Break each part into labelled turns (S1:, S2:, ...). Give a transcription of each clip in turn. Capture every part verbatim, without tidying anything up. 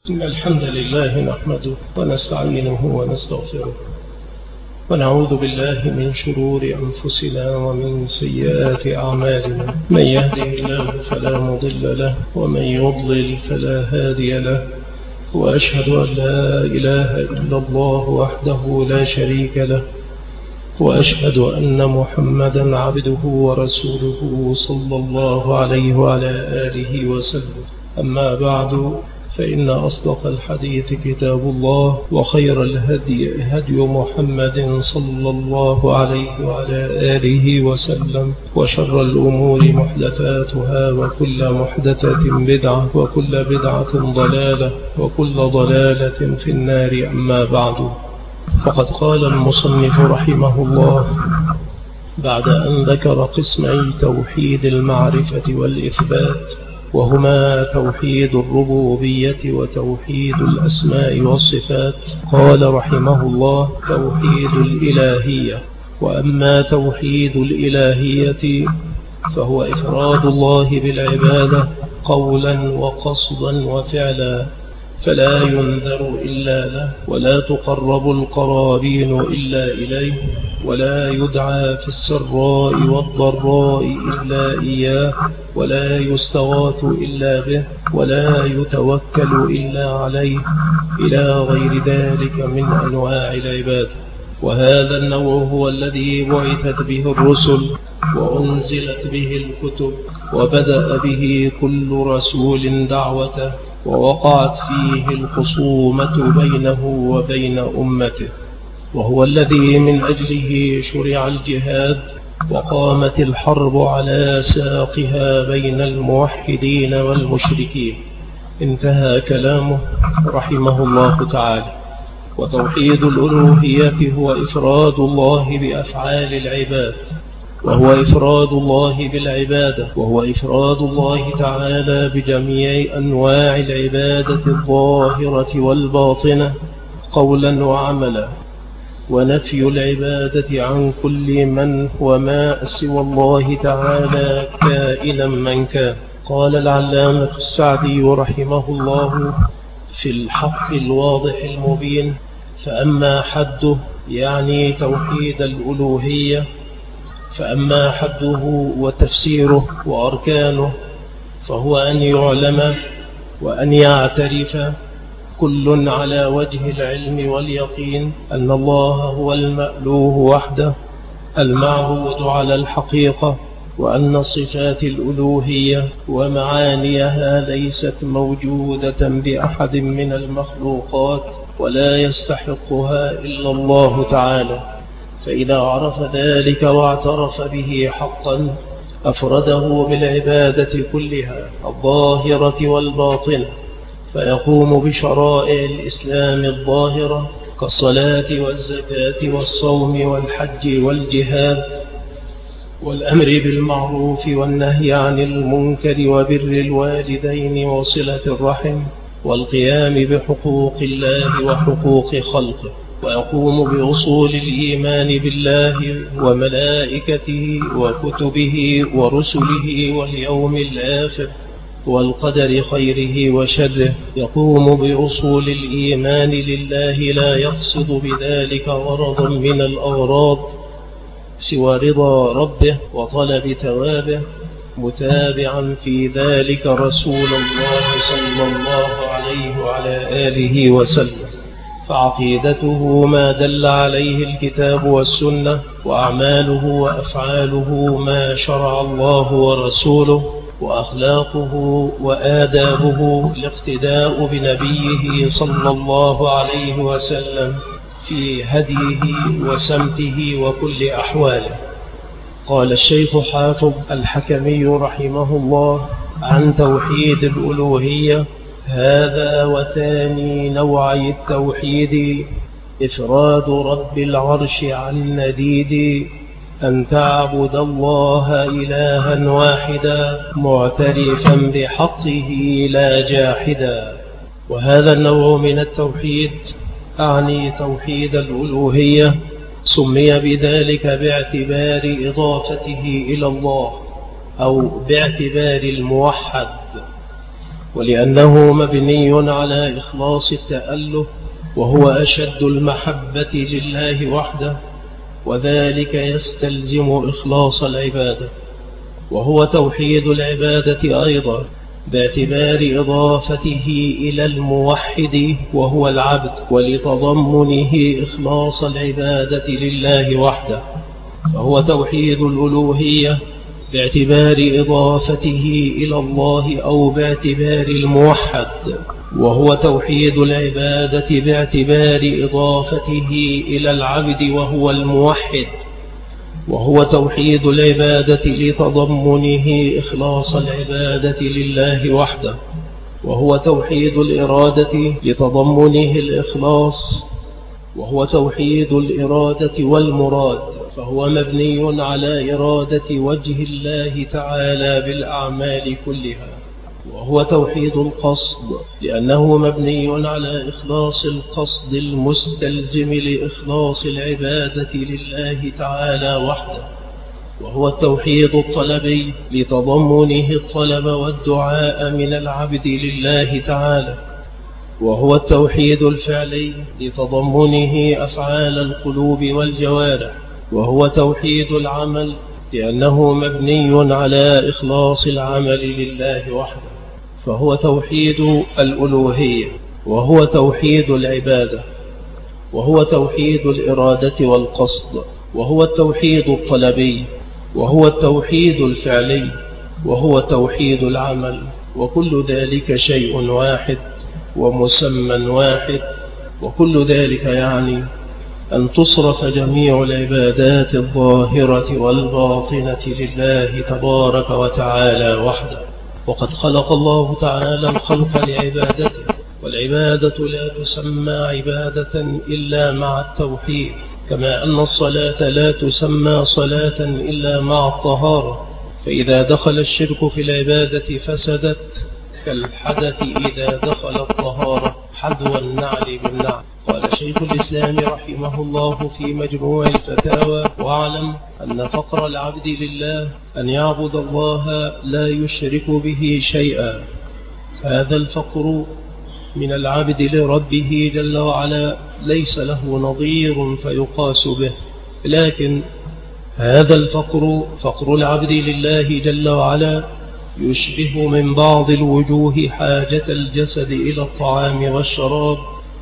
S1: إن الحمد لله نحمده ونستعينه ونستغفره ونعوذ بالله من شرور أنفسنا ومن سيئات أعمالنا. من يهده الله فلا مضل له ومن يضلل فلا هادي له، وأشهد أن لا إله إلا الله وحده لا شريك له، وأشهد أن محمدا عبده ورسوله صلى الله عليه وعلى آله وسلم. أما بعد، فإن أصدق الحديث كتاب الله، وخير الهدي هدي محمد صلى الله عليه وعلى آله وسلم، وشر الأمور محدثاتها، وكل محدثة بدعة، وكل بدعة ضلالة، وكل ضلالة في النار. أما بعد، فقد قال المصنف رحمه الله بعد أن ذكر قسمي توحيد المعرفة والإثبات، وهما توحيد الربوبية وتوحيد الأسماء والصفات، قال رحمه الله: توحيد الإلهية. وأما توحيد الإلهية فهو إفراد الله بالعبادة قولا وقصدا وفعلا، فلا ينذر إلا له، ولا تقرب القرابين إلا إليه، ولا يدعى في السراء والضراء إلا إياه، ولا يستغاث إلا به، ولا يتوكل إلا عليه، إلى غير ذلك من أنواع العبادة. وهذا النوع هو الذي بعثت به الرسل وأنزلت به الكتب، وبدأ به كل رسول دعوته، ووقعت فيه الخصومة بينه وبين أمته، وهو الذي من أجله شرع الجهاد، وقامت الحرب على ساقها بين الموحدين والمشركين. انتهى كلامه رحمه الله تعالى. وتوحيد الألوهية هو إفراد الله بأفعال العباد، وهو إفراد الله بالعبادة، وهو إفراد الله تعالى بجميع أنواع العبادة الظاهرة والباطنة قولا وعملا، ونفي العبادة عن كل من وما سوى الله تعالى كائنا من كان. قال العلامة السعدي رحمه الله في الحق الواضح المبين: فأما حده، يعني توحيد الألوهية، فأما حده وتفسيره وأركانه، فهو أن يعلم وأن يعترف كل على وجه العلم واليقين أن الله هو المألوه وحده المعبود على الحقيقة، وأن صفات الألوهية ومعانيها ليست موجودة بأحد من المخلوقات، ولا يستحقها إلا الله تعالى. فإذا عرف ذلك واعترف به حقا، أفرده بالعبادة كلها الظاهرة والباطنة، فيقوم بشرائع الإسلام الظاهرة كالصلاة والزكاة والصوم والحج والجهاد، والأمر بالمعروف والنهي عن المنكر، وبر الوالدين وصلة الرحم، والقيام بحقوق الله وحقوق خلقه. ويقوم بأصول الإيمان بالله وملائكته وكتبه ورسله واليوم الآخر والقدر خيره وشره. يقوم بأصول الإيمان لله، لا يقصد بذلك غرضا من الأغراض سوى رضا ربه وطلب ثوابه، متابعا في ذلك رسول الله صلى الله عليه وعلى آله وسلم. فعقيدته ما دل عليه الكتاب والسنة، وأعماله وأفعاله ما شرع الله ورسوله، وأخلاقه وآدابه الاقتداء بنبيه صلى الله عليه وسلم في هديه وسمته وكل أحواله. قال الشيخ حافظ الحكمي رحمه الله عن توحيد الألوهية: هذا وثاني نوعي التوحيد إفراد رب العرش عن نديد، أن تعبد الله إلها واحدا معترفا بحقه لا جاحدا. وهذا النوع من التوحيد، أعني توحيد الألوهية، سمي بذلك باعتبار إضافته إلى الله، أو باعتبار الموحد، ولأنه مبني على إخلاص التأله، وهو أشد المحبة لله وحده، وذلك يستلزم إخلاص العبادة. وهو توحيد العبادة أيضا باعتبار إضافته إلى الموحد وهو العبد، ولتضمنه إخلاص العبادة لله وحده. فهو توحيد الألوهية باعتبار إضافته إلى الله أو باعتبار الموحد، وهو توحيد العبادة باعتبار إضافته إلى العبد وهو الموحد، وهو توحيد العبادة لتضمنه إخلاص العبادة لله وحده. وهو توحيد الإرادة لتضمنه الإخلاص، وهو توحيد الإرادة والمراد، فهو مبني على إرادة وجه الله تعالى بالأعمال كلها. وهو توحيد القصد لأنه مبني على إخلاص القصد المستلزم لإخلاص العبادة لله تعالى وحده. وهو التوحيد الطلبي لتضمنه الطلب والدعاء من العبد لله تعالى. وهو التوحيد الفعلي لتضمنه أفعال القلوب والجوارح. وهو توحيد العمل لأنه مبني على إخلاص العمل لله وحده. فهو توحيد الألوهية، وهو توحيد العبادة، وهو توحيد الإرادة والقصد، وهو التوحيد الطلبي، وهو التوحيد الفعلي، وهو توحيد العمل. وكل ذلك شيء واحد ومسمى واحد، وكل ذلك يعني أن تصرف جميع العبادات الظاهرة والباطنة لله تبارك وتعالى وحده. وقد خلق الله تعالى الخلق لعبادته، والعبادة لا تسمى عبادة إلا مع التوحيد، كما أن الصلاة لا تسمى صلاة إلا مع الطهارة. فإذا دخل الشرك في العبادة فسدت، كالحدث إذا دخل الطهارة حذو النعل بالنعل. قال شيخ الإسلام رحمه الله في مجموع الفتاوى: واعلم أن فقر العبد لله أن يعبد الله لا يشرك به شيئا. هذا الفقر من العبد لربه جل وعلا ليس له نظير فيقاس به، لكن هذا الفقر فقر العبد لله جل وعلا يشبه من بعض الوجوه حاجة الجسد إلى الطعام والشراب،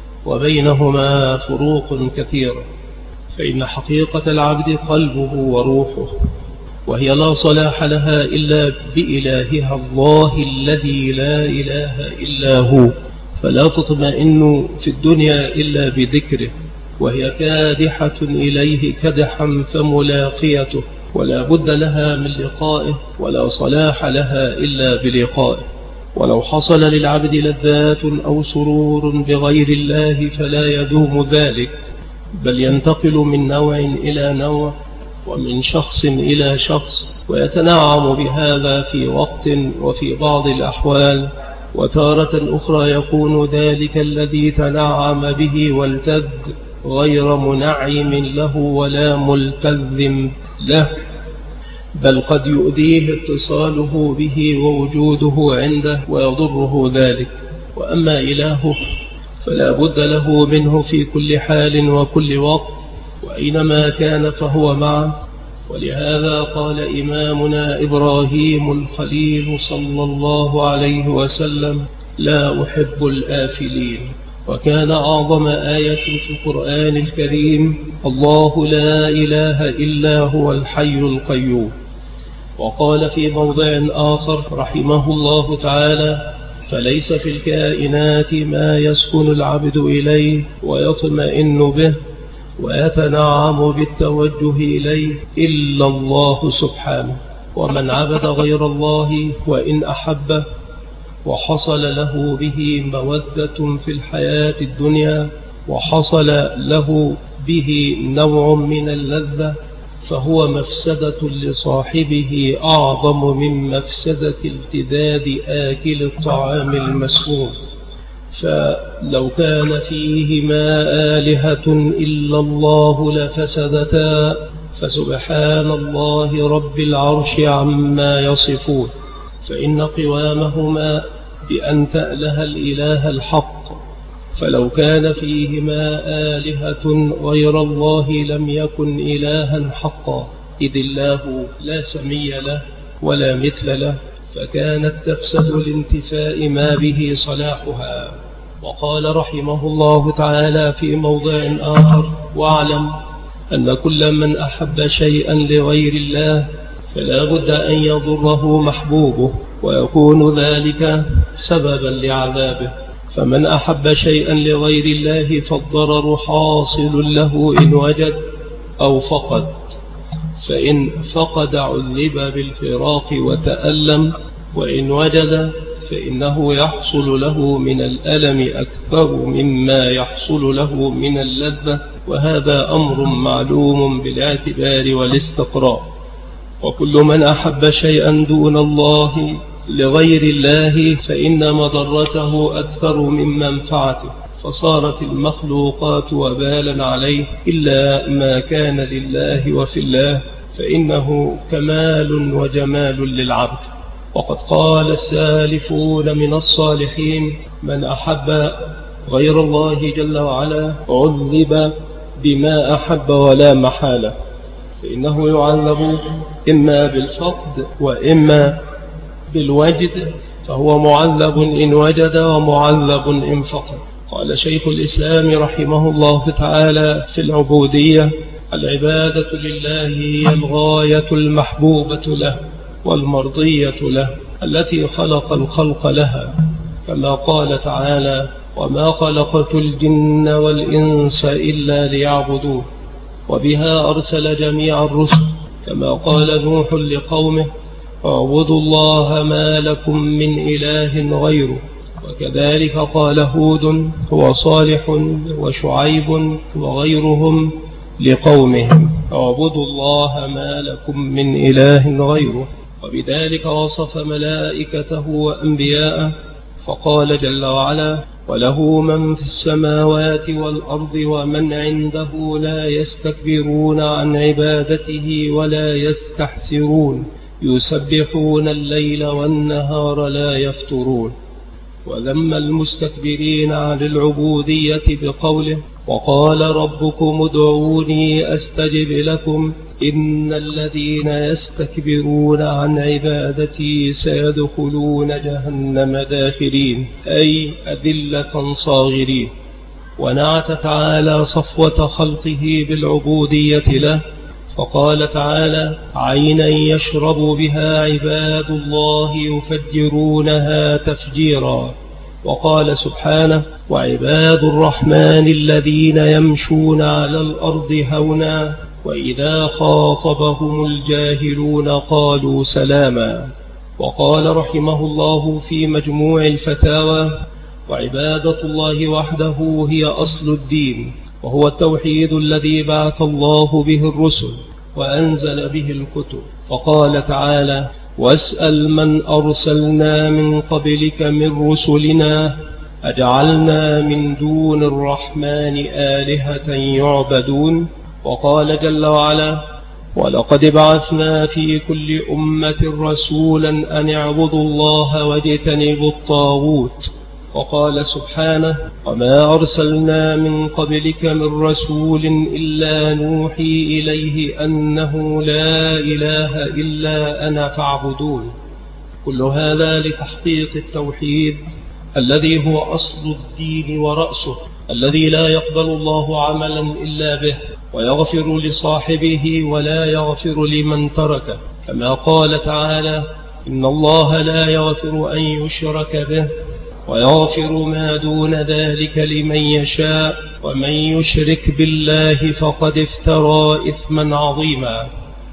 S1: وبينهما فروق كثيرة. فإن حقيقة العبد قلبه وروحه، وهي لا صلاح لها إلا بإلهها الله الذي لا إله إلا هو، فلا تطمئن في الدنيا إلا بذكره، وهي كادحة إليه كدحا فملاقيته، ولا بد لها من لقائه، ولا صلاح لها إلا بلقائه. ولو حصل للعبد لذات أو سرور بغير الله فلا يدوم ذلك، بل ينتقل من نوع إلى نوع، ومن شخص إلى شخص، ويتنعم بهذا في وقت وفي بعض الأحوال، وتارة أخرى يكون ذلك الذي تنعم به والتذ غير منعم له ولا ملتذ له، بل قد يؤذيه اتصاله به ووجوده عنده ويضره ذلك. وأما إلهه فلا بد له منه في كل حال وكل وقت، وأينما كان فهو معه. ولهذا قال إمامنا إبراهيم الخليل صلى الله عليه وسلم: لا أحب الآفلين. وكان أعظم آية في القرآن الكريم: الله لا إله إلا هو الحي القيوم. وقال في موضع آخر رحمه الله تعالى: فليس في الكائنات ما يسكن العبد إليه ويطمئن به ويتنعم بالتوجه إليه إلا الله سبحانه. ومن عبد غير الله وإن أحبه وحصل له به مودة في الحياة الدنيا، وحصل له به نوع من اللذة، فهو مفسدة لصاحبه أعظم من مفسدة التذاذ آكل الطعام المسموم. فلو كان فيهما آلهة إلا الله لفسدتا، فسبحان الله رب العرش عما يصفون. فإن قوامهما بأن تأله الإله الحق، فلو كان فيهما آلهة غير الله لم يكن إلها حقا، إذ الله لا سمي له ولا مثل له، فكانت تفسد لانتفاء ما به صلاحها. وقال رحمه الله تعالى في موضع آخر: واعلم أن كل من أحب شيئا لغير الله فلا بد أن يضره محبوبه، ويكون ذلك سببا لعذابه. فمن أحب شيئا لغير الله فالضرر حاصل له إن وجد أو فقد، فإن فقد عذب بالفراق وتألم، وإن وجد فإنه يحصل له من الألم أكثر مما يحصل له من اللذة، وهذا أمر معلوم بالاعتبار والاستقراء. وكل من أحب شيئا دون الله لغير الله فإن مضرته أكثر من منفعته، فصارت المخلوقات وبالا عليه إلا ما كان لله وفي الله، فإنه كمال وجمال للعبد. وقد قال السالفون من الصالحين: من أحب غير الله جل وعلا عذب بما أحب ولا محالة، فإنه يعذب إما بالفقد وإما بالوجد، فهو معذب إن وجد ومعذب إن فقد. قال شيخ الإسلام رحمه الله تعالى في العبودية: العبادة لله هي الغاية المحبوبة له والمرضية له التي خلق الخلق لها، كما قال تعالى: وما خلقت الجن والإنس إلا ليعبدون. وبها أرسل جميع الرسل، كما قال نوح لقومه: اعبدوا الله ما لكم من إله غيره. وكذلك قال هود وصالح وشعيب وغيرهم لقومهم: اعبدوا الله ما لكم من إله غيره. وبذلك وصف ملائكته وأنبياءه، فقال جل وعلا: وله من في السماوات والأرض ومن عنده لا يستكبرون عن عبادته ولا يستحسرون يسبحون الليل والنهار لا يفترون. وذم المستكبرين عن العبودية بقوله: وقال ربكم ادعوني أستجب لكم إن الذين يستكبرون عن عبادتي سيدخلون جهنم داخرين، أي أذلة صاغرين. ونعت تعالى صفوة خلقه بالعبودية له، فقال تعالى: عينا يشرب بها عباد الله يفجرونها تفجيرا. وقال سبحانه: وعباد الرحمن الذين يمشون على الأرض هونا وإذا خاطبهم الجاهلون قالوا سلاما. وقال رحمه الله في مجموع الفتاوى: وعبادة الله وحده هي أصل الدين، وهو التوحيد الذي بعث الله به الرسل وأنزل به الكتب. فقال تعالى: واسأل من أرسلنا من قبلك من رسلنا أجعلنا من دون الرحمن آلهة يعبدون. وقال جل وعلا: ولقد بعثنا في كل أمة رسولا أن اعبدوا الله واجتنبوا الطاغوت. وقال سبحانه: وما أرسلنا من قبلك من رسول إلا نوحي إليه أنه لا إله إلا أنا فاعبدون. كل هذا لتحقيق التوحيد الذي هو أصل الدين ورأسه، الذي لا يقبل الله عملا إلا به، ويغفر لصاحبه ولا يغفر لمن تركه، كما قال تعالى: إن الله لا يغفر أن يشرك به ويغفر ما دون ذلك لمن يشاء، ومن يشرك بالله فقد افترى إثما عظيما.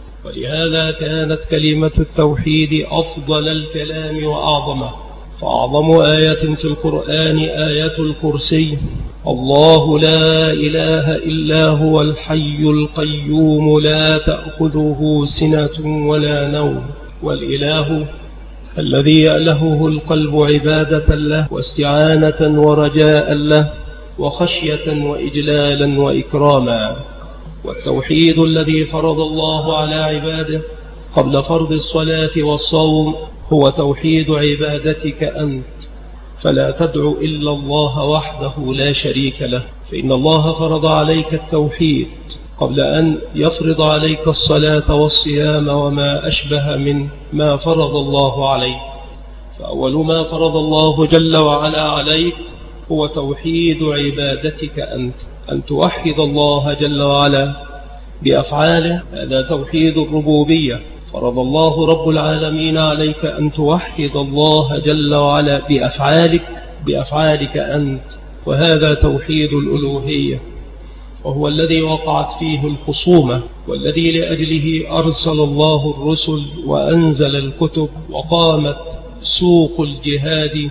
S1: ولهذا كانت كلمة التوحيد أفضل الكلام وأعظمه، فأعظم آية في القرآن آية الكرسي: الله لا إله إلا هو الحي القيوم لا تأخذه سنة ولا نوم. والإله الذي يألهه القلب عبادة له واستعانة ورجاء له وخشية وإجلالا وإكراما. والتوحيد الذي فرض الله على عباده قبل فرض الصلاة والصوم هو توحيد عبادتك أنت، فلا تدع إلا الله وحده لا شريك له، فإن الله فرض عليك التوحيد قبل أن يفرض عليك الصلاة والصيام وما أشبه من ما فرض الله عليك. فأول ما فرض الله جل وعلا عليك هو توحيد عبادتك أنت، أن توحد الله جل وعلا بأفعاله، هذا توحيد الربوبية. فرض الله رب العالمين عليك أن توحد الله جل وعلا بأفعالك بأفعالك أنت، وهذا توحيد الألوهية، وهو الذي وقعت فيه الخصومة، والذي لأجله أرسل الله الرسل وأنزل الكتب، وقامت سوق الجهاد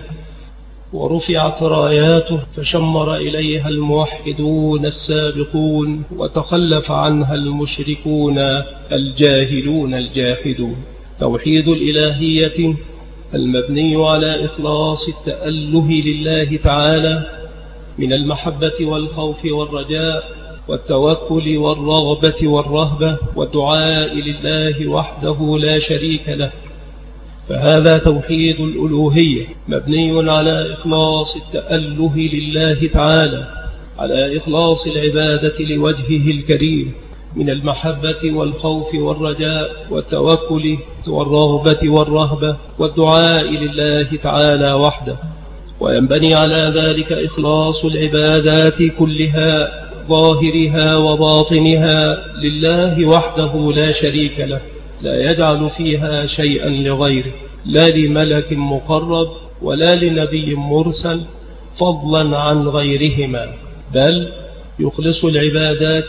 S1: ورفعت راياته فشمر إليها الموحدون السابقون، وتخلف عنها المشركون الجاهلون الجاحدون. توحيد الإلهية المبني على إخلاص التأله لله تعالى من المحبة والخوف والرجاء والتوكل والرغبة والرهبة والدعاء لله وحده لا شريك له، فهذا توحيد الألوهية مبني على إخلاص التأله لله تعالى، على إخلاص العبادة لوجهه الكريم من المحبة والخوف والرجاء والتوكل والرغبة والرهبة والدعاء لله تعالى وحده. وينبني على ذلك إخلاص العبادات كلها ظاهرها وباطنها لله وحده لا شريك له، لا يجعل فيها شيئا لغيره، لا لملك مقرب ولا لنبي مرسل فضلا عن غيرهما، بل يخلص العبادات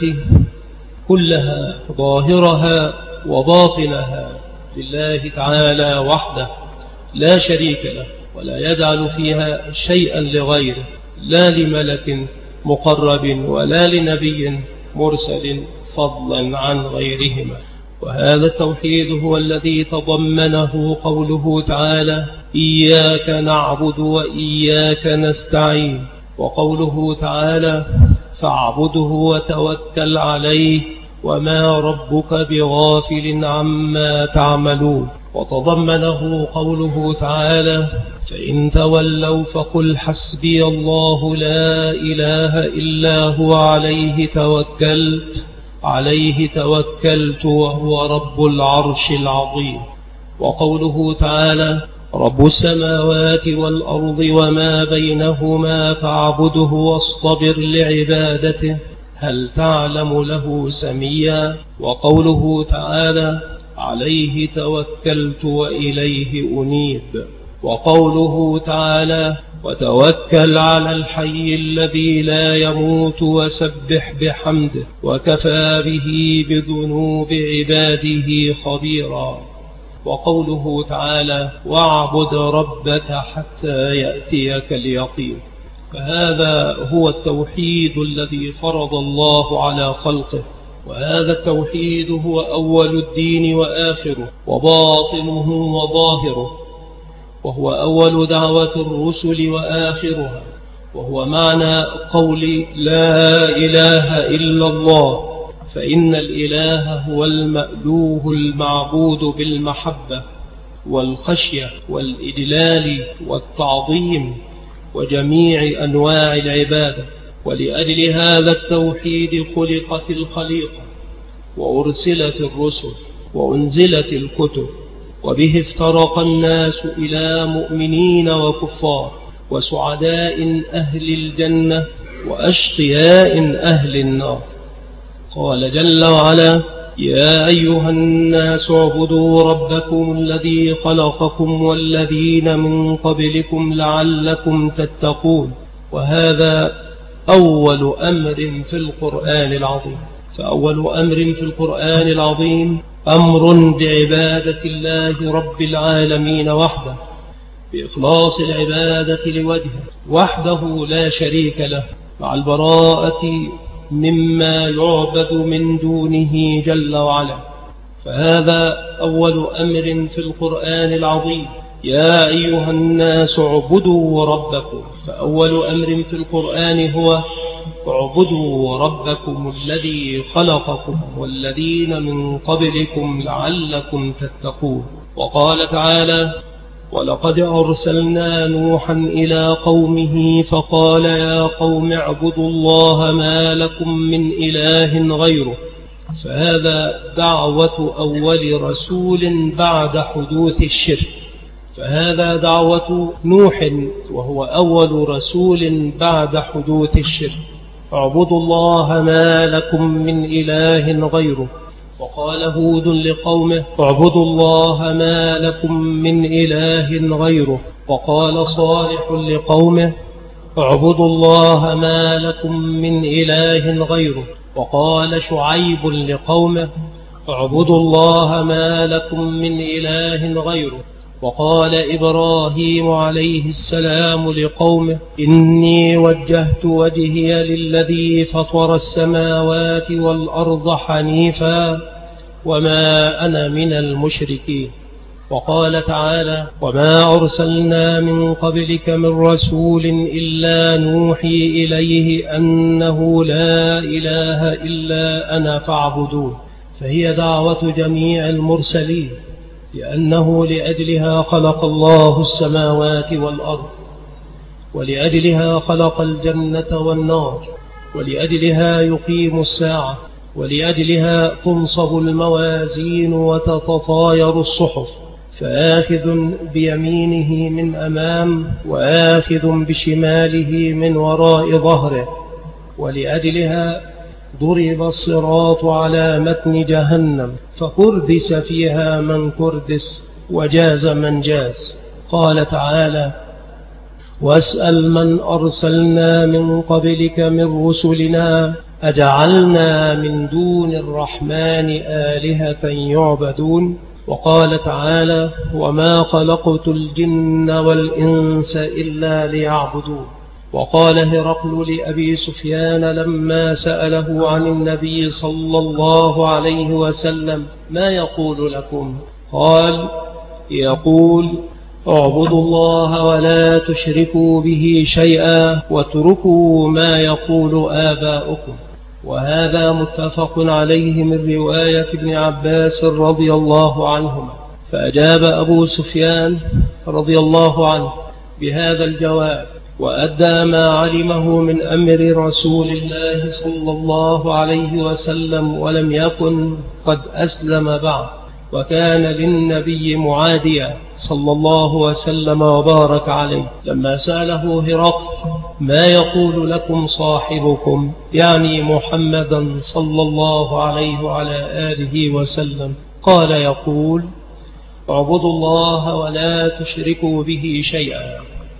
S1: كلها ظاهرها وباطنها لله تعالى وحده لا شريك له، ولا يجعل فيها شيئا لغيره، لا لملك مقرب ولا لنبي مرسل فضلا عن غيرهما. وهذا التوحيد هو الذي تضمنه قوله تعالى: إياك نعبد وإياك نستعين، وقوله تعالى: فاعبده وتوكل عليه وما ربك بغافل عما تعملون. وتضمنه قوله تعالى: فإن تولوا فقل حسبي الله لا إله إلا هو عليه توكلت عليه توكلت وهو رب العرش العظيم. وقوله تعالى: رب السماوات والأرض وما بينهما فاعبده واصطبر لعبادته هل تعلم له سميا. وقوله تعالى: عليه توكلت وإليه أنيب. وقوله تعالى: وتوكل على الحي الذي لا يموت وسبح بحمده وكفى به بذنوب عباده خبيرا. وقوله تعالى: واعبد ربك حتى يأتيك اليقين. فهذا هو التوحيد الذي فرض الله على خلقه، وهذا التوحيد هو أول الدين وآخره وباطنه وظاهره، وهو أول دعوة الرسل وآخرها، وهو معنى قول لا إله إلا الله، فإن الإله هو المألوه المعبود بالمحبة والخشية والإجلال والتعظيم وجميع أنواع العبادة. ولأجل هذا التوحيد خلقت الخليقة وأرسلت الرسل وأنزلت الكتب، وبه افترق الناس إلى مؤمنين وكفار وسعداء أهل الجنة وأشقياء أهل النار. قال جل وعلا: يا أيها الناس اعبدوا ربكم الذي خلقكم والذين من قبلكم لعلكم تتقون. وهذا أول أمر في القرآن العظيم. فأول أمر في القرآن العظيم أمر بعبادة الله رب العالمين وحده، بإخلاص العبادة لوجهه وحده لا شريك له، مع البراءة مما يعبد من دونه جل وعلا. فهذا أول أمر في القرآن العظيم: يا أيها الناس اعبدوا ربكم. فأول أمر في القرآن هو: اعبدوا ربكم الذي خلقكم والذين من قبلكم لعلكم تتقون. وقال تعالى: ولقد أرسلنا نوحا إلى قومه فقال يا قوم اعبدوا الله ما لكم من إله غيره. فهذا دعوة أول رسول بعد حدوث الشرك، فهذا دعوة نوح وهو أول رسول بعد حدوث الشرك، اعبدوا الله ما لكم من إله غيره. وقال هود لقومه اعبدوا الله ما لكم من إله غيره. وقال صالح لقومه اعبدوا الله ما لكم من إله غيره. وقال شعيب لقومه اعبدوا الله ما لكم من إله غيره. وقال إبراهيم عليه السلام لقومه إني وجهت وجهي للذي فطر السماوات والأرض حنيفا وما أنا من المشركين. وقال تعالى وما أرسلنا من قبلك من رسول إلا نوحي إليه أنه لا إله إلا أنا فاعبدون. فهي دعوة جميع المرسلين، لأنه لأجلها خلق الله السماوات والأرض، ولأجلها خلق الجنة والنار، ولأجلها يقيم الساعة، ولأجلها تنصب الموازين وتتطاير الصحف، فآخذ بيمينه من أمام وآخذ بشماله من وراء ظهره. ولأجلها ضرب الصراط على متن جهنم فكردس فيها من كردس وجاز من جاز. قال تعالى واسأل من أرسلنا من قبلك من رسلنا أجعلنا من دون الرحمن آلهة يعبدون. وقال تعالى وما خلقت الجن والإنس إلا ليعبدون. وقال هرقل لأبي سفيان لما سأله عن النبي صلى الله عليه وسلم ما يقول لكم؟ قال يقول اعبدوا الله ولا تشركوا به شيئا واتركوا ما يقول آباؤكم. وهذا متفق عليه من رواية ابن عباس رضي الله عنهما. فأجاب أبو سفيان رضي الله عنه بهذا الجواب وأدى ما علمه من أمر رسول الله صلى الله عليه وسلم، ولم يكن قد أسلم بعد، وكان للنبي معاديا صلى الله وسلم وبارك عليه. لما سأله هرقل ما يقول لكم صاحبكم، يعني محمدا صلى الله عليه وعلى آله وسلم، قال يقول اعبدوا الله ولا تشركوا به شيئا.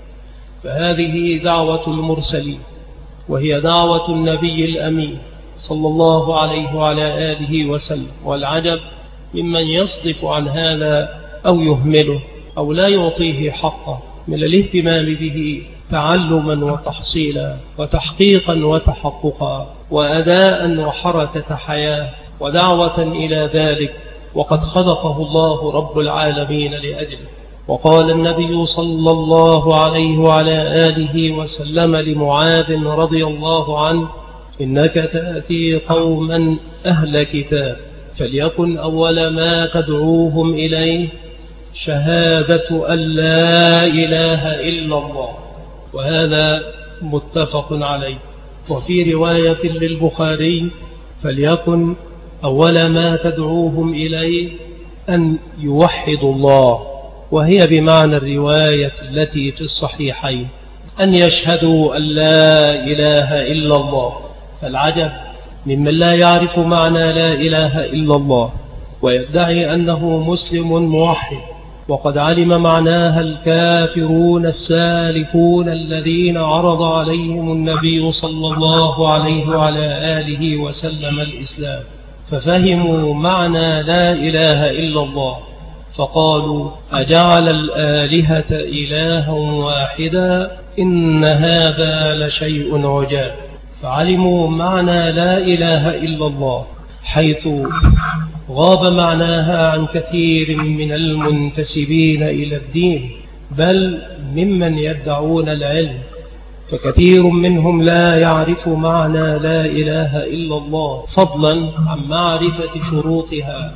S1: فهذه دعوة المرسلين، وهي دعوة النبي الأمين صلى الله عليه وعلى آله وسلم. والعجب ممن يصدف عن هذا أو يهمله أو لا يعطيه حقه من الاهتمام به تعلما وتحصيلا وتحقيقا وتحققا وأداء وحركة حياة ودعوة إلى ذلك، وقد خلقه الله رب العالمين لأجله. وقال النبي صلى الله عليه وعلى آله وسلم لمعاذ رضي الله عنه إنك تأتي قوما أهل كتاب فليكن أول ما تدعوهم إليه شهادة أن لا إله إلا الله. وهذا متفق عليه. وفي رواية للبخاري فليكن أول ما تدعوهم إليه أن يوحدوا الله، وهي بمعنى الرواية التي في الصحيحين أن يشهدوا أن لا إله إلا الله. فالعجب ممن لا يعرف معنى لا إله إلا الله ويدعي أنه مسلم موحد، وقد علم معناها الكافرون السالفون الذين عرض عليهم النبي صلى الله عليه وعلى آله وسلم الإسلام، ففهموا معنى لا إله إلا الله فقالوا أجعل الآلهة إلها واحدا إن هذا لشيء عجاب. فعلموا معنى لا إله إلا الله، حيث غاب معناها عن كثير من المنتسبين إلى الدين، بل ممن يدعون العلم، فكثير منهم لا يعرف معنى لا إله إلا الله، فضلا عن معرفة شروطها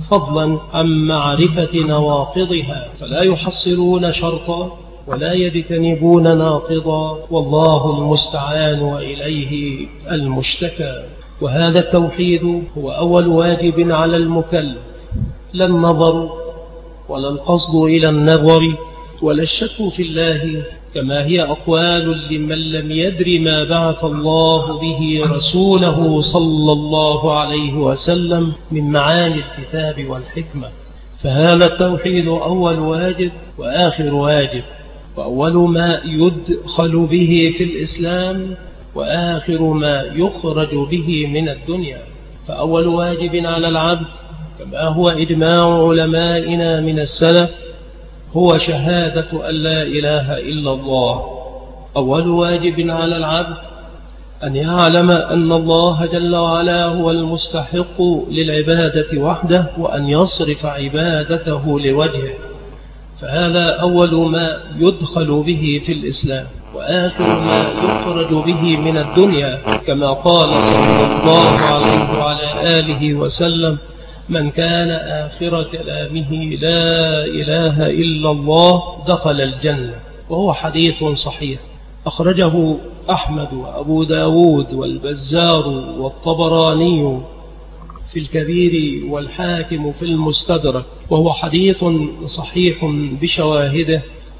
S1: فضلا عن معرفة نواقضها، فلا يحصلون شرطا ولا يجتنبون ناقضا، والله المستعان وإليه المشتكى. وهذا التوحيد هو أول واجب على المكلف، لا النظر ولا القصد إلى النظر ولا الشك في الله، كما هي أقوال لمن لم يدر ما بعث الله به رسوله صلى الله عليه وسلم من معاني الكتاب والحكمة. فهذا التوحيد أول واجب وآخر واجب، وأول ما يدخل به في الإسلام وآخر ما يخرج به من الدنيا. فأول واجب على العبد كما هو إجماع علمائنا من السلف هو شهادة أن لا إله إلا الله. أول واجب على العبد أن يعلم أن الله جل وعلا هو المستحق للعبادة وحده، وأن يصرف عبادته لوجهه. فهذا أول ما يدخل به في الإسلام وآخر ما يخرج به من الدنيا، كما قال صلى الله عليه وعلى آله وسلم: من كان آخر كلامه لا إله إلا الله دخل الجنة. وهو حديث صحيح أخرجه أحمد وأبو داود والبزار والطبراني في الكبير والحاكم في المستدرك، وهو حديث صحيح بشواهده،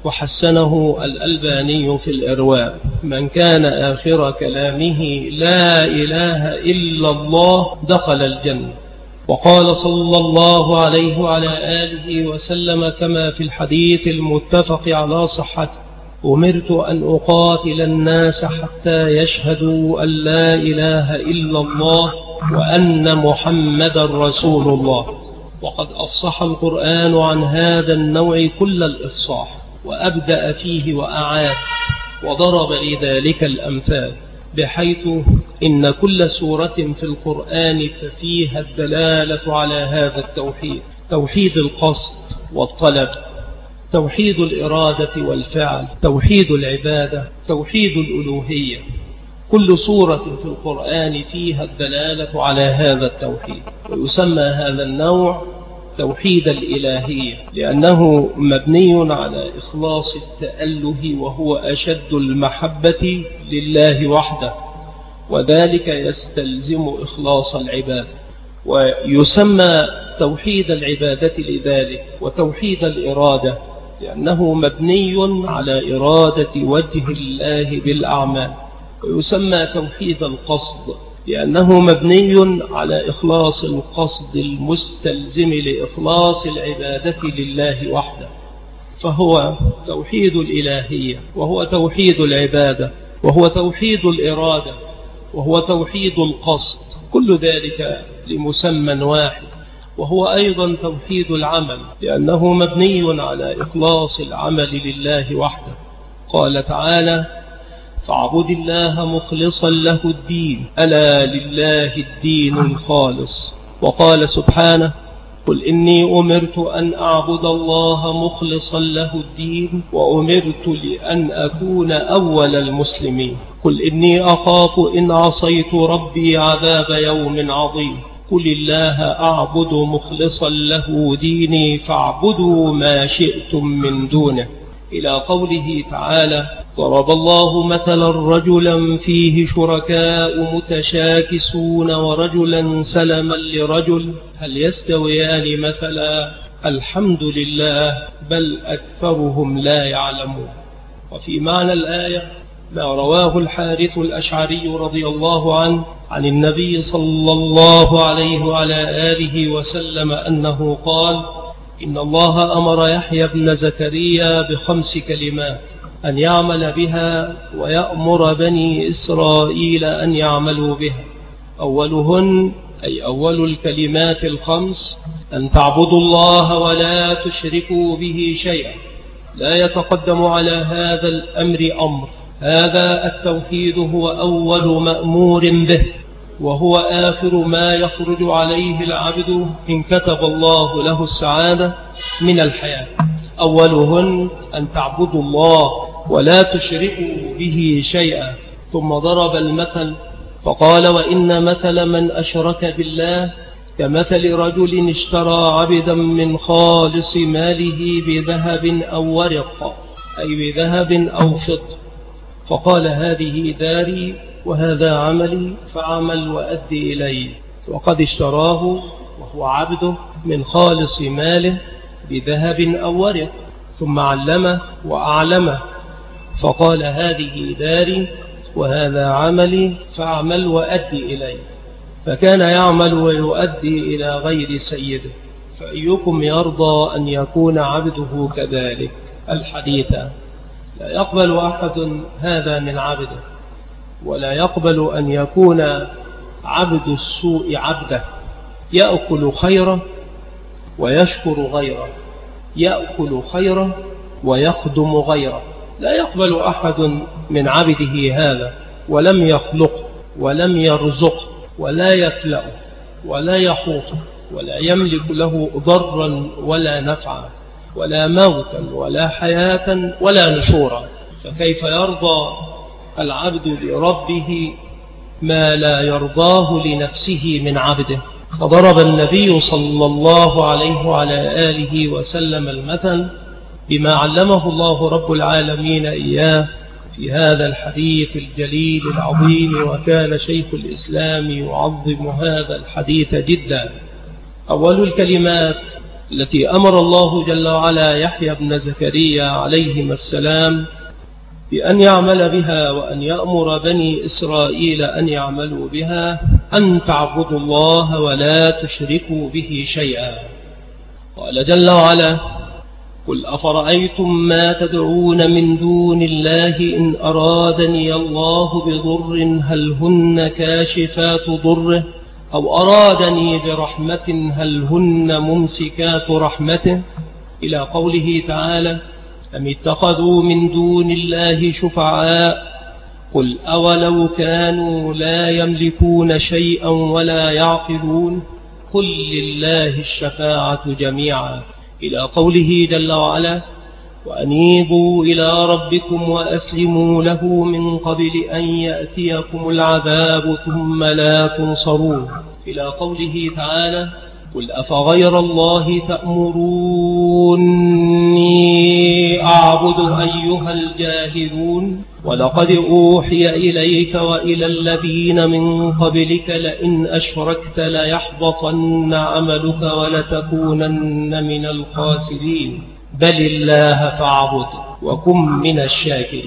S1: وحسنه الألباني في الإرواء: من كان آخر كلامه لا إله إلا الله دخل الجنة. وقال صلى الله عليه وعلى آله وسلم كما في الحديث المتفق على صحته: أمرت أن أقاتل الناس حتى يشهدوا أن لا إله إلا الله وأن محمد رسول الله. وقد أفصح القرآن عن هذا النوع كل الإفصاح، وأبدأ فيه وأعاد، وضرب لذلك الأمثال، بحيث إن كل سورة في القرآن ففيها الدلالة على هذا التوحيد: توحيد القصد والطلب، توحيد الإرادة والفعل، توحيد العبادة، توحيد الألوهية. كل سورة في القرآن فيها الدلالة على هذا التوحيد. ويسمى هذا النوع توحيد الإلهية، لأنه مبني على إخلاص التأله، وهو أشد المحبة لله وحده، وذلك يستلزم إخلاص العبادة. ويسمى توحيد العبادة لذلك، وتوحيد الإرادة لأنه مبني على إرادة وجه الله بالأعمال. ويسمى توحيد القصد لأنه مبني على إخلاص القصد المستلزم لإخلاص العبادة لله وحده. فهو توحيد الإلهية، وهو توحيد العبادة، وهو توحيد الإرادة، وهو توحيد القصد، كل ذلك لمسمى واحد. وهو أيضا توحيد العمل لأنه مبني على إخلاص العمل لله وحده. قال تعالى: فاعبد الله مخلصا له الدين، ألا لله الدين الخالص. وقال سبحانه: قل إني أمرت أن أعبد الله مخلصا له الدين وأمرت لأن أكون أول المسلمين. قل إني أخاف إن عصيت ربي عذاب يوم عظيم. قل الله أعبد مخلصا له ديني فاعبدوا ما شئتم من دونه، إلى قوله تعالى: ضرب الله مثلا رجلا فيه شركاء متشاكسون ورجلا سلما لرجل هل يستويان مثلا الحمد لله بل أكثرهم لا يعلمون. وفي معنى الآية ما رواه الحارث الأشعري رضي الله عنه عن النبي صلى الله عليه وعلى آله وسلم أنه قال: إن الله أمر يحيى بن زكريا بخمس كلمات أن يعمل بها ويأمر بني إسرائيل أن يعملوا بها. أولهن أي أول الكلمات الخمس أن تعبدوا الله ولا تشركوا به شيئا. لا يتقدم على هذا الأمر أمر. هذا التوحيد هو أول مأمور به، وهو آخر ما يخرج عليه العبد إن كتب الله له السعادة من الحياة. أولهن أن تعبدوا الله ولا تشركوا به شيئا. ثم ضرب المثل فقال: وإن مثل من أشرك بالله كمثل رجل اشترى عبدا من خالص ماله بذهب أو ورق، أي بذهب أو فضة، فقال هذه داري وهذا عملي فعمل وأدي إليه، وقد اشتراه وهو عبده من خالص ماله بذهب أو ورق، ثم علمه وأعلمه فقال هذه داري وهذا عملي فعمل وأدي إليه، فكان يعمل ويؤدي إلى غير سيده، فأيكم يرضى أن يكون عبده كذلك؟ الحديث: لا يقبل أحد هذا من عبده، ولا يقبل أن يكون عبد السوء عبده، يأكل خيره ويشكر غيره، يأكل خيره ويخدم غيره. لا يقبل أحد من عبده هذا، ولم يخلق ولم يرزق ولا يكلأ ولا يحوط ولا يملك له ضرا ولا نفعا ولا موتا ولا حياة ولا نشورا، فكيف يرضى العبد لربه ما لا يرضاه لنفسه من عبده؟ فضرب النبي صلى الله عليه وعلى آله وسلم المثل بما علمه الله رب العالمين إياه في هذا الحديث الجليل العظيم، وكان شيخ الإسلام يعظم هذا الحديث جدا. أول الكلمات التي أمر الله جل وعلا يحيى بن زكريا عليهما السلام بأن يعمل بها وأن يأمر بني إسرائيل أن يعملوا بها أن تعبدوا الله ولا تشركوا به شيئا. قال جل وعلا: قل أفرأيتم ما تدعون من دون الله إن أرادني الله بضر هل هن كاشفات ضره أو أرادني برحمة هل هن ممسكات رحمته، إلى قوله تعالى: أم اتخذوا من دون الله شفعاء قل أولو كانوا لا يملكون شيئا ولا يعقلون قل لله الشفاعة جميعا، إلى قوله جل وعلا: وأنيبوا إلى ربكم وأسلموا له من قبل أن يأتيكم العذاب ثم لا تنصرون، إلى قوله تعالى: قل أفغير الله تأمروني أعبد أيها الجاهلون ولقد أوحي إليك وإلى الذين من قبلك لئن أشركت ليحبطن عملك ولتكونن من الخاسرين بل الله فاعبد وكن من الشاكرين.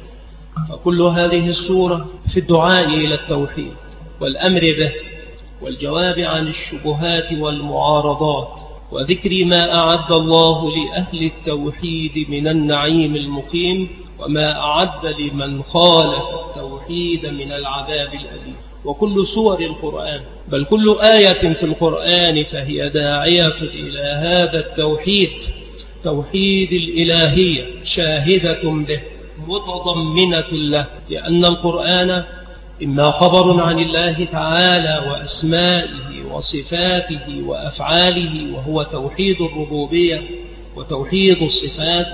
S1: فكل هذه السورة في الدعاء إلى التوحيد والأمر به والجواب عن الشبهات والمعارضات وذكر ما أعد الله لأهل التوحيد من النعيم المقيم وما أعد لمن خالف التوحيد من العذاب الأليم. وكل سور القرآن بل كل آية في القرآن فهي داعية إلى هذا التوحيد، توحيد الإلهية، شاهدة به متضمنة له، لأن القرآن إما خبر عن الله تعالى وأسمائه وصفاته وأفعاله وهو توحيد الربوبية وتوحيد الصفات،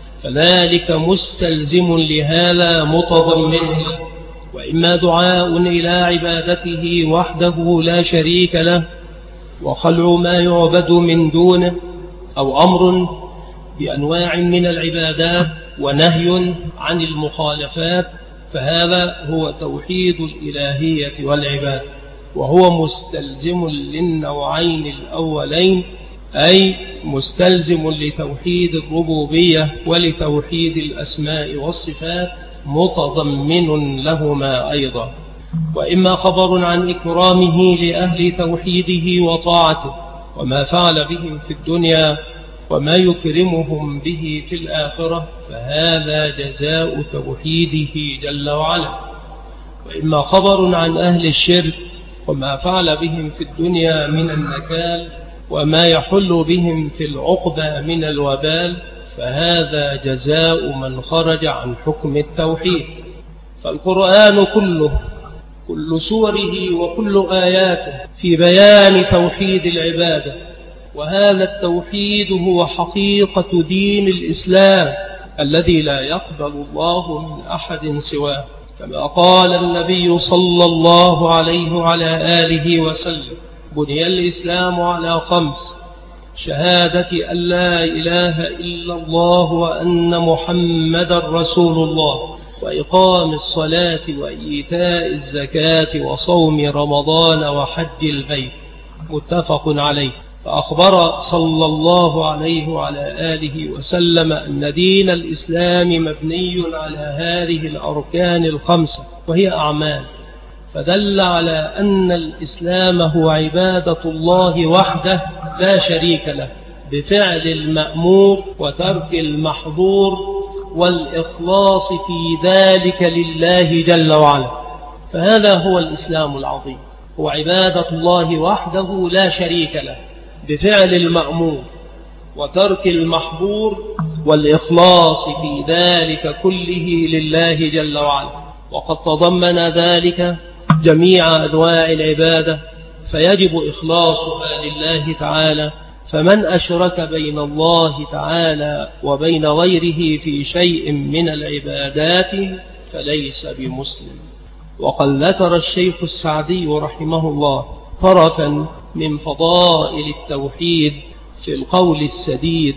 S1: فذلك مستلزم لهذا متضمن، وإما دعاء إلى عبادته وحده لا شريك له وخلع ما يعبد من دونه، أو أمر بأنواع من العبادات ونهي عن المخالفات، فهذا هو توحيد الإلهية والعبادة، وهو مستلزم للنوعين الأولين، أي مستلزم لتوحيد الربوبية ولتوحيد الأسماء والصفات متضمن لهما أيضا. وإما خبر عن إكرامه لأهل توحيده وطاعته وما فعل بهم في الدنيا وما يكرمهم به في الآخرة، فهذا جزاء توحيده جل وعلا. وإما خبر عن أهل الشرك وما فعل بهم في الدنيا من النكال وما يحل بهم في العقبى من الوبال، فهذا جزاء من خرج عن حكم التوحيد. فالقرآن كله كل سوره وكل آياته في بيان توحيد العبادة، وهذا التوحيد هو حقيقة دين الإسلام الذي لا يقبل الله من أحد سواه، كما قال النبي صلى الله عليه وعلى آله وسلم: بني الإسلام على خمس: شهادة أن لا إله إلا الله وأن محمد رسول الله، وإقام الصلاة وإيتاء الزكاة وصوم رمضان وحج البيت، متفق عليه. فأخبر صلى الله عليه وعلى آله وسلم أن دين الإسلام مبني على هذه الأركان الخمسة، وهي أعمال، فدل على أن الإسلام هو عبادة الله وحده لا شريك له، بفعل المأمور وترك المحظور، والإخلاص في ذلك لله جل وعلا. فهذا هو الإسلام العظيم، هو عبادة الله وحده لا شريك له، بفعل المأمور وترك المحظور، والإخلاص في ذلك كله لله جل وعلا. وقد تضمن ذلك جميع أنواع العبادة، فيجب إخلاصها لله تعالى. فمن أشرك بين الله تعالى وبين غيره في شيء من العبادات فليس بمسلم. وقد ذكر الشيخ السعدي رحمه الله طرفا من فضائل التوحيد في القول السديد،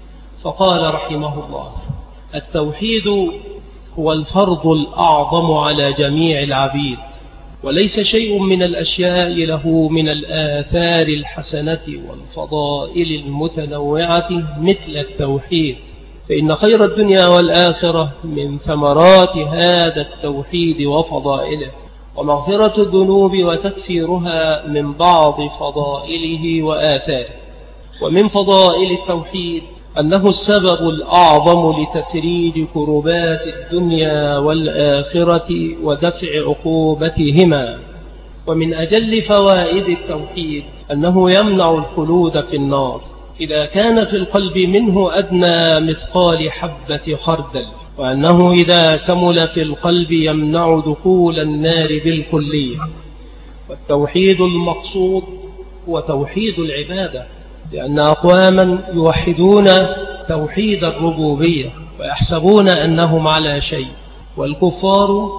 S1: فقال رحمه الله: التوحيد هو الفرض الأعظم على جميع العبيد، وليس شيء من الأشياء له من الآثار الحسنة والفضائل المتنوعة مثل التوحيد، فإن خير الدنيا والآخرة من ثمرات هذا التوحيد وفضائله، ومغفرة الذنوب وتكفيرها من بعض فضائله وآثاره. ومن فضائل التوحيد أنه السبب الأعظم لتفريج كربات الدنيا والآخرة ودفع عقوبتهما. ومن أجل فوائد التوحيد أنه يمنع الخلود في النار إذا كان في القلب منه أدنى مثقال حبة خردل، وأنه إذا كمل في القلب يمنع دخول النار بالكلية. والتوحيد المقصود هو توحيد العبادة، لأن أقواما يوحدون توحيد الربوبية ويحسبون أنهم على شيء، والكفار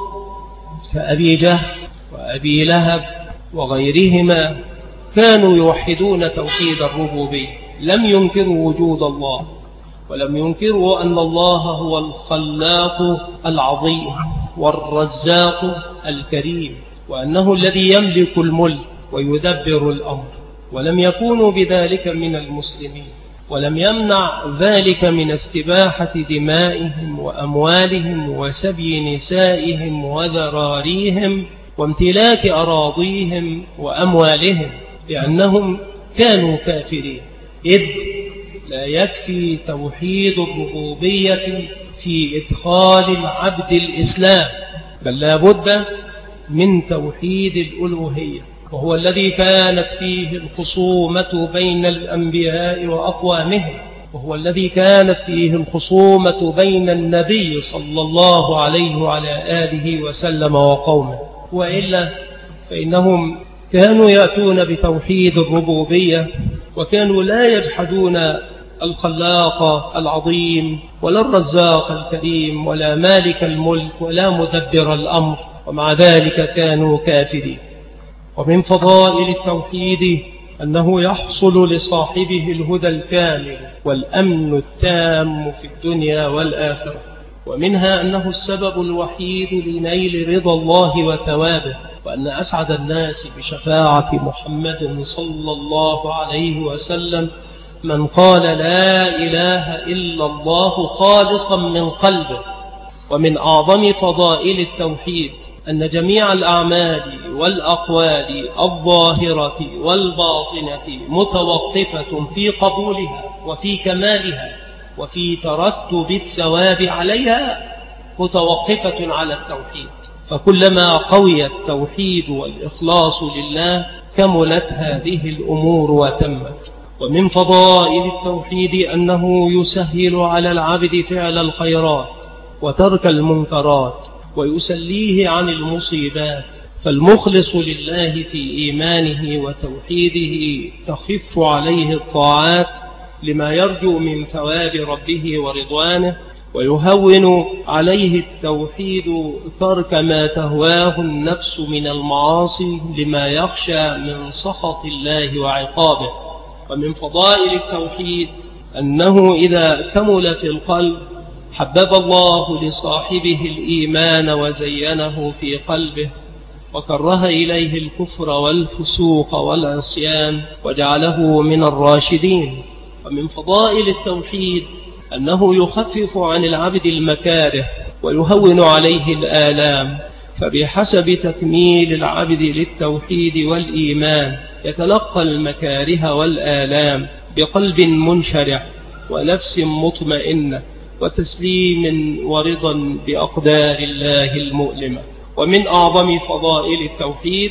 S1: كأبي جهل وأبي لهب وغيرهما كانوا يوحدون توحيد الربوبية، لم ينكروا وجود الله، ولم ينكروا أن الله هو الخلاق العظيم والرزاق الكريم، وأنه الذي يملك الملك ويدبر الأمر، ولم يكونوا بذلك من المسلمين. ولم يمنع ذلك من استباحة دمائهم وأموالهم وسبي نسائهم وذراريهم وامتلاك أراضيهم وأموالهم، لأنهم كانوا كافرين، إذ لا يكفي توحيد الربوبية في إدخال العبد الإسلام، بل لا بد من توحيد الألوهية، وهو الذي كانت فيه الخصومة بين الأنبياء وأقوامهم، وهو الذي كانت فيه الخصومة بين النبي صلى الله عليه وعلى آله وسلم وقومه. وإلا فإنهم كانوا يأتون بتوحيد الربوبية، وكانوا لا يجحدون الخلاق العظيم ولا الرزاق الكريم ولا مالك الملك ولا مدبر الأمر، ومع ذلك كانوا كافرين. ومن فضائل التوحيد أنه يحصل لصاحبه الهدى الكامل والأمن التام في الدنيا والآخرة، ومنها أنه السبب الوحيد لنيل رضا الله وثوابه، وأن أسعد الناس بشفاعة محمد صلى الله عليه وسلم من قال لا إله إلا الله خالصا من قلبه. ومن أعظم فضائل التوحيد أن جميع الأعمال والأقوال الظاهرة والباطنة متوقفة في قبولها وفي كمالها وفي ترتب الثواب عليها متوقفة على التوحيد، فكلما قوي التوحيد والإخلاص لله كملت هذه الأمور وتمت. ومن فضائل التوحيد أنه يسهل على العبد فعل الخيرات وترك المنكرات ويسليه عن المصيبات، فالمخلص لله في إيمانه وتوحيده تخف عليه الطاعات لما يرجو من ثواب ربه ورضوانه، ويهون عليه التوحيد ترك ما تهواه النفس من المعاصي لما يخشى من سخط الله وعقابه. ومن فضائل التوحيد أنه إذا كمل في القلب حبب الله لصاحبه الإيمان وزينه في قلبه، وكره إليه الكفر والفسوق والعصيان وجعله من الراشدين. ومن فضائل التوحيد أنه يخفف عن العبد المكاره ويهون عليه الآلام، فبحسب تكميل العبد للتوحيد والإيمان يتلقى المكاره والآلام بقلب منشرح ونفس مطمئنة وتسليم ورضا بأقدار الله المؤلمة. ومن أعظم فضائل التوحيد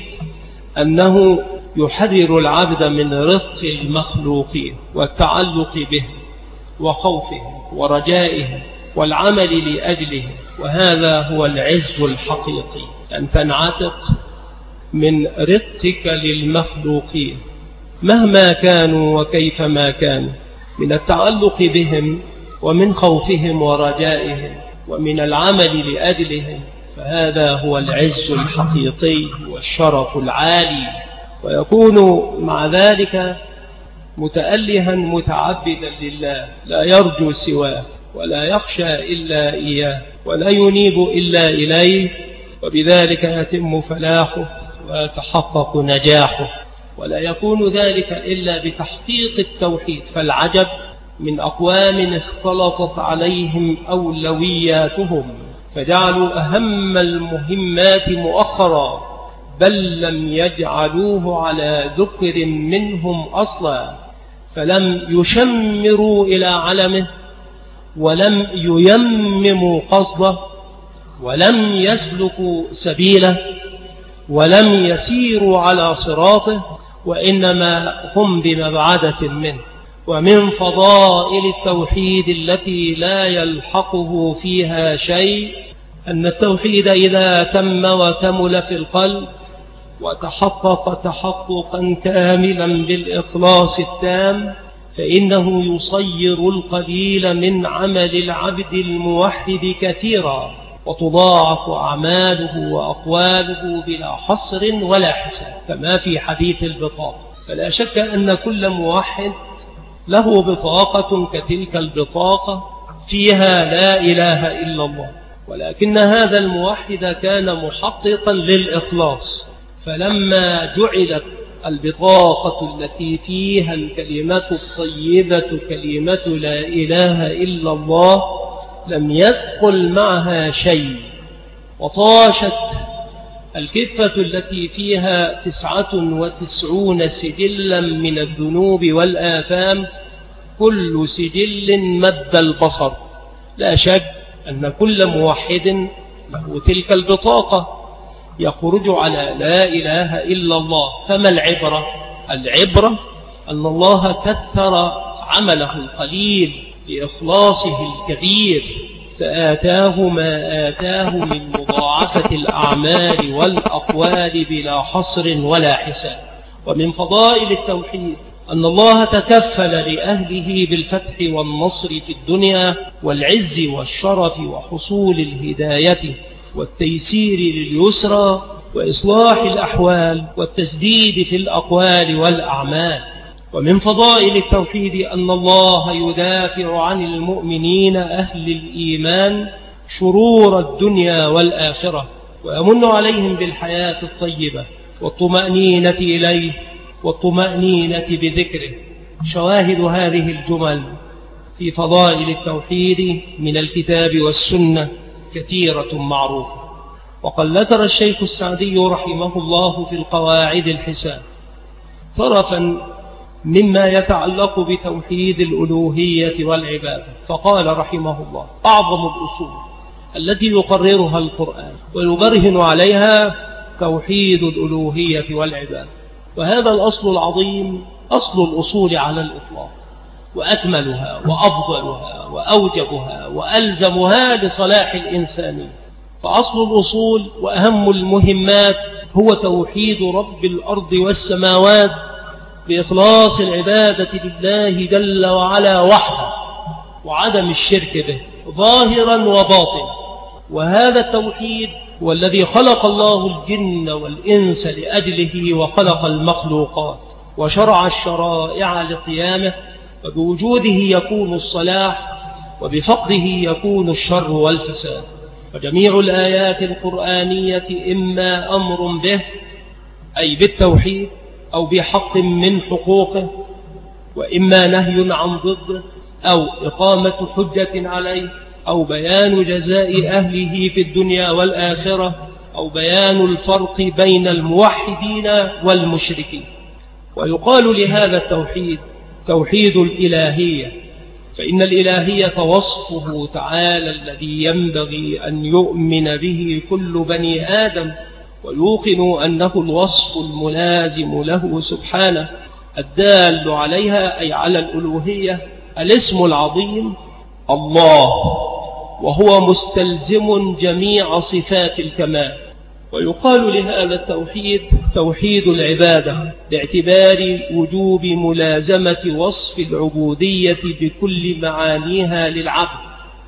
S1: أنه يحرر العبد من رق المخلوقين والتعلق به وخوفهم ورجائهم والعمل لأجلهم، وهذا هو العز الحقيقي، أن تنعتق من رقك للمخلوقين مهما كانوا وكيفما كانوا، من التعلق بهم ومن خوفهم ورجائهم ومن العمل لأجلهم، فهذا هو العز الحقيقي والشرف العالي. ويكون مع ذلك متألها متعبدا لله، لا يرجو سواه ولا يخشى إلا إياه ولا ينيب إلا إليه، وبذلك يتم فلاحه ويتحقق نجاحه. ولا يكون ذلك إلا بتحقيق التوحيد. فالعجب من أقوام اختلطت عليهم أولوياتهم فجعلوا أهم المهمات مؤخرا، بل لم يجعلوه على ذكر منهم أصلا، فلم يشمروا إلى علمه ولم ييمموا قصده ولم يسلكوا سبيله ولم يسيروا على صراطه، وإنما هم بمبعدة منه. ومن فضائل التوحيد التي لا يلحقه فيها شيء أن التوحيد إذا تم وكمل في القلب وتحقق تحققا كاملا بالإخلاص التام، فإنه يصير القليل من عمل العبد الموحد كثيرا، وتضاعف أعماله وأقواله بلا حصر ولا حساب، كما في حديث البطاقة. فلا شك أن كل موحد له بطاقة كتلك البطاقة فيها لا إله إلا الله، ولكن هذا الموحد كان محققا للإخلاص، فلما جعلت البطاقة التي فيها الكلمة الطيبة كلمة لا إله إلا الله لم يدخل معها شيء، وطاشت الكفة التي فيها تسعة وتسعون سجلا من الذنوب والآثام، كل سجل مد البصر. لا شك أن كل موحد له تلك البطاقة يخرج على لا إله إلا الله. فما العبرة؟ العبرة أن الله كثر عمله القليل لإخلاصه الكبير، فآتاه ما آتاه من مضاعفة الأعمال والأقوال بلا حصر ولا حساب. ومن فضائل التوحيد أن الله تكفل لأهله بالفتح والنصر في الدنيا والعز والشرف وحصول الهداية والتيسير لليسرى وإصلاح الأحوال والتسديد في الأقوال والأعمال. ومن فضائل التوحيد أن الله يدافع عن المؤمنين أهل الإيمان شرور الدنيا والآخرة، ويمن عليهم بالحياة الطيبة والطمأنينة إليه والطمأنينة بذكره. شواهد هذه الجمل في فضائل التوحيد من الكتاب والسنة كثيرة معروفة. وقد ذكر الشيخ السعدي رحمه الله في القواعد الحسان طرفا مما يتعلق بتوحيد الألوهية والعبادة، فقال رحمه الله: أعظم الأصول التي يقررها القرآن ويبرهن عليها توحيد الألوهية والعبادة، وهذا الأصل العظيم أصل الأصول على الإطلاق، وأكملها وأفضلها وأوجبها وألزمها لصلاح الإنسان. فأصل الأصول وأهم المهمات هو توحيد رب الأرض والسماوات بإخلاص العبادة لله جل وعلا وحده، وعدم الشرك به، ظاهرا وباطنا. وهذا التوحيد هو الذي خلق الله الجن والإنس لأجله وخلق المخلوقات وشرع الشرائع لقيامه، وبوجوده يكون الصلاح وبفقده يكون الشر والفساد. وجميع الآيات القرآنية إما أمر به أي بالتوحيد أو بحق من حقوقه، وإما نهي عن ضده أو إقامة حجة عليه، أو بيان جزاء أهله في الدنيا والآخرة، أو بيان الفرق بين الموحدين والمشركين. ويقال لهذا التوحيد توحيد الإلهية، فإن الإلهية وصفه تعالى الذي ينبغي أن يؤمن به كل بني آدم ويوقن أنه الوصف الملازم له سبحانه الدال عليها، أي على الألوهية. الاسم العظيم الله، وهو مستلزم جميع صفات الكمال. ويقال لهذا التوحيد توحيد العبادة باعتبار وجوب ملازمة وصف العبودية بكل معانيها للعبد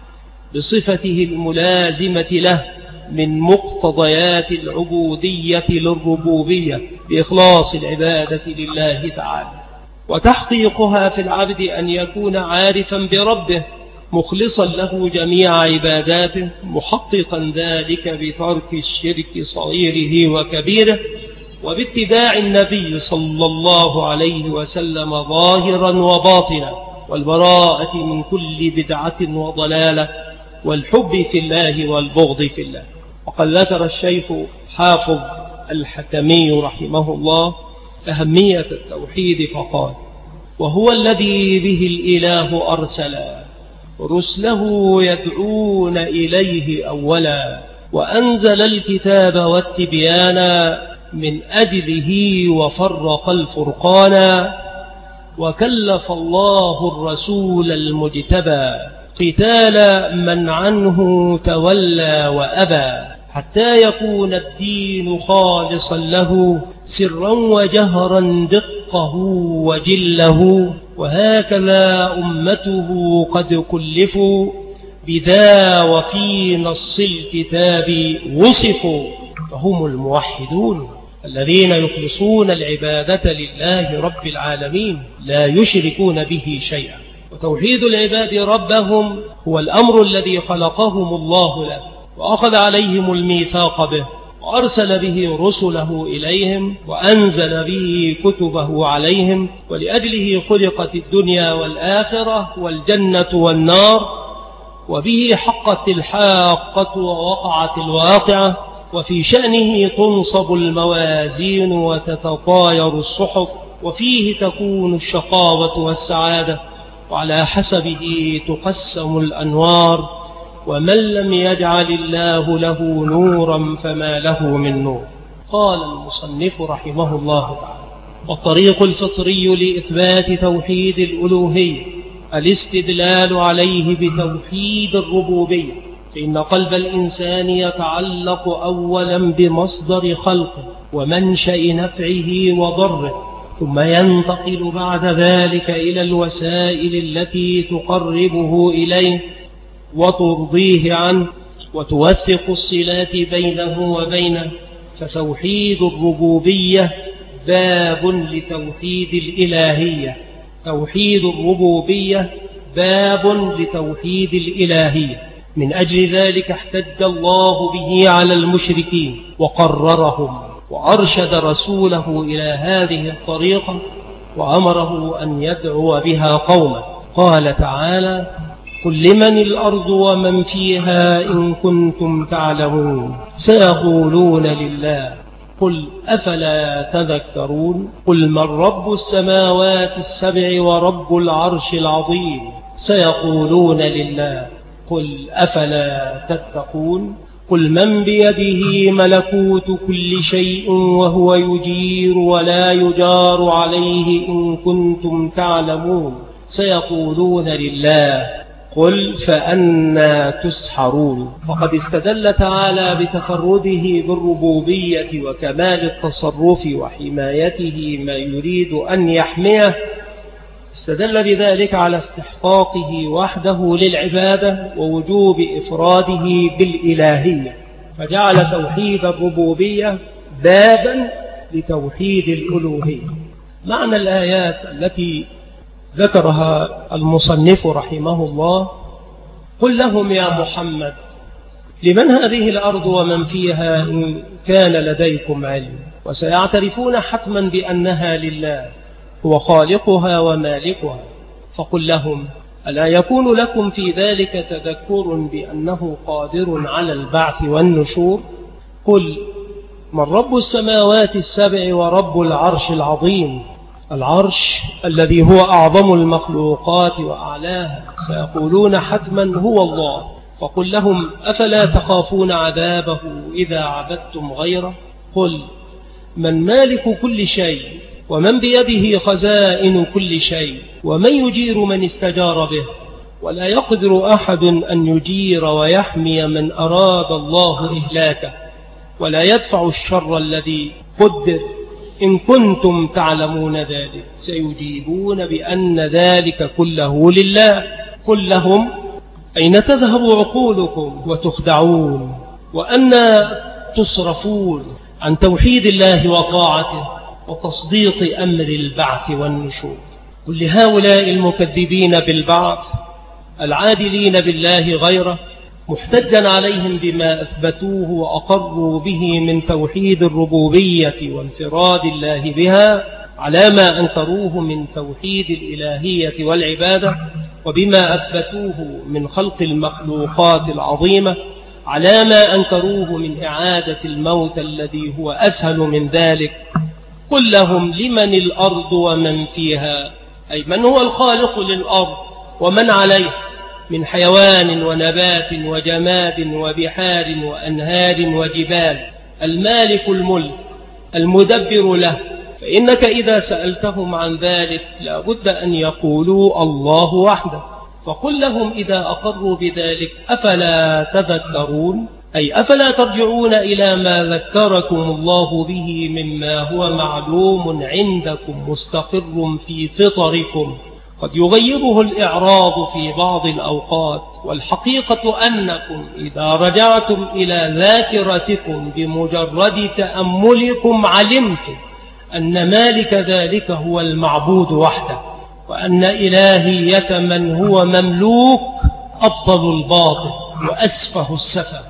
S1: بصفته الملازمة له من مقتضيات العبودية للربوبية بإخلاص العبادة لله تعالى، وتحقيقها في العبد أن يكون عارفا بربه مخلصا له جميع عباداته، محققا ذلك بترك الشرك صغيره وكبيره، وباتباع النبي صلى الله عليه وسلم ظاهرا وباطنا، والبراءة من كل بدعة وضلالة، والحب في الله والبغض في الله. وقد ذكر الشيخ حافظ الحكمي رحمه الله أهمية التوحيد فقال: وهو الذي به الإله أرسل رسله يدعون إليه أولا، وأنزل الكتاب والتبيان من أجله وفرق الفرقان، وكلف الله الرسول المجتبى قتال من عنه تولى وأبى، حتى يكون الدين خالصا له سرا وجهرا دقه وجله. وهكذا أمته قد كلفوا بذا وفي نص الكتاب وصفوا، فهم الموحدون الذين يخلصون العبادة لله رب العالمين لا يشركون به شيئا. وتوحيد العباد ربهم هو الأمر الذي خلقهم الله له وأخذ عليهم الميثاق به، وأرسل به رسله إليهم، وأنزل به كتبه عليهم، ولأجله خلقت الدنيا والآخرة والجنة والنار، وبه حقت الحاقة ووقعت الواقعة، وفي شأنه تنصب الموازين وتتطاير الصحف، وفيه تكون الشقاوة والسعادة، وعلى حسبه تقسم الأنوار، ومن لم يجعل الله له نورا فما له من نور. قال المصنف رحمه الله تعالى: والطريق الفطري لإثبات توحيد الألوهية الاستدلال عليه بتوحيد الربوبية، فإن قلب الإنسان يتعلق أولا بمصدر خلقه ومنشأ نفعه وضره، ثم ينتقل بعد ذلك إلى الوسائل التي تقربه إليه وترضيه عنه وتوثق الصلات بينه وبينه. فتوحيد الربوبية باب لتوحيد الإلهية، توحيد الربوبية باب لتوحيد الإلهية. من أجل ذلك احتج الله به على المشركين وقررهم، وأرشد رسوله إلى هذه الطريقة وأمره أن يدعو بها قومه. قال تعالى: قل لمن الأرض ومن فيها إن كنتم تعلمون سيقولون لله قل أفلا تذكرون قل من رب السماوات السبع ورب العرش العظيم سيقولون لله قل أفلا تتقون قل من بيده ملكوت كل شيء وهو يجير ولا يجار عليه إن كنتم تعلمون سيقولون لله قل فأنى تسحرون. فقد استدل تعالى بتفرده بالربوبية وكمال التصرف وحمايته ما يريد أن يحميه، واستدل بذلك على استحقاقه وحده للعبادة ووجوب إفراده بالإلهية، فجعل توحيد الربوبية بابا لتوحيد الألوهية. معنى الآيات التي ذكرها المصنف رحمه الله: قل لهم يا محمد لمن هذه الأرض ومن فيها إن كان لديكم علم، وسيعترفون حتما بأنها لله هو خالقها ومالكها، فقل لهم ألا يكون لكم في ذلك تذكر بأنه قادر على البعث والنشور؟ قل من رب السماوات السبع ورب العرش العظيم، العرش الذي هو أعظم المخلوقات وأعلاها، سيقولون حتما هو الله، فقل لهم أفلا تخافون عذابه إذا عبدتم غيره؟ قل من مالك كل شيء ومن بيده خزائن كل شيء ومن يجير من استجار به، ولا يقدر أحد أن يجير ويحمي من أراد الله إهلاكه، ولا يدفع الشر الذي قدر إن كنتم تعلمون ذلك، سيجيبون بأن ذلك كله لله. قل لهم أين تذهب عقولكم وتخدعون، وأن تصرفون عن توحيد الله وطاعته وتصديق أمر البعث والنشور؟ قل لهؤلاء المكذبين بالبعث العادلين بالله غيره، محتجا عليهم بما أثبتوه وأقروا به من توحيد الربوبية وانفراد الله بها، على ما أنكروه من توحيد الإلهية والعبادة، وبما أثبتوه من خلق المخلوقات العظيمة، على ما أنكروه من إعادة الموت الذي هو أسهل من ذلك. قل لهم لمن الأرض ومن فيها، أي من هو الخالق للأرض ومن عليه من حيوان ونبات وجماد وبحار وأنهار وجبال، المالك الملك المدبر له. فإنك إذا سألتهم عن ذلك لا بد أن يقولوا الله وحده. فقل لهم إذا أقروا بذلك أفلا تذكرون، أي أفلا ترجعون إلى ما ذكركم الله به مما هو معلوم عندكم مستقر في فطركم، قد يغيبه الإعراض في بعض الأوقات، والحقيقة أنكم إذا رجعتم إلى ذاكرتكم بمجرد تأملكم علمتم أن مالك ذلك هو المعبود وحده، وأن إلهية من هو مملوك أبطل الباطل وأسفه السفه.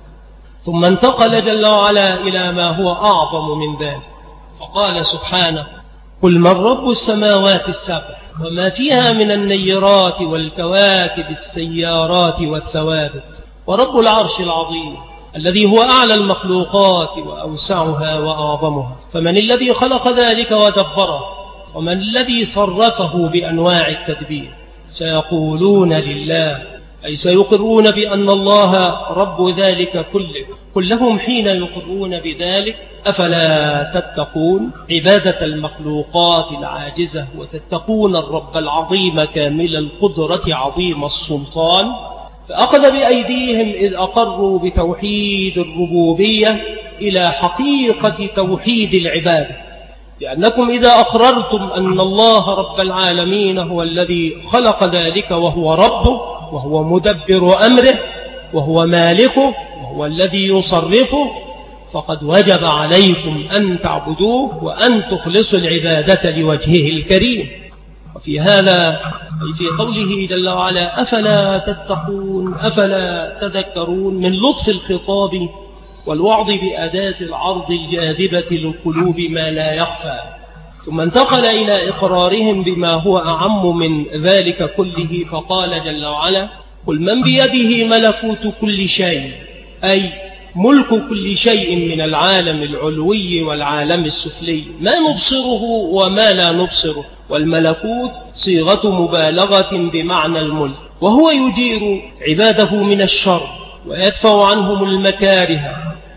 S1: ثم انتقل جل وعلا إلى ما هو أعظم من ذلك، فقال سبحانه: قل من رب السماوات السبع وما فيها من النيرات والكواكب السيارات والثوابت، ورب العرش العظيم الذي هو أعلى المخلوقات وأوسعها وأعظمها. فمن الذي خلق ذلك ودبره، ومن الذي صرفه بأنواع التدبير؟ سيقولون لله، أي سيقرون بأن الله رب ذلك كله. قل لهم حين يقرون بذلك أفلا تتقون عبادة المخلوقات العاجزة، وتتقون الرب العظيم كامل القدرة عظيم السلطان؟ فأخذ بأيديهم إذ أقروا بتوحيد الربوبية إلى حقيقة توحيد العبادة، لأنكم إذا أقررتم أن الله رب العالمين هو الذي خلق ذلك وهو ربه وهو مدبر أمره وهو مالكه وهو الذي يصرفه، فقد وجب عليكم أن تعبدوه وأن تخلصوا العبادة لوجهه الكريم. وفي هذا أي في قوله جل وعلا أفلا تتقون أفلا تذكرون من لطف الخطاب والوعظ بأداة العرض الجاذبة للقلوب ما لا يخفى، ثم انتقل إلى إقرارهم بما هو أعم من ذلك كله، فقال جل وعلا: قل من بيده ملكوت كل شيء، أي ملك كل شيء من العالم العلوي والعالم السفلي، ما نبصره وما لا نبصره. والملكوت صيغة مبالغة بمعنى الملك، وهو يجير عباده من الشر ويدفع عنهم المكاره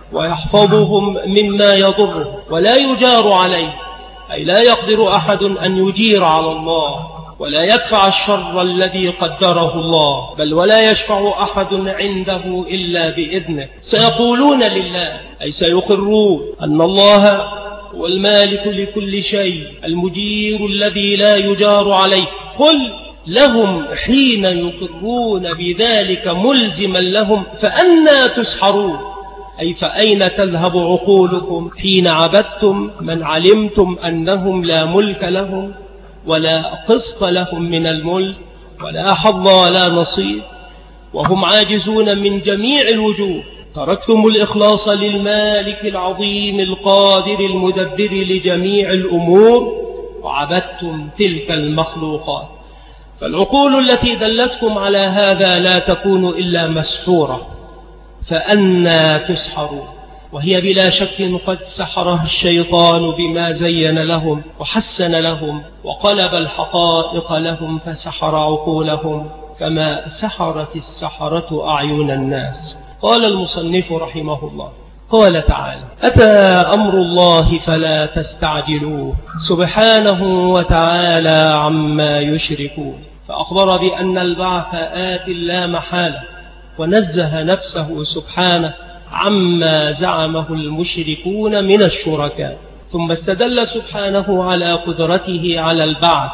S1: ويحفظهم مما يضره، ولا يجار عليه، أي لا يقدر أحد أن يجير على الله ولا يدفع الشر الذي قدره الله، بل ولا يشفع أحد عنده إلا بإذنه. سيقولون لله، أي سيقرون أن الله هو المالك لكل شيء، المجير الذي لا يجار عليه، قل لهم حين يقرون بذلك ملزما لهم فأنى تسحرون، أي فأين تذهب عقولكم حين عبدتم من علمتم أنهم لا ملك لهم ولا قسط لهم من الملك ولا حظ ولا نصيب، وهم عاجزون من جميع الوجوه. تركتم الإخلاص للمالك العظيم القادر المدبر لجميع الأمور وعبدتم تلك المخلوقات. فالعقول التي دلتكم على هذا لا تكون إلا مسحورة، فأنى تسحرون؟ وهي بلا شك قد سحرها الشيطان بما زين لهم وحسن لهم وقلب الحقائق لهم فسحر عقولهم كما سحرت السحرة أعين الناس. قال المصنف رحمه الله قال تعالى: أتى أمر الله فلا تستعجلوه سبحانه وتعالى عما يشركون، فأخبر بأن البعث آت لا محالة، ونزه نفسه سبحانه عما زعمه المشركون من الشركاء، ثم استدل سبحانه على قدرته على البعث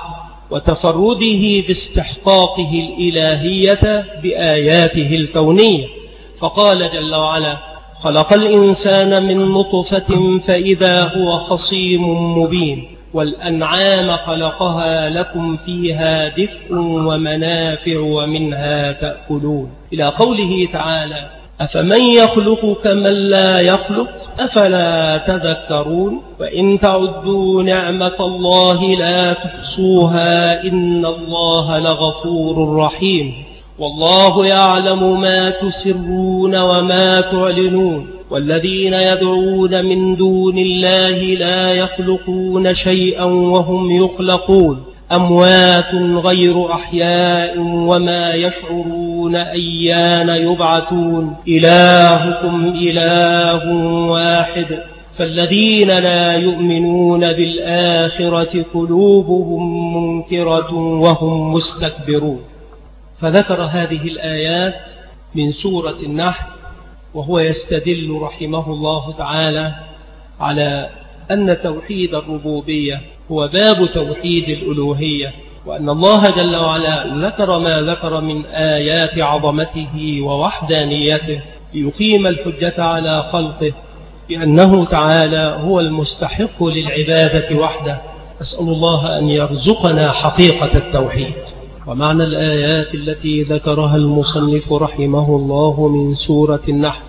S1: وتفرده باستحقاقه الإلهية بآياته الكونية، فقال جل وعلا: خلق الإنسان من نطفة فإذا هو خصيم مبين، والأنعام خلقها لكم فيها دفء ومنافع ومنها تأكلون، إلى قوله تعالى: أفمن يخلق كمن لا يخلق أفلا تذكرون، وإن تعدوا نعمة الله لا تحصوها إن الله لغفور رحيم، والله يعلم ما تسرون وما تعلنون، والذين يدعون من دون الله لا يخلقون شيئا وهم يخلقون، أموات غير أحياء وما يشعرون أيان يبعثون، إلهكم إله واحد، فالذين لا يؤمنون بالآخرة قلوبهم منكرة وهم مستكبرون. فذكر هذه الآيات من سورة النحل، وهو يستدل رحمه الله تعالى على أن توحيد الربوبية هو باب توحيد الألوهية، وأن الله جل وعلا ذكر ما ذكر من آيات عظمته ووحدانيته ليقيم الحجة على خلقه بأنه تعالى هو المستحق للعبادة وحده. أسأل الله أن يرزقنا حقيقة التوحيد. ومعنى الآيات التي ذكرها المصنف رحمه الله من سورة النحل: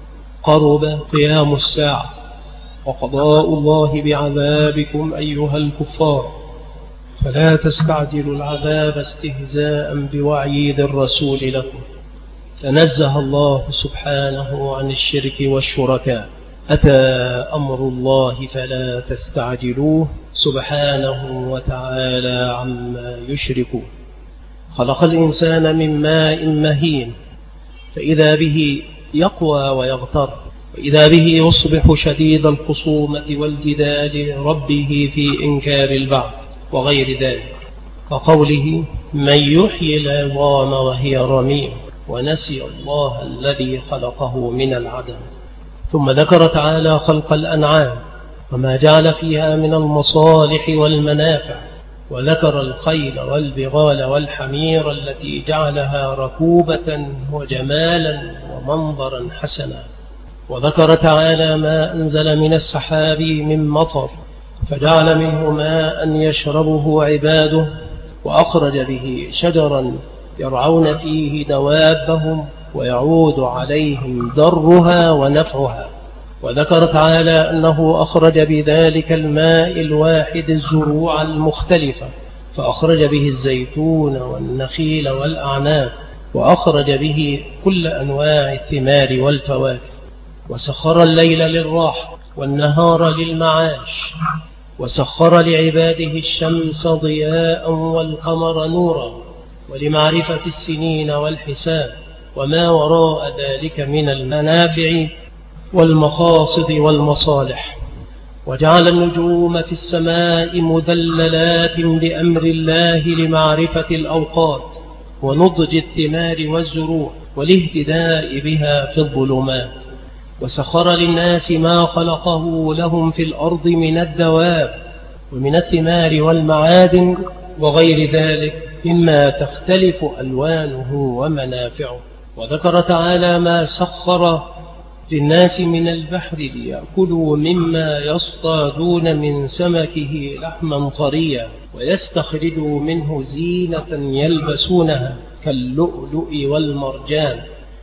S1: قرب قيام الساعة وقضاء الله بعذابكم أيها الكفار، فلا تستعجلوا العذاب استهزاء بوعيد الرسول لكم. تنزه الله سبحانه عن الشرك والشركاء. أتى أمر الله فلا تستعجلوه سبحانه وتعالى عما يشركون. خلق الإنسان من ماء مهين، فإذا به يقوى ويغتر، وإذا به يصبح شديد الخصومة والجدال ربه في إنكار البعث وغير ذلك، كقوله: من يحيي العظام وهي رميم، ونسي الله الذي خلقه من العدم. ثم ذكر تعالى خلق الأنعام وما جعل فيها من المصالح والمنافع، وذكر الخيل والبغال والحمير التي جعلها ركوبة وجمالا ومنظرا حسنا، وذكر تعالى ما أنزل من السحاب من مطر فجعل منه ماء يشربه عباده، وأخرج به شجرا يرعون فيه دوابهم ويعود عليهم ضرها ونفعها. وذكر تعالى أنه أخرج بذلك الماء الواحد الزروع المختلفة، فأخرج به الزيتون والنخيل والأعناب، وأخرج به كل أنواع الثمار والفواكه، وسخر الليل للراحة والنهار للمعاش، وسخر لعباده الشمس ضياء والقمر نورا، ولمعرفة السنين والحساب وما وراء ذلك من المنافع والمقاصد والمصالح. وجعل النجوم في السماء مذللات بأمر الله لمعرفة الأوقات ونضج الثمار والزروع والاهتداء بها في الظلمات. وسخر للناس ما خلقه لهم في الأرض من الدواب ومن الثمار والمعادن وغير ذلك مما تختلف ألوانه ومنافعه. وذكر تعالى ما سخر للناس من البحر ليأكلوا مما يصطادون من سمكه لحما طريا ويستخرجوا منه زينة يلبسونها كاللؤلؤ والمرجان،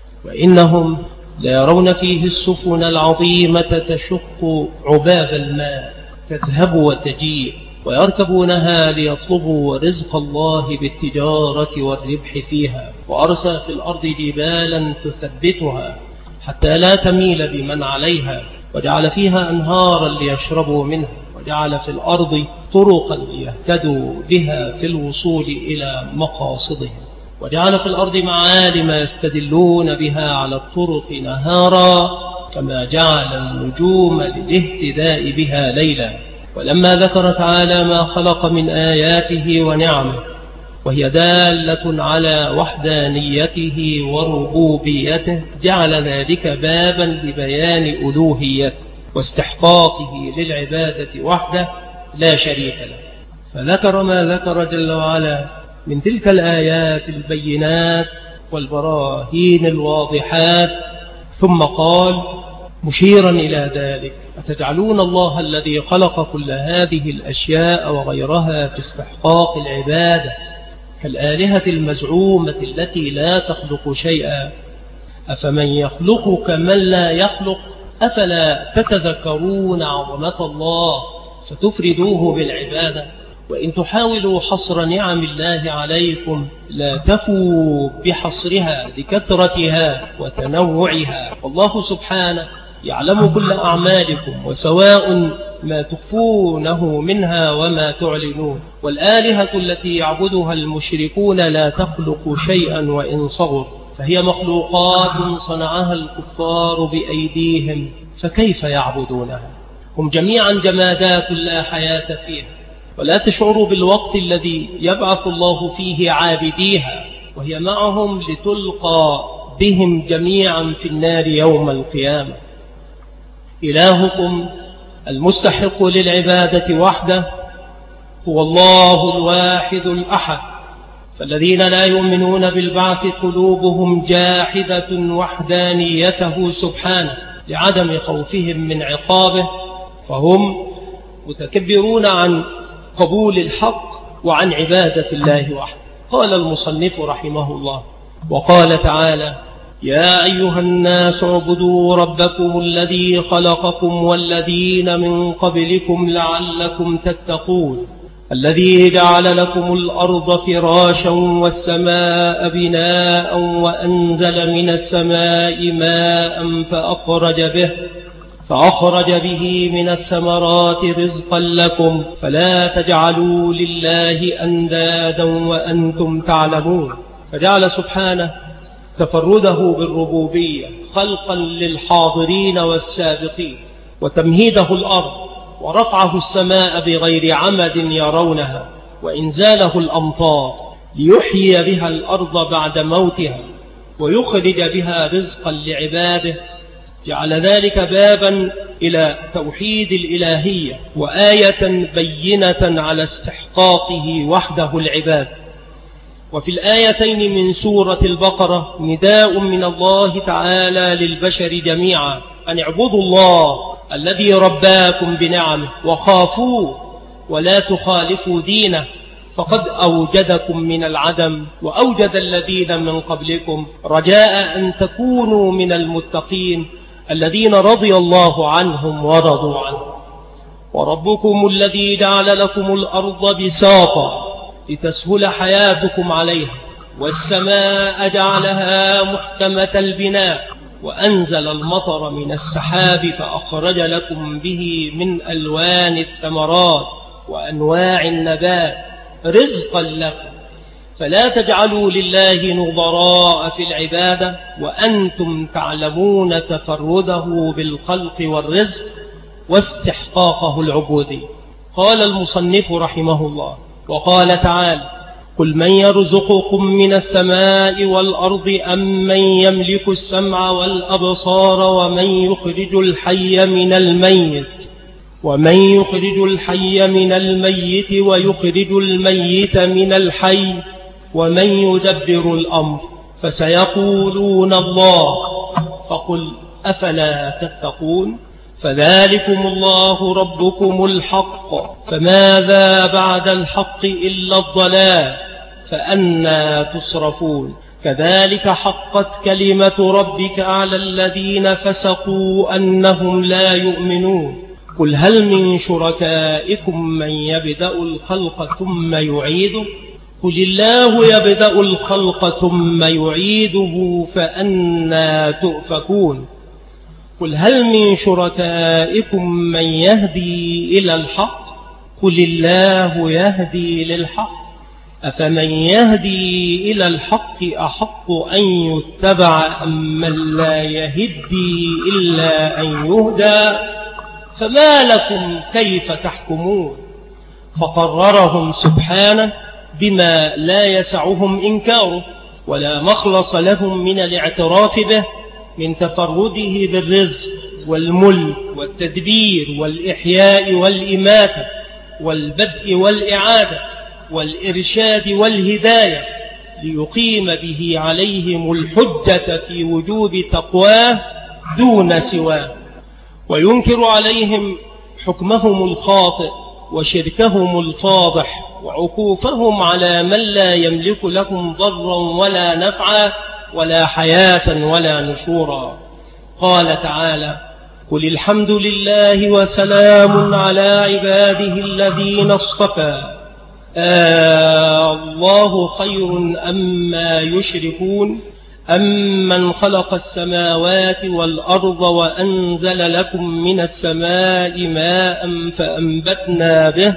S1: وإنهم ليرون فيه السفن العظيمة تشق عباب الماء تذهب وتجيء، ويركبونها ليطلبوا رزق الله بالتجارة والربح فيها، وأرسى في الأرض جبالا تثبتها حتى لا تميل بمن عليها، وجعل فيها أنهارا ليشربوا منها، وجعل في الأرض طرقا ليهتدوا بها في الوصول إلى مقاصدهم، وجعل في الأرض معالم يستدلون بها على الطرق نهارا، كما جعل النجوم للاهتداء بها ليلا. ولما ذكر تعالى ما خلق من آياته ونعمه وهي دالة على وحدانيته وربوبيته، جعل ذلك بابا لبيان ألوهيته واستحقاقه للعبادة وحده لا شريك له، فذكر ما ذكر جل وعلا من تلك الآيات البينات والبراهين الواضحات، ثم قال مشيرا إلى ذلك: أتجعلون الله الذي خلق كل هذه الأشياء وغيرها في استحقاق العبادة كالآلهة المزعومة التي لا تخلق شيئا، أفمن يخلق كمن لا يخلق، أفلا تتذكرون عظمة الله فتفردوه بالعبادة؟ وإن تحاولوا حصر نعم الله عليكم لا تفوا بحصرها لكثرتها وتنوعها، والله سبحانه يعلم كل أعمالكم، وسواء ما تخفونه منها وما تعلنون. والآلهة التي يعبدها المشركون لا تخلق شيئا وإن صغر، فهي مخلوقات صنعها الكفار بأيديهم، فكيف يعبدونها؟ هم جميعا جمادات لا حياة فيها، ولا تشعروا بالوقت الذي يبعث الله فيه عابديها وهي معهم لتلقى بهم جميعا في النار يوم القيامة. إلهكم المستحق للعبادة وحده هو الله الواحد الأحد، فالذين لا يؤمنون بالبعث قلوبهم جاحدة وحدانيته سبحانه لعدم خوفهم من عقابه، فهم متكبرون عن قبول الحق وعن عبادة الله وحده. قال المصنف رحمه الله: وقال تعالى: يا أيها الناس اعبدوا ربكم الذي خلقكم والذين من قبلكم لعلكم تتقون، الذي جعل لكم الأرض فراشا والسماء بناء وأنزل من السماء ماء فأخرج به فأخرج به من الثمرات رزقا لكم، فلا تجعلوا لله أندادا وأنتم تعلمون. فجعل سبحانه تفرده بالربوبية خلقا للحاضرين والسابقين، وتمهيده الأرض، ورفعه السماء بغير عمد يرونها، وإنزاله الأمطار ليحيي بها الأرض بعد موتها ويخرج بها رزقا لعباده. جعل ذلك بابا إلى توحيد الإلهية وآية بينة على استحقاقه وحده العباد. وفي الآيتين من سورة البقرة نداء من الله تعالى للبشر جميعا أن اعبدوا الله الذي رباكم بنعمه وخافوه ولا تخالفوا دينه، فقد أوجدكم من العدم وأوجد الذين من قبلكم، رجاء أن تكونوا من المتقين الذين رضي الله عنهم ورضوا عنه. وربكم الذي جعل لكم الأرض بساطا لتسهل حياتكم عليها، والسماء جعلها محكمة البناء، وأنزل المطر من السحاب فأخرج لكم به من ألوان الثمرات وأنواع النبات رزقا لكم، فلا تجعلوا لله نظراء في العبادة وأنتم تعلمون تفرده بالخلق والرزق واستحقاقه العبودي. قال المصنف رحمه الله: وقال تعالى: قل من يرزقكم من السماء والأرض أم من يملك السمع والأبصار ومن يخرج الحي من الميت ومن يخرج الحي من الميت ويخرج الميت من الحي ومن يدبر الأمر فسيقولون الله فقل أفلا تتقون فذلكم الله ربكم الحق فماذا بعد الحق إلا الضلال فأنى تصرفون كذلك حقت كلمة ربك على الذين فسقوا أنهم لا يؤمنون قل هل من شركائكم من يبدأ الخلق ثم يعيده قل الله يبدأ الخلق ثم يعيده فأنى تؤفكون قل هل من شركائكم من يهدي إلى الحق قل الله يهدي للحق أفمن يهدي إلى الحق أحق أن يتبع أم من لا يهدي إلا أن يهدى فما لكم كيف تحكمون فقررهم سبحانه بما لا يسعهم إنكاره ولا مخلص لهم من الاعتراف به من تفرده بالرزق والملك والتدبير والإحياء والإماتة والبدء والإعادة والإرشاد والهداية ليقيم به عليهم الحجة في وجوب تقواه دون سواه وينكر عليهم حكمهم الخاطئ وشركهم الفاضح وعكوفهم على من لا يملك لهم ضرا ولا نفعا ولا حياة ولا نشورا قال تعالى قل الحمد لله وسلام على عباده الذين اصطفى آه الله خير أما يشركون أمن خلق السماوات والأرض وأنزل لكم من السماء ماء فأنبتنا به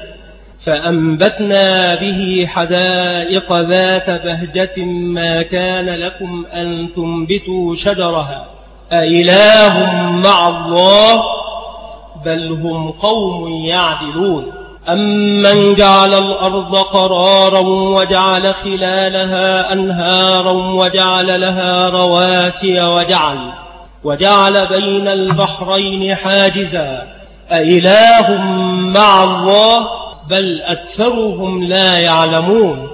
S1: فأنبتنا به حدائق ذات بهجة ما كان لكم أن تنبتوا شجرها أإله مع الله بل هم قوم يعدلون أمن جعل الأرض قرارا وجعل خلالها أنهارا وجعل لها رواسي وجعل وجعل بين البحرين حاجزا أإله مع الله بل أكثرهم لا يعلمون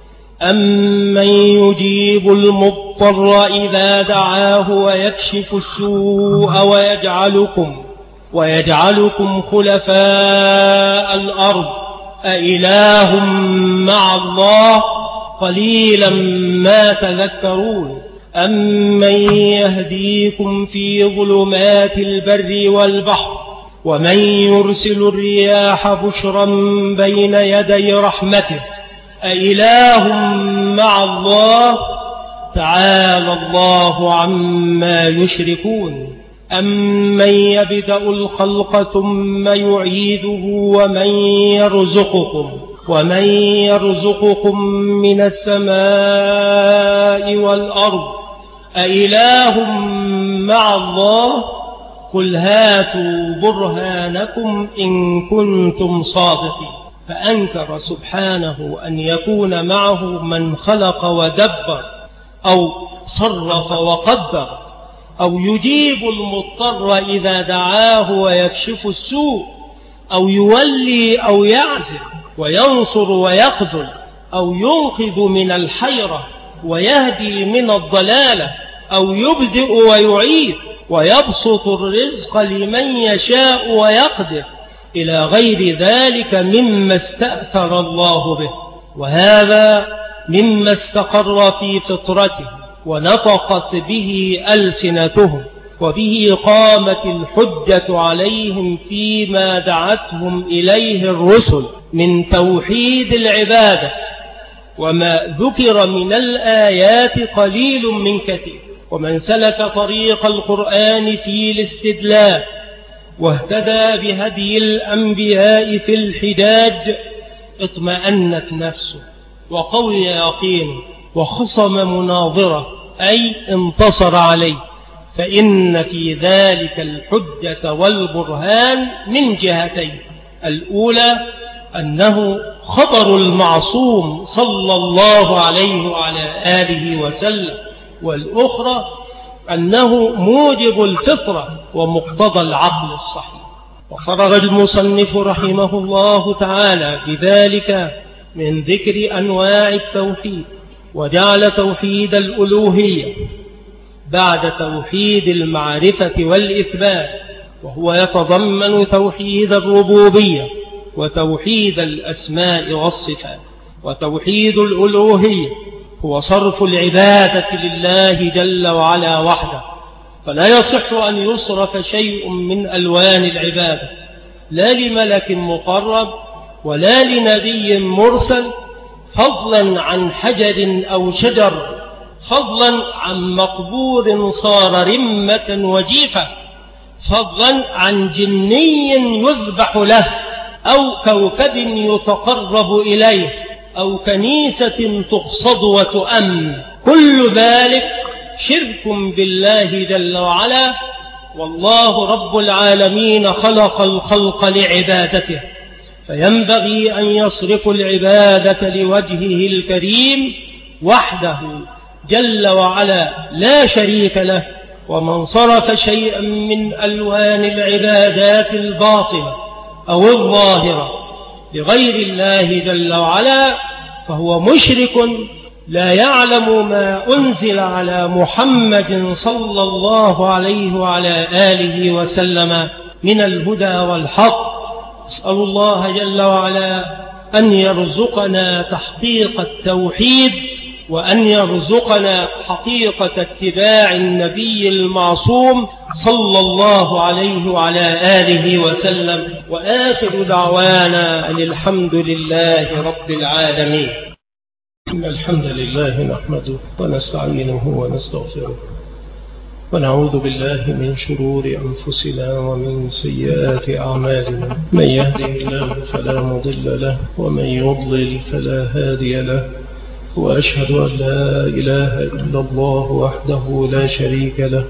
S1: أمن يجيب المضطر إذا دعاه ويكشف السوء ويجعلكم ويجعلكم خلفاء الأرض أإله مع الله قليلا ما تذكرون أمن يهديكم في ظلمات البر والبحر ومن يرسل الرياح بشرا بين يدي رحمته أإله مع الله تعالى الله عما يشركون أمن يبدأ الخلق ثم يعيده ومن يرزقكم ومن يرزقكم من السماء والأرض أإله مع الله قل هاتوا برهانكم إن كنتم صادقين فأنكر سبحانه أن يكون معه من خلق ودبر أو صرف وقدر أو يجيب المضطر إذا دعاه ويكشف السوء أو يولي أو يعزل وينصر ويخذل أو ينقذ من الحيرة ويهدي من الضلالة أو يبدئ ويعيد ويبسط الرزق لمن يشاء ويقدر إلى غير ذلك مما استأثر الله به وهذا مما استقر في فطرته ونطقت به ألسنتهم وبه قامت الحجة عليهم فيما دعتهم إليه الرسل من توحيد العبادة وما ذكر من الآيات قليل من كثير ومن سلك طريق القرآن في الاستدلال واهتدى بهدي الأنبياء في الحجاج اطمأنت نفسه وقوي يقين وخصم مناظرة أي انتصر عليه فإن في ذلك الحجة والبرهان من جهتين الأولى أنه خبر المعصوم صلى الله عليه وعلى آله وسلم والأخرى أنه موجب الفطرة ومقتضى العقل الصحيح وفرغ المصنف رحمه الله تعالى بذلك من ذكر أنواع التوحيد، وجعل توحيد الألوهية بعد توحيد المعرفة والإثبات، وهو يتضمن توحيد الربوبية وتوحيد الأسماء والصفات. وتوحيد الألوهية هو صرف العبادة لله جل وعلا وحده، فلا يصح أن يصرف شيء من ألوان العبادة، لا لملك مقرب ولا لنبي مرسل، فضلا عن حجر أو شجر، فضلا عن مقبور صار رمة وجيفة، فضلا عن جني يذبح له، أو كوكب يتقرب إليه، أو كنيسة تقصد وتؤمن. كل ذلك شرك بالله جل وعلا، والله رب العالمين خلق الخلق لعبادته، فينبغي أن يصرف العبادة لوجهه الكريم وحده جل وعلا لا شريك له. ومن صرف شيئا من ألوان العبادات الباطنة أو الظاهرة لغير الله جل وعلا فهو مشرك لا يعلم ما أنزل على محمد صلى الله عليه وعلى آله وسلم من الهدى والحق. أسأل الله جل وعلا أن يرزقنا تحقيق التوحيد، وأن يرزقنا حقيقة اتباع النبي المعصوم صلى الله عليه وعلى آله وسلم. وآخر دعوانا أن الحمد لله رب العالمين. إن الحمد لله نحمده ونستعينه ونستغفره، ونعوذ بالله من شرور أنفسنا ومن سيئات أعمالنا. من يهده الله فلا مضل له، ومن يضلل فلا هادي له. وأشهد أن لا إله إلا الله وحده لا شريك له،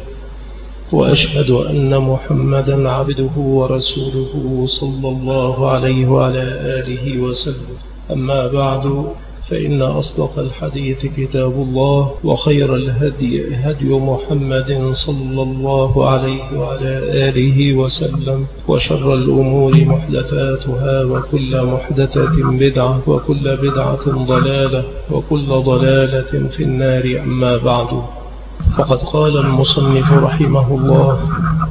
S1: وأشهد أن محمدا عبده ورسوله صلى الله عليه وعلى آله وسلم. أما بعد، فإن أصدق الحديث كتاب الله، وخير الهدي هدي محمد صلى الله عليه وعلى آله وسلم، وشر الأمور محدثاتها، وكل محدثة بدعة، وكل بدعة ضلالة، وكل ضلالة في النار. أما بعد، فقد قال المصنف رحمه الله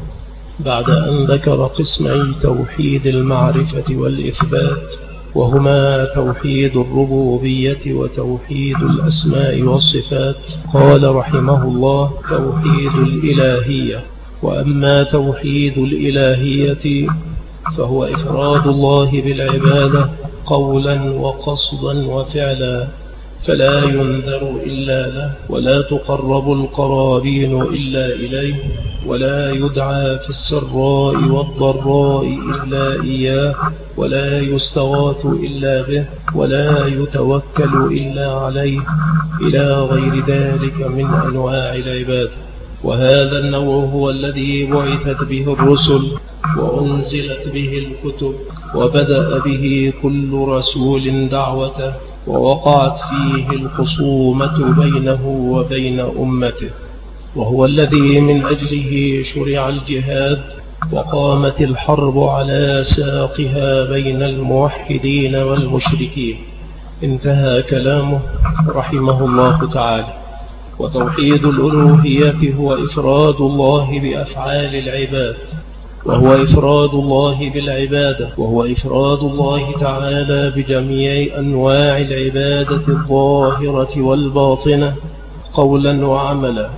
S1: بعد أن ذكر قسمي توحيد المعرفة والإثبات، وهما توحيد الربوبية وتوحيد الأسماء والصفات، قال رحمه الله: توحيد الإلهية. وأما توحيد الإلهية فهو إفراد الله بالعبادة قولا وقصدا وفعلا، فلا ينذر إلا له، ولا تقرب القرابين إلا إليه، ولا يدعى في السراء والضراء إلا إياه، ولا يستغاث إلا به، ولا يتوكل إلا عليه، إلى غير ذلك من أنواع العبادة. وهذا النوع هو الذي بعثت به الرسل، وأنزلت به الكتب، وبدأ به كل رسول دعوته، ووقعت فيه الخصومة بينه وبين أمته، وهو الذي من أجله شرع الجهاد، وقامت الحرب على ساقها بين الموحدين والمشركين. انتهى كلامه رحمه الله تعالى. وتوحيد الألوهية هو إفراد الله بأفعال العباد، وهو إفراد الله بالعبادة، وهو إفراد الله تعالى بجميع أنواع العبادة الظاهرة والباطنة قولا وعملا،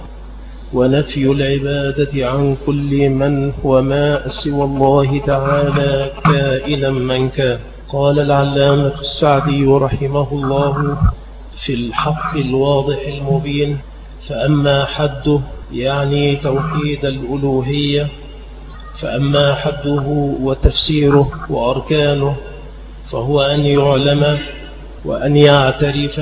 S1: ونفي العبادة عن كل من هو ما سوى الله تعالى كائنا من كان. قال العلامة السعدي رحمه الله في الحق الواضح المبين: فأما حده، يعني توحيد الألوهية، فأما حده وتفسيره وأركانه فهو أن يعلم وأن يعترف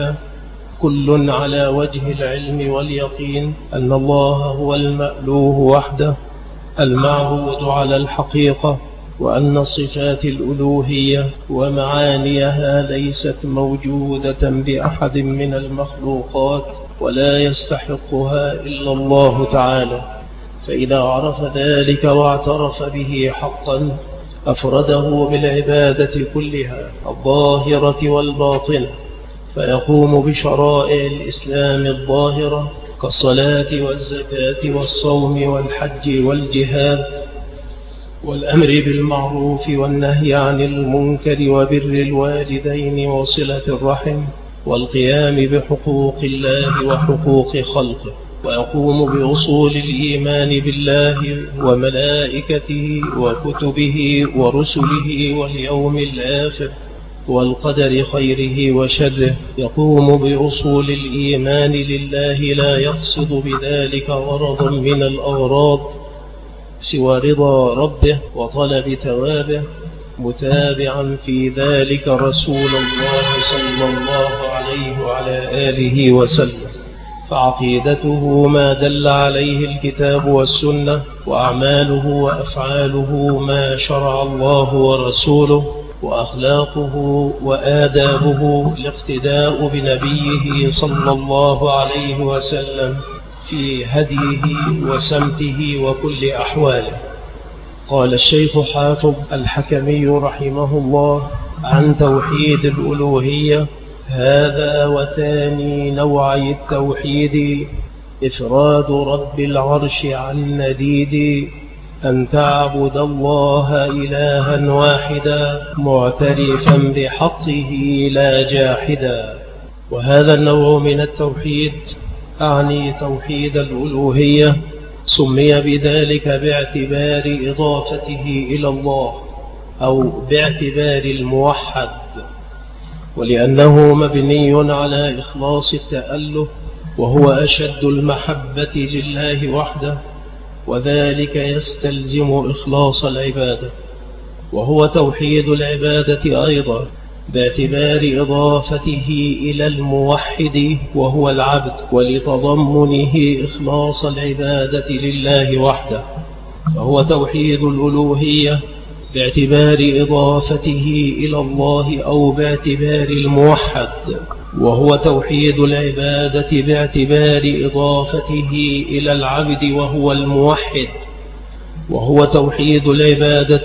S1: كل على وجه العلم واليقين أن الله هو المألوه وحده المعبود على الحقيقة، وأن صفات الألوهية ومعانيها ليست موجودة بأحد من المخلوقات، ولا يستحقها إلا الله تعالى. فإذا عرف ذلك واعترف به حقا أفرده بالعبادة كلها الظاهرة والباطنة، فيقوم بشرائع الإسلام الظاهرة كالصلاة والزكاة والصوم والحج والجهاد والأمر بالمعروف والنهي عن المنكر وبر الوالدين وصلة الرحم والقيام بحقوق الله وحقوق خلقه، ويقوم بأصول الإيمان بالله وملائكته وكتبه ورسله واليوم الآخر والقدر خيره وشره. يقوم بأصول الإيمان لله لا يقصد بذلك غرضا من الأغراض سوى رضا ربه وطلب ثوابه، متابعا في ذلك رسول الله صلى الله عليه وعلى آله وسلم، فعقيدته ما دل عليه الكتاب والسنة، وأعماله وأفعاله ما شرع الله ورسوله، وأخلاقه وآدابه الاقتداء بنبيه صلى الله عليه وسلم في هديه وسمته وكل أحواله. قال الشيخ حافظ الحكمي رحمه الله عن توحيد الألوهية: هذا وثاني نوعي التوحيد إفراد رب العرش عن نديد، أن تعبد الله إلها واحدا معترفا بحقه لا جاحدا. وهذا النوع من التوحيد أعني توحيد الألوهية سمي بذلك باعتبار إضافته إلى الله أو باعتبار الموحد، ولأنه مبني على إخلاص التأله، وهو أشد المحبة لله وحده، وذلك يستلزم إخلاص العبادة. وهو توحيد العبادة أيضا باعتبار إضافته إلى الموحد وهو العبد، ولتضمنه إخلاص العبادة لله وحده. فهو توحيد الألوهية باعتبار إضافته إلى الله أو باعتبار الموحد، وهو توحيد العبادة باعتبار إضافته إلى العبد وهو الموحد، وهو توحيد العبادة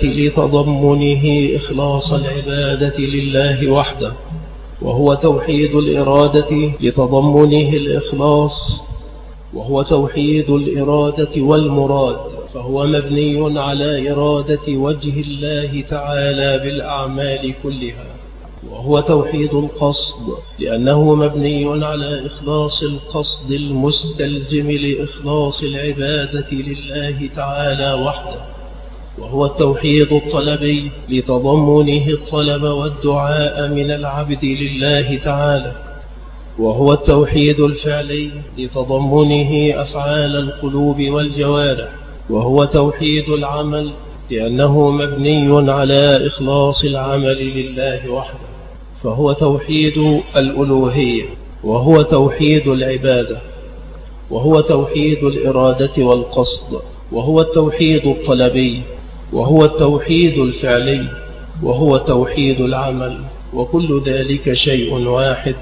S1: لتضمنه إخلاص العبادة لله وحده، وهو توحيد الإرادة لتضمنه الإخلاص، وهو توحيد الإرادة والمراد، فهو مبني على إرادة وجه الله تعالى بالأعمال كلها. وهو توحيد القصد لأنه مبني على إخلاص القصد المستلزم لإخلاص العبادة لله تعالى وحده. وهو التوحيد الطلبي لتضمنه الطلب والدعاء من العبد لله تعالى. وهو التوحيد الفعلي لتضمنه أفعال القلوب والجوارح. وهو توحيد العمل لأنه مبني على إخلاص العمل لله وحده. فهو توحيد الألوهية، وهو توحيد العبادة، وهو توحيد الإرادة والقصد، وهو التوحيد الطلبي، وهو التوحيد الفعلي، وهو توحيد العمل. وكل ذلك شيء واحد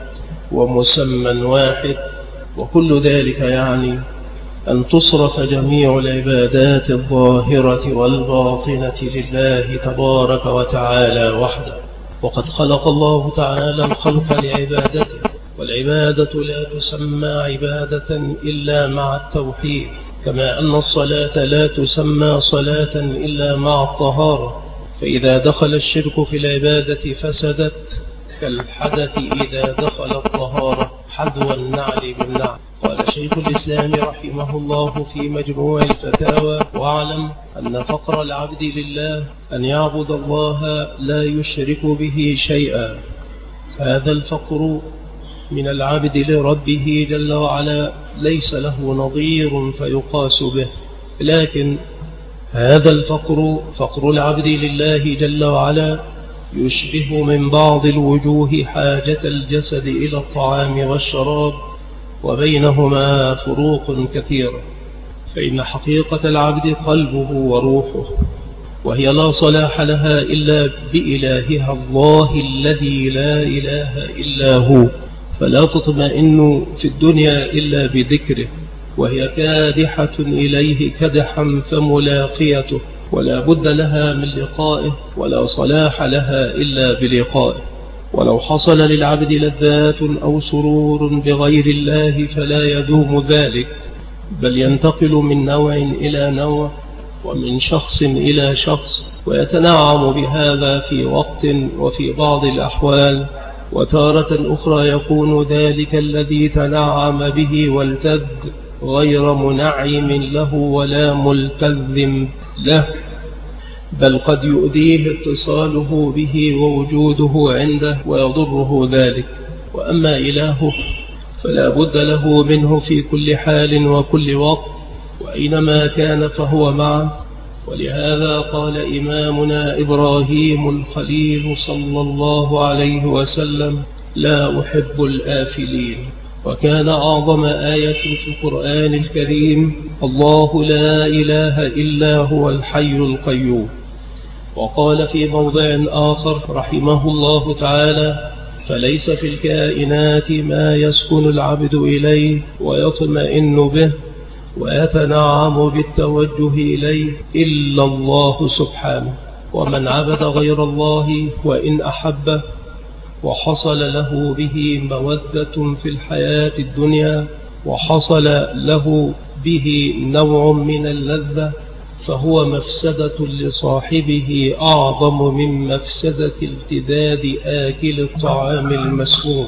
S1: ومسمى واحد، وكل ذلك يعني أن تصرف جميع العبادات الظاهرة والباطنة لله تبارك وتعالى وحده. وقد خلق الله تعالى الخلق لعبادته، والعبادة لا تسمى عبادة إلا مع التوحيد، كما أن الصلاة لا تسمى صلاة إلا مع الطهارة، فإذا دخل الشرك في العبادة فسدت، كالحدث إذا دخل الطهارة حذو النعل بالنعل. قال شيخ الإسلام رحمه الله في مجموع الفتاوى: واعلم أن فقر العبد لله أن يعبد الله لا يشرك به شيئا. هذا الفقر من العبد لربه جل وعلا ليس له نظير فيقاس به، لكن هذا الفقر فقر العبد لله جل وعلا يشبه من بعض الوجوه حاجة الجسد إلى الطعام والشراب، وبينهما فروق كثيرة. فإن حقيقة العبد قلبه وروحه، وهي لا صلاح لها إلا بإلهها الله الذي لا إله إلا هو، فلا تطمئن في الدنيا إلا بذكره، وهي كادحة إليه كدحا فملاقيته، ولا بد لها من لقائه، ولا صلاح لها إلا بلقائه. ولو حصل للعبد لذات أو سرور بغير الله فلا يدوم ذلك، بل ينتقل من نوع إلى نوع، ومن شخص إلى شخص، ويتنعم بهذا في وقت وفي بعض الأحوال، وتارة أخرى يكون ذلك الذي تنعم به والتذ غير منعم له ولا ملتذ له، بل قد يؤذيه اتصاله به ووجوده عنده ويضره ذلك. وأما إلهه فلا بد له منه في كل حال وكل وقت، وأينما كان فهو معه. ولهذا قال إمامنا إبراهيم الخليل صلى الله عليه وسلم: لا أحب الآفلين. وكان أعظم آية في القرآن الكريم: الله لا إله إلا هو الحي القيوم. وقال في موضع آخر رحمه الله تعالى: فليس في الكائنات ما يسكن العبد إليه ويطمئن به ويتنعم بالتوجه إليه إلا الله سبحانه. ومن عبد غير الله وإن أحبه وحصل له به مودة في الحياة الدنيا وحصل له به نوع من اللذة، فهو مفسدة لصاحبه أعظم من مفسدة التذاذ آكل الطعام المسموم.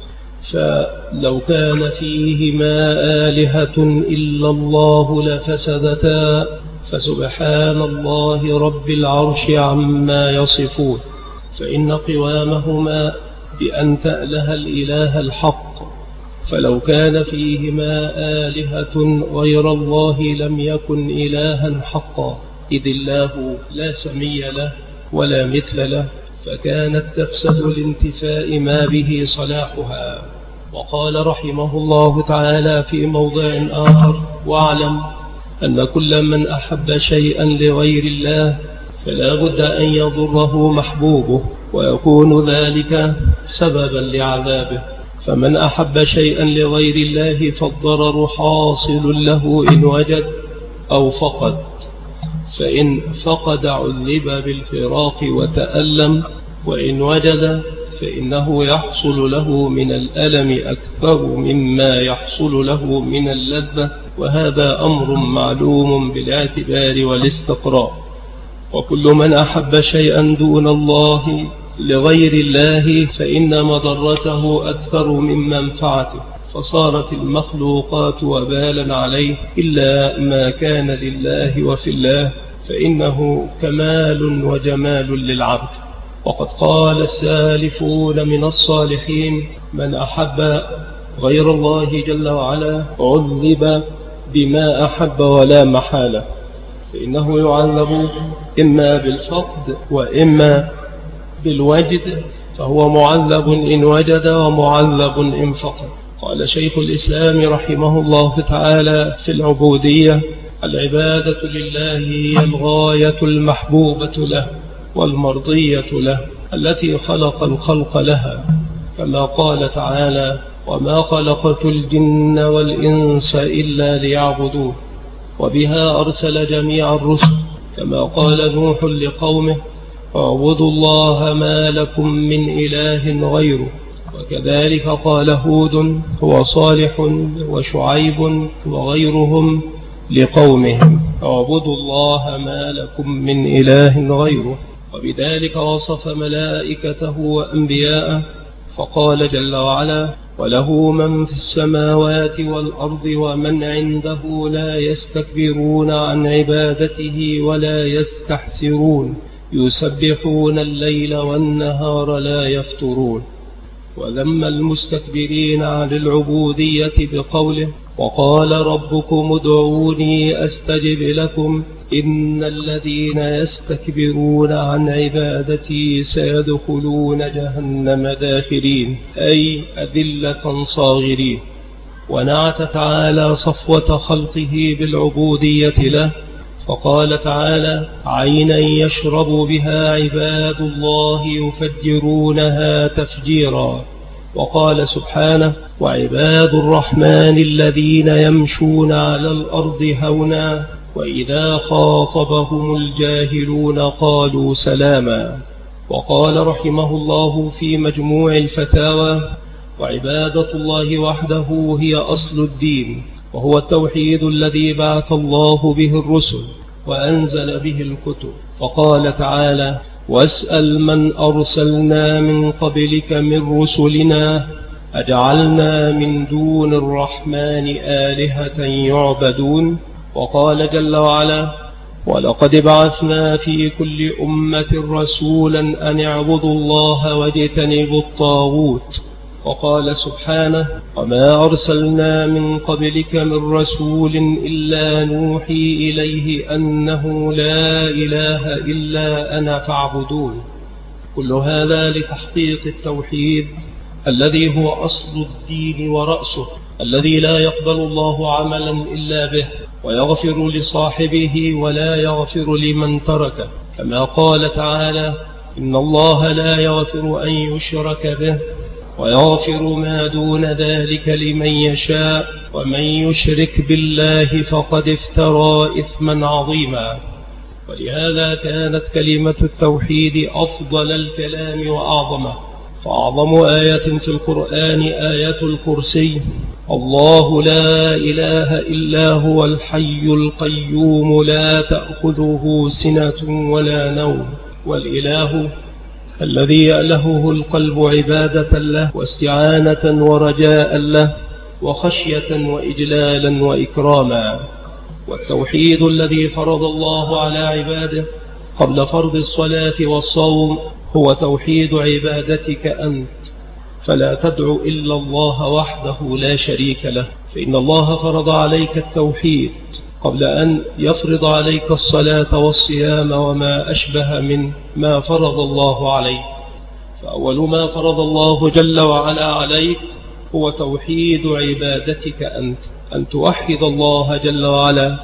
S1: فلو كان فيهما آلهة إلا الله لفسدتا، فسبحان الله رب العرش عما يصفون. فإن قوامهما بأن تأله الإله الحق، فلو كان فيهما آلهة غير الله لم يكن إلها حقا، إذ الله لا سمي له ولا مثل له، فكانت تفسد لانتفاء ما به صلاحها. وقال رحمه الله تعالى في موضع آخر: واعلم أن كل من أحب شيئا لغير الله فلا بد أن يضره محبوبه، ويكون ذلك سببا لعذابه. فمن أحب شيئا لغير الله فالضرر حاصل له إن وجد أو فقد، فإن فقد عذب بالفراق وتألم، وإن وجد فإنه يحصل له من الألم أكثر مما يحصل له من اللذة، وهذا أمر معلوم بالاعتبار والاستقراء. وكل من أحب شيئا دون الله لغير الله فإن مضرته أكثر من منفعته، فصارت المخلوقات وبالا عليه إلا ما كان لله وفي الله، فإنه كمال وجمال للعبد. وقد قال السالفون من الصالحين: من أحب غير الله جل وعلا عذب بما أحب ولا محالة، فإنه يعذب إما بالفقد وإما بالوجد، فهو معذب إن وجد ومعذب إن فقد. قال شيخ الإسلام رحمه الله تعالى في العبودية: العبادة لله هي الغاية المحبوبة له والمرضية له التي خلق الخلق لها، كما قال تعالى: وما خلقت الجن والإنس إلا ليعبدون. وبها أرسل جميع الرسل، كما قال نوح لقومه: اعبدوا الله ما لكم من إله غيره. وكذلك قال هود وصالح وشعيب وغيرهم لقومهم: اعبدوا الله ما لكم من إله غيره. وبذلك وصف ملائكته وأنبياءه، فقال جل وعلا: وله من في السماوات والأرض ومن عنده لا يستكبرون عن عبادته ولا يستحسرون يسبحون الليل والنهار لا يفترون. وذم المستكبرين عن العبودية بقوله: وقال ربكم ادعوني أستجب لكم إن الذين يستكبرون عن عبادتي سيدخلون جهنم داخرين، أي أذلة صاغرين. ونعت تعالى صفوة خلقه بالعبودية له، فقال تعالى: عينا يشرب بها عباد الله يفجرونها تفجيرا. وقال سبحانه: وعباد الرحمن الذين يمشون على الأرض هونا وإذا خاطبهم الجاهلون قالوا سلاما. وقال رحمه الله في مجموع الفتاوى: وعبادة الله وحده هي أصل الدين، وهو التوحيد الذي بعث الله به الرسل وأنزل به الكتب. فقال تعالى: واسأل من أرسلنا من قبلك من رسلنا أجعلنا من دون الرحمن آلهة يعبدون. وقال جل وعلا: ولقد بعثنا في كل أمة رسولا أن اعبدوا الله واجتنبوا الطاغوت. وقال سبحانه: وما أرسلنا من قبلك من رسول إلا نوحي إليه أنه لا إله إلا أنا فاعبدون. كل هذا لتحقيق التوحيد الذي هو أصل الدين ورأسه، الذي لا يقبل الله عملا إلا به، ويغفر لصاحبه ولا يغفر لمن تركه، كما قال تعالى: إن الله لا يغفر أن يشرك به ويغفر ما دون ذلك لمن يشاء ومن يشرك بالله فقد افترى إثما عظيما. ولهذا كانت كلمة التوحيد أفضل الكلام وأعظمه. فأعظم آية في القرآن آية الكرسي: الله لا إله إلا هو الحي القيوم لا تأخذه سنة ولا نوم. والإله الذي يألهه القلب عبادة له واستعانة ورجاء له وخشية وإجلالا وإكراما. والتوحيد الذي فرض الله على عباده قبل فرض الصلاة والصوم هو توحيد عبادتك أنت، فلا تدع إلا الله وحده لا شريك له. فإن الله فرض عليك التوحيد قبل أن يفرض عليك الصلاة والصيام وما أشبه من ما فرض الله عليك. فأول ما فرض الله جل وعلا عليك هو توحيد عبادتك أنت، أن توحد الله جل وعلا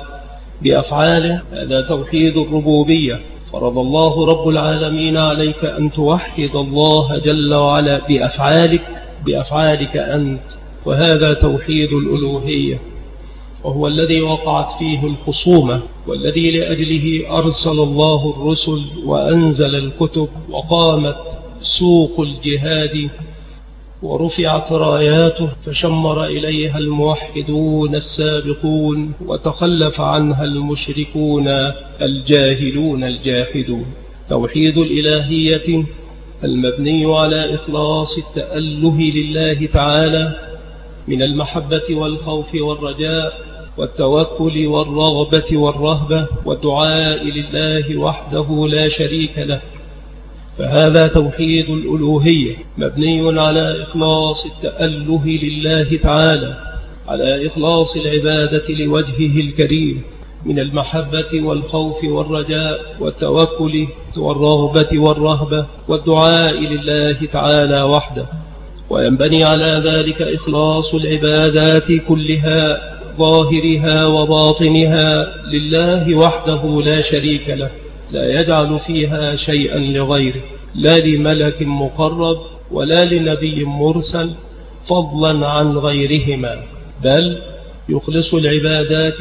S1: بأفعاله. هذا توحيد الربوبية. فرض الله رب العالمين عليك أن توحد الله جل وعلا بأفعالك بأفعالك أنت، وهذا توحيد الألوهية، وهو الذي وقعت فيه الخصومة، والذي لأجله أرسل الله الرسل وأنزل الكتب، وقامت سوق الجهاد ورفعت راياته فشمر إليها الموحدون السابقون وتخلف عنها المشركون الجاهلون الجاحدون. توحيد الإلهية المبني على إخلاص التأله لله تعالى من المحبة والخوف والرجاء والتوكل والرغبة والرهبة والدعاء لله وحده لا شريك له. فهذا توحيد الألوهية مبني على إخلاص التأله لله تعالى، على إخلاص العبادة لوجهه الكريم من المحبة والخوف والرجاء والتوكل والرغبة والرهبة والدعاء لله تعالى وحده. وينبني على ذلك إخلاص العبادات كلها ظاهرها وباطنها لله وحده لا شريك له، لا يجعل فيها شيئا لغيره، لا لملك مقرب ولا لنبي مرسل فضلا عن غيرهما، بل يخلص العبادات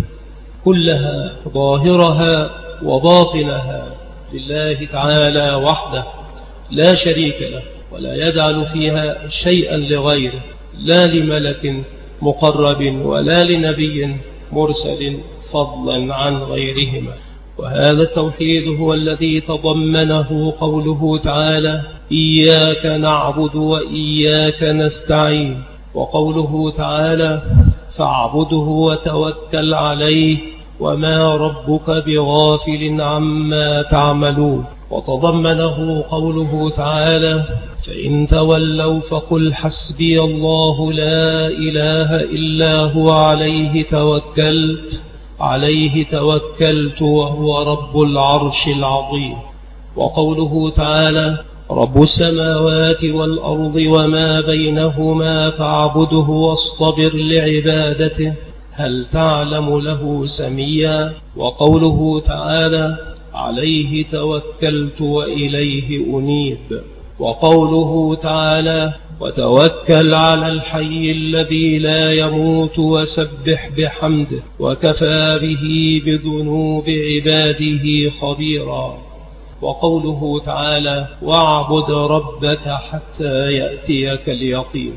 S1: كلها ظاهرها وباطنها لله تعالى وحده لا شريك له، ولا يجعل فيها شيئا لغيره، لا لملك مقرب ولا لنبي مرسل فضلا عن غيرهما. وهذا التوحيد هو الذي تضمنه قوله تعالى: إياك نعبد وإياك نستعين، وقوله تعالى: فاعبده وتوكل عليه وما ربك بغافل عما تعملون. وتضمنه قوله تعالى: فإن تولوا فقل حسبي الله لا إله إلا هو عليه توكلت عليه توكلت وهو رب العرش العظيم. وقوله تعالى: رب السماوات والأرض وما بينهما فاعبده واصطبر لعبادته هل تعلم له سميا. وقوله تعالى: عليه توكلت وإليه أنيب. وقوله تعالى وتوكل على الحي الذي لا يموت وسبح بحمده وكفى به بذنوب عباده خبيرا. وقوله تعالى واعبد ربك حتى يأتيك اليقين.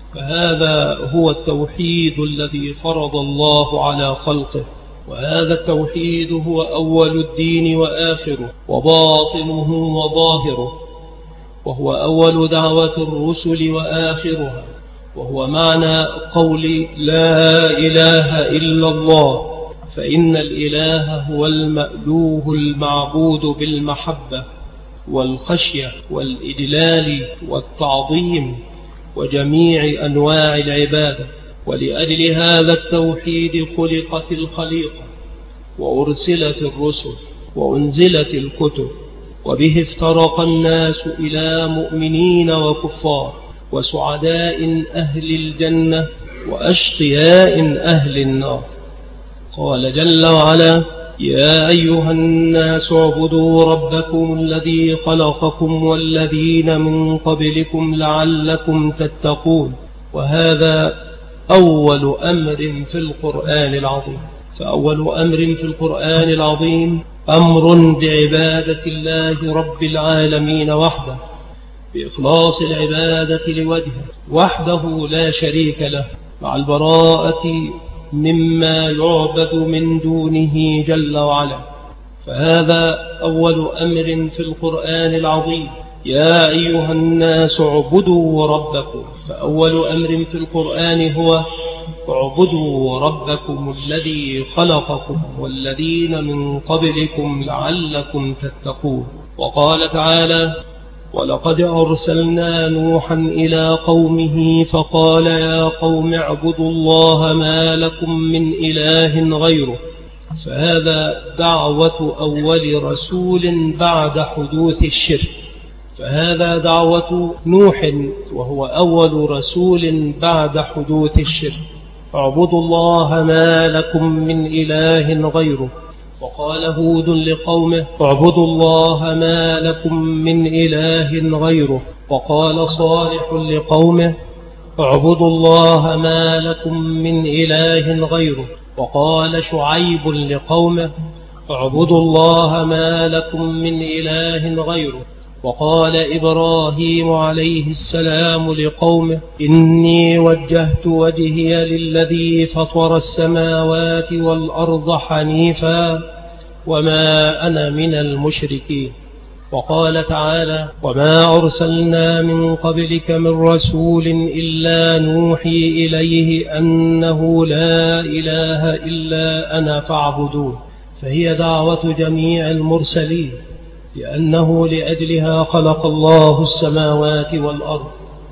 S1: فهذا هو التوحيد الذي فرض الله على خلقه، وهذا التوحيد هو أول الدين وآخره وباطنه وظاهره، وهو أول دعوة الرسل وآخرها، وهو معنى قول لا إله إلا الله، فإن الإله هو المألوه المعبود بالمحبة والخشية والإجلال والتعظيم وجميع أنواع العبادة. ولأجل هذا التوحيد خلقت الخليقة وأرسلت الرسل وأنزلت الكتب، وبه افترق الناس إلى مؤمنين وكفار وسعداء أهل الجنة وأشقياء أهل النار. قال جل وعلا يا أيها الناس اعبدوا ربكم الذي خلقكم والذين من قبلكم لعلكم تتقون. وهذا أول أمر في القرآن العظيم. فأول أمر في القرآن العظيم أمر بعبادة الله رب العالمين وحده، بإخلاص العبادة لوجهه وحده لا شريك له، مع البراءة مما يعبد من دونه جل وعلا. فهذا أول أمر في القرآن العظيم يا أيها الناس اعبدوا ربكم. فأول أمر في القرآن هو اعبدوا ربكم الذي خلقكم والذين من قبلكم لعلكم تتقون. وقال تعالى ولقد أرسلنا نوحا إلى قومه فقال يا قوم اعبدوا الله ما لكم من إله غيره. فهذا دعوة أول رسول بعد حدوث الشرك. فهذا دعوة نوح وهو أول رسول بعد حدوث الشرك، اعبدوا الله ما لكم من إله غيره. وقال هود لقومه اعبدوا الله ما لكم من إله غيره. وقال صالح لقومه اعبدوا الله ما لكم من إله غيره. وقال شعيب لقومه اعبدوا الله ما لكم من إله غيره. وقال إبراهيم عليه السلام لقومه إني وجهت وجهي للذي فطر السماوات والأرض حنيفا وما أنا من المشركين. وقال تعالى وما أرسلنا من قبلك من رسول إلا نوحي إليه أنه لا إله إلا أنا فاعبدون. فهي دعوة جميع المرسلين، لأنه لأجلها خلق الله السماوات والأرض،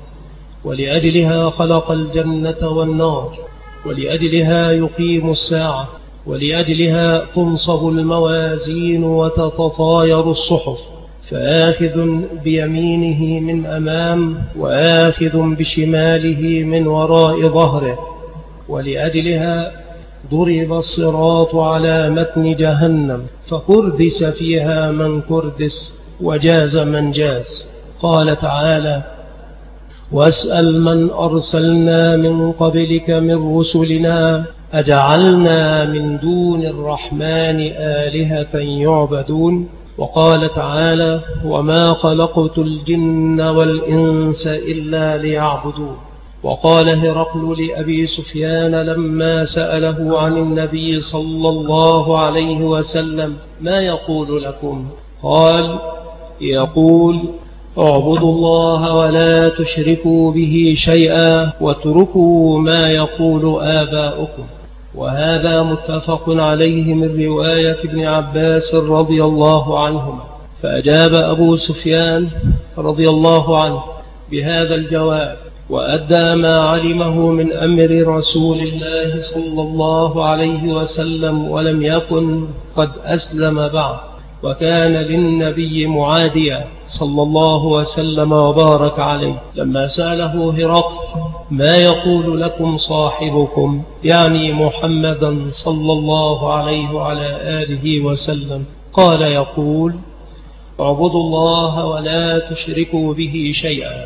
S1: ولأجلها خلق الجنة والنار، ولأجلها يقيم الساعة، ولأجلها تنصب الموازين وتتطاير الصحف، فآخذ بيمينه من أمام وآخذ بشماله من وراء ظهره. ولأجلها ضرب الصراط على متن جهنم فكردس فيها من كردس وجاز من جاز. قال تعالى واسأل من أرسلنا من قبلك من رسلنا أجعلنا من دون الرحمن آلهة يعبدون. وقال تعالى وما خلقت الجن والإنس إلا ليعبدون. وقال هرقل لأبي سفيان لما سأله عن النبي صلى الله عليه وسلم ما يقول لكم؟ قال يقول اعبدوا الله ولا تشركوا به شيئا واتركوا ما يقول آباؤكم. وهذا متفق عليه من رواية ابن عباس رضي الله عنهما. فأجاب أبو سفيان رضي الله عنه بهذا الجواب وأدى ما علمه من أمر رسول الله صلى الله عليه وسلم، ولم يكن قد أسلم بعد، وكان للنبي معاديا صلى الله وسلم وبارك عليه. لما سأله هرقل ما يقول لكم صاحبكم، يعني محمدا صلى الله عليه وعلى آله وسلم، قال يقول اعبدوا الله ولا تشركوا به شيئا.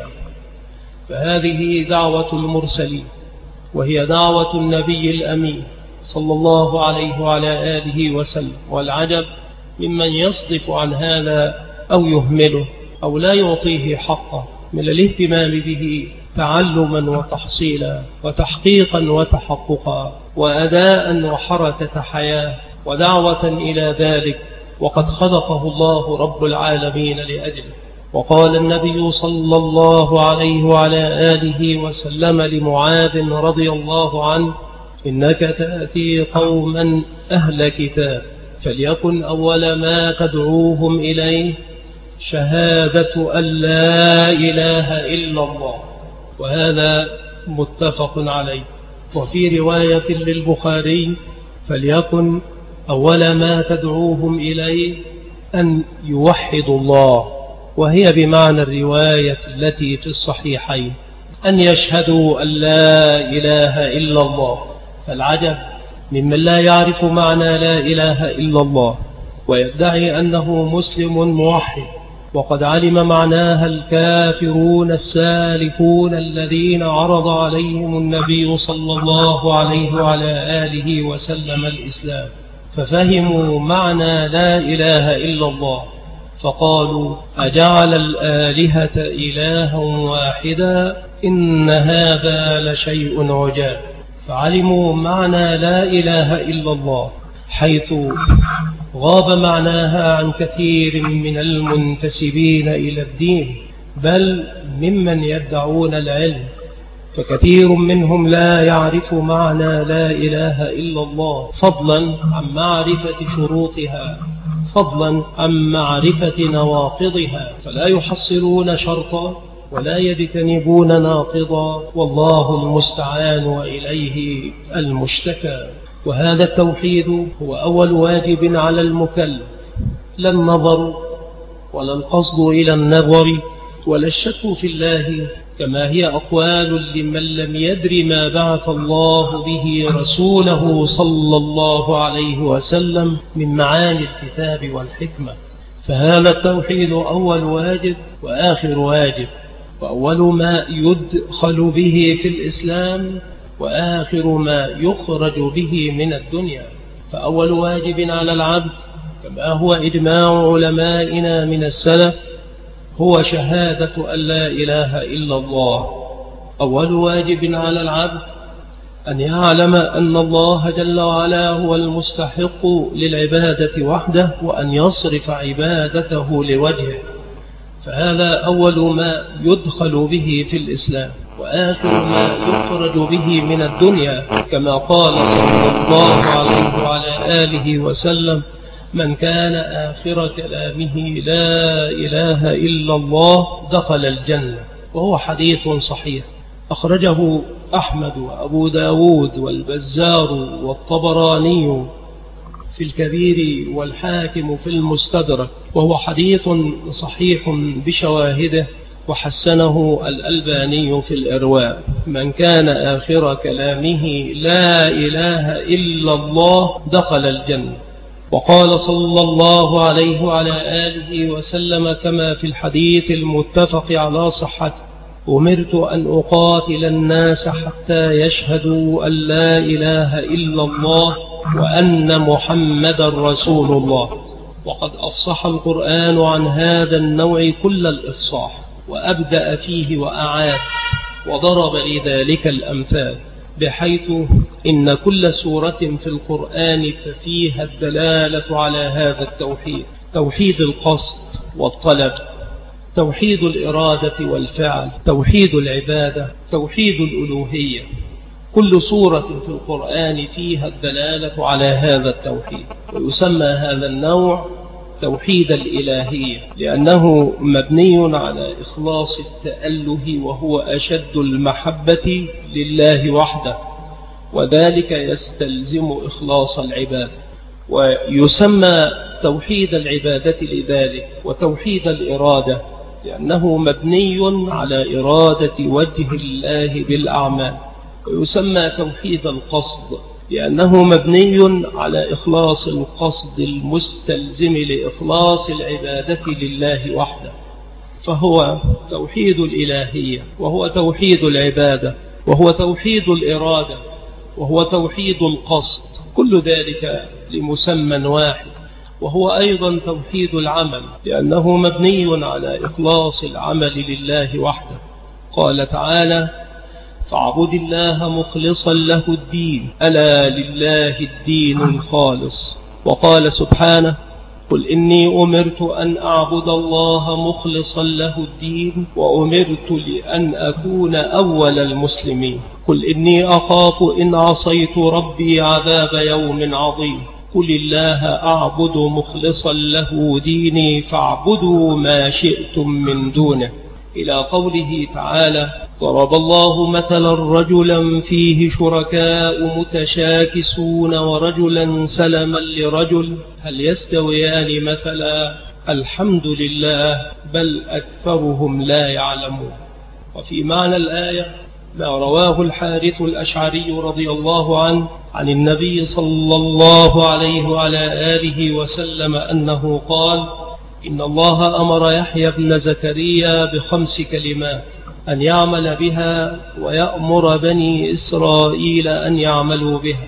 S1: فهذه دعوة المرسلين، وهي دعوة النبي الأمين صلى الله عليه وعلى آله وسلم. والعجب ممن يصدف عن هذا أو يهمله أو لا يعطيه حقه من الاهتمام به تعلما وتحصيلا وتحقيقا وتحققا وأداء وحركة حياة ودعوة إلى ذلك، وقد خلقه الله رب العالمين لأجله. وقال النبي صلى الله عليه وعلى آله وسلم لمعاذ رضي الله عنه: إنك تأتي قوما أهل كتاب فليكن أول ما تدعوهم إليه شهادة أن لا إله إلا الله. وهذا متفق عليه. وفي رواية للبخاري: فليكن أول ما تدعوهم إليه أن يوحدوا الله، وهي بمعنى الرواية التي في الصحيحين أن يشهدوا أن لا إله إلا الله. فالعجب ممن لا يعرف معنى لا إله إلا الله ويدعي أنه مسلم موحد، وقد علم معناها الكافرون السالكون الذين عرض عليهم النبي صلى الله عليه وعلى آله وسلم الإسلام، ففهموا معنى لا إله إلا الله فقالوا: أجعل الآلهة إلها واحدا إن هذا لشيء عجاب. فعلموا معنى لا إله إلا الله، حيث غاب معناها عن كثير من المنتسبين إلى الدين، بل ممن يدعون العلم، فكثير منهم لا يعرف معنى لا إله إلا الله، فضلا عن معرفة شروطها، فضلا عن معرفة نواقضها، فلا يحصلون شرطا ولا يجتنبون ناقضا، والله المستعان وإليه المشتكى. وهذا التوحيد هو أول واجب على المكلف، لا النظر ولا القصد إلى النظر ولا الشك في الله، كما هي أقوال لمن لم يدر ما بعث الله به رسوله صلى الله عليه وسلم من معاني الكتاب والحكمة. فهذا التوحيد أول واجب وآخر واجب، وأول ما يدخل به في الإسلام وآخر ما يخرج به من الدنيا. فأول واجب على العبد كما هو إجماع علمائنا من السلف هو شهادة أن لا إله إلا الله. أول واجب على العبد أن يعلم أن الله جل وعلا هو المستحق للعبادة وحده، وأن يصرف عبادته لوجهه. فهذا أول ما يدخل به في الإسلام وآخر ما يخرج به من الدنيا، كما قال صلى الله عليه وعلى آله وسلم: من كان آخر كلامه لا إله إلا الله دخل الجنة. وهو حديث صحيح أخرجه أحمد وأبو داود والبزار والطبراني في الكبير والحاكم في المستدرك، وهو حديث صحيح بشواهده، وحسنه الألباني في الإرواء: من كان آخر كلامه لا إله إلا الله دخل الجنة. وقال صلى الله عليه وعلى آله وسلم كما في الحديث المتفق على صحته: أمرت أن أقاتل الناس حتى يشهدوا أن لا إله إلا الله وأن محمد رسول الله. وقد أفصح القرآن عن هذا النوع كل الإفصاح، وأبدأ فيه وأعاد، وضرب لذلك الأمثال، بحيث إن كل سورة في القرآن ففيها الدلالة على هذا التوحيد: توحيد القصد والطلب، توحيد الإرادة والفعل، توحيد العبادة، توحيد الألوهية. كل سورة في القرآن فيها الدلالة على هذا التوحيد. ويسمى هذا النوع توحيد الإلهية، لأنه مبني على إخلاص التأله، وهو أشد المحبة لله وحده، وذلك يستلزم إخلاص العبادة. ويسمى توحيد العبادة لذلك، وتوحيد الإرادة لأنه مبني على إرادة وجه الله بالأعمال. ويسمى توحيد القصد لأنه مبني على إخلاص القصد المستلزم لإخلاص العبادة لله وحده، فهو توحيد الإلهية، وهو توحيد العبادة، وهو توحيد الإرادة، وهو توحيد القصد، كل ذلك لمسمى واحد، وهو أيضا توحيد العمل، لأنه مبني على إخلاص العمل لله وحده. قال تعالى: فاعبد الله مخلصا له الدين، ألا لله الدين الخالص. وقال سبحانه: قل إني أمرت أن أعبد الله مخلصا له الدين وأمرت لأن أكون أول المسلمين. قل إني أخاف إن عصيت ربي عذاب يوم عظيم. قل الله أعبد مخلصا له ديني فاعبدوا ما شئتم من دونه، إلى قوله تعالى: ضرب الله مثلا رجلا فيه شركاء متشاكسون ورجلا سلما لرجل هل يستويان مثلا الحمد لله بل أكثرهم لا يعلمون. وفي معنى الآية ما رواه الحارث الأشعري رضي الله عنه عن النبي صلى الله عليه وعلى آله وسلم أنه قال: إن الله أمر يحيى بن زكريا بخمس كلمات أن يعمل بها ويأمر بني إسرائيل أن يعملوا بها.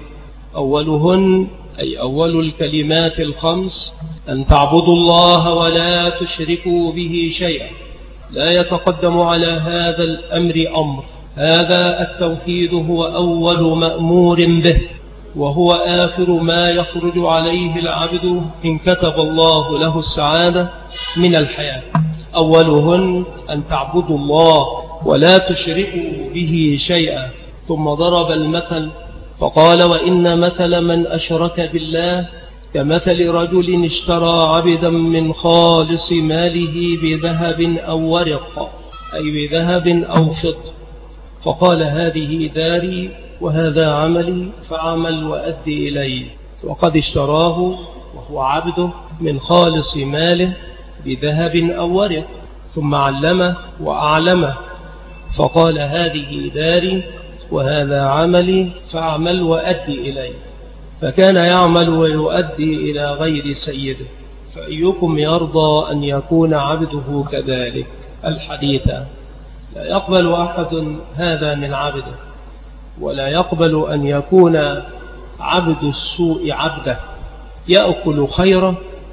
S1: أولهن أي أول الكلمات الخمس أن تعبدوا الله ولا تشركوا به شيئا، لا يتقدم على هذا الأمر أمر. هذا التوحيد هو أول مأمور به، وهو آخر ما يخرج عليه العبد إن كتب الله له السعادة من الحياة. أولهن أن تعبدوا الله ولا تشركوا به شيئا. ثم ضرب المثل فقال: وإن مثل من أشرك بالله كمثل رجل اشترى عبدا من خالص ماله بذهب أو ورق، أي بذهب أو فضة، فقال: هذه داري وهذا عملي فعمل وأدي إليه. وقد اشتراه وهو عبده من خالص ماله بذهب أو ورق، ثم علمه وأعلمه فقال: هذه داري وهذا عملي فأعمل وأدي إليه، فكان يعمل ويؤدي إلى غير سيده. فأيكم يرضى أن يكون عبده كذلك؟ الحديث: لا يقبل أحد هذا من عبده، ولا يقبل أن يكون عبد السوء عبده، يأكل خيره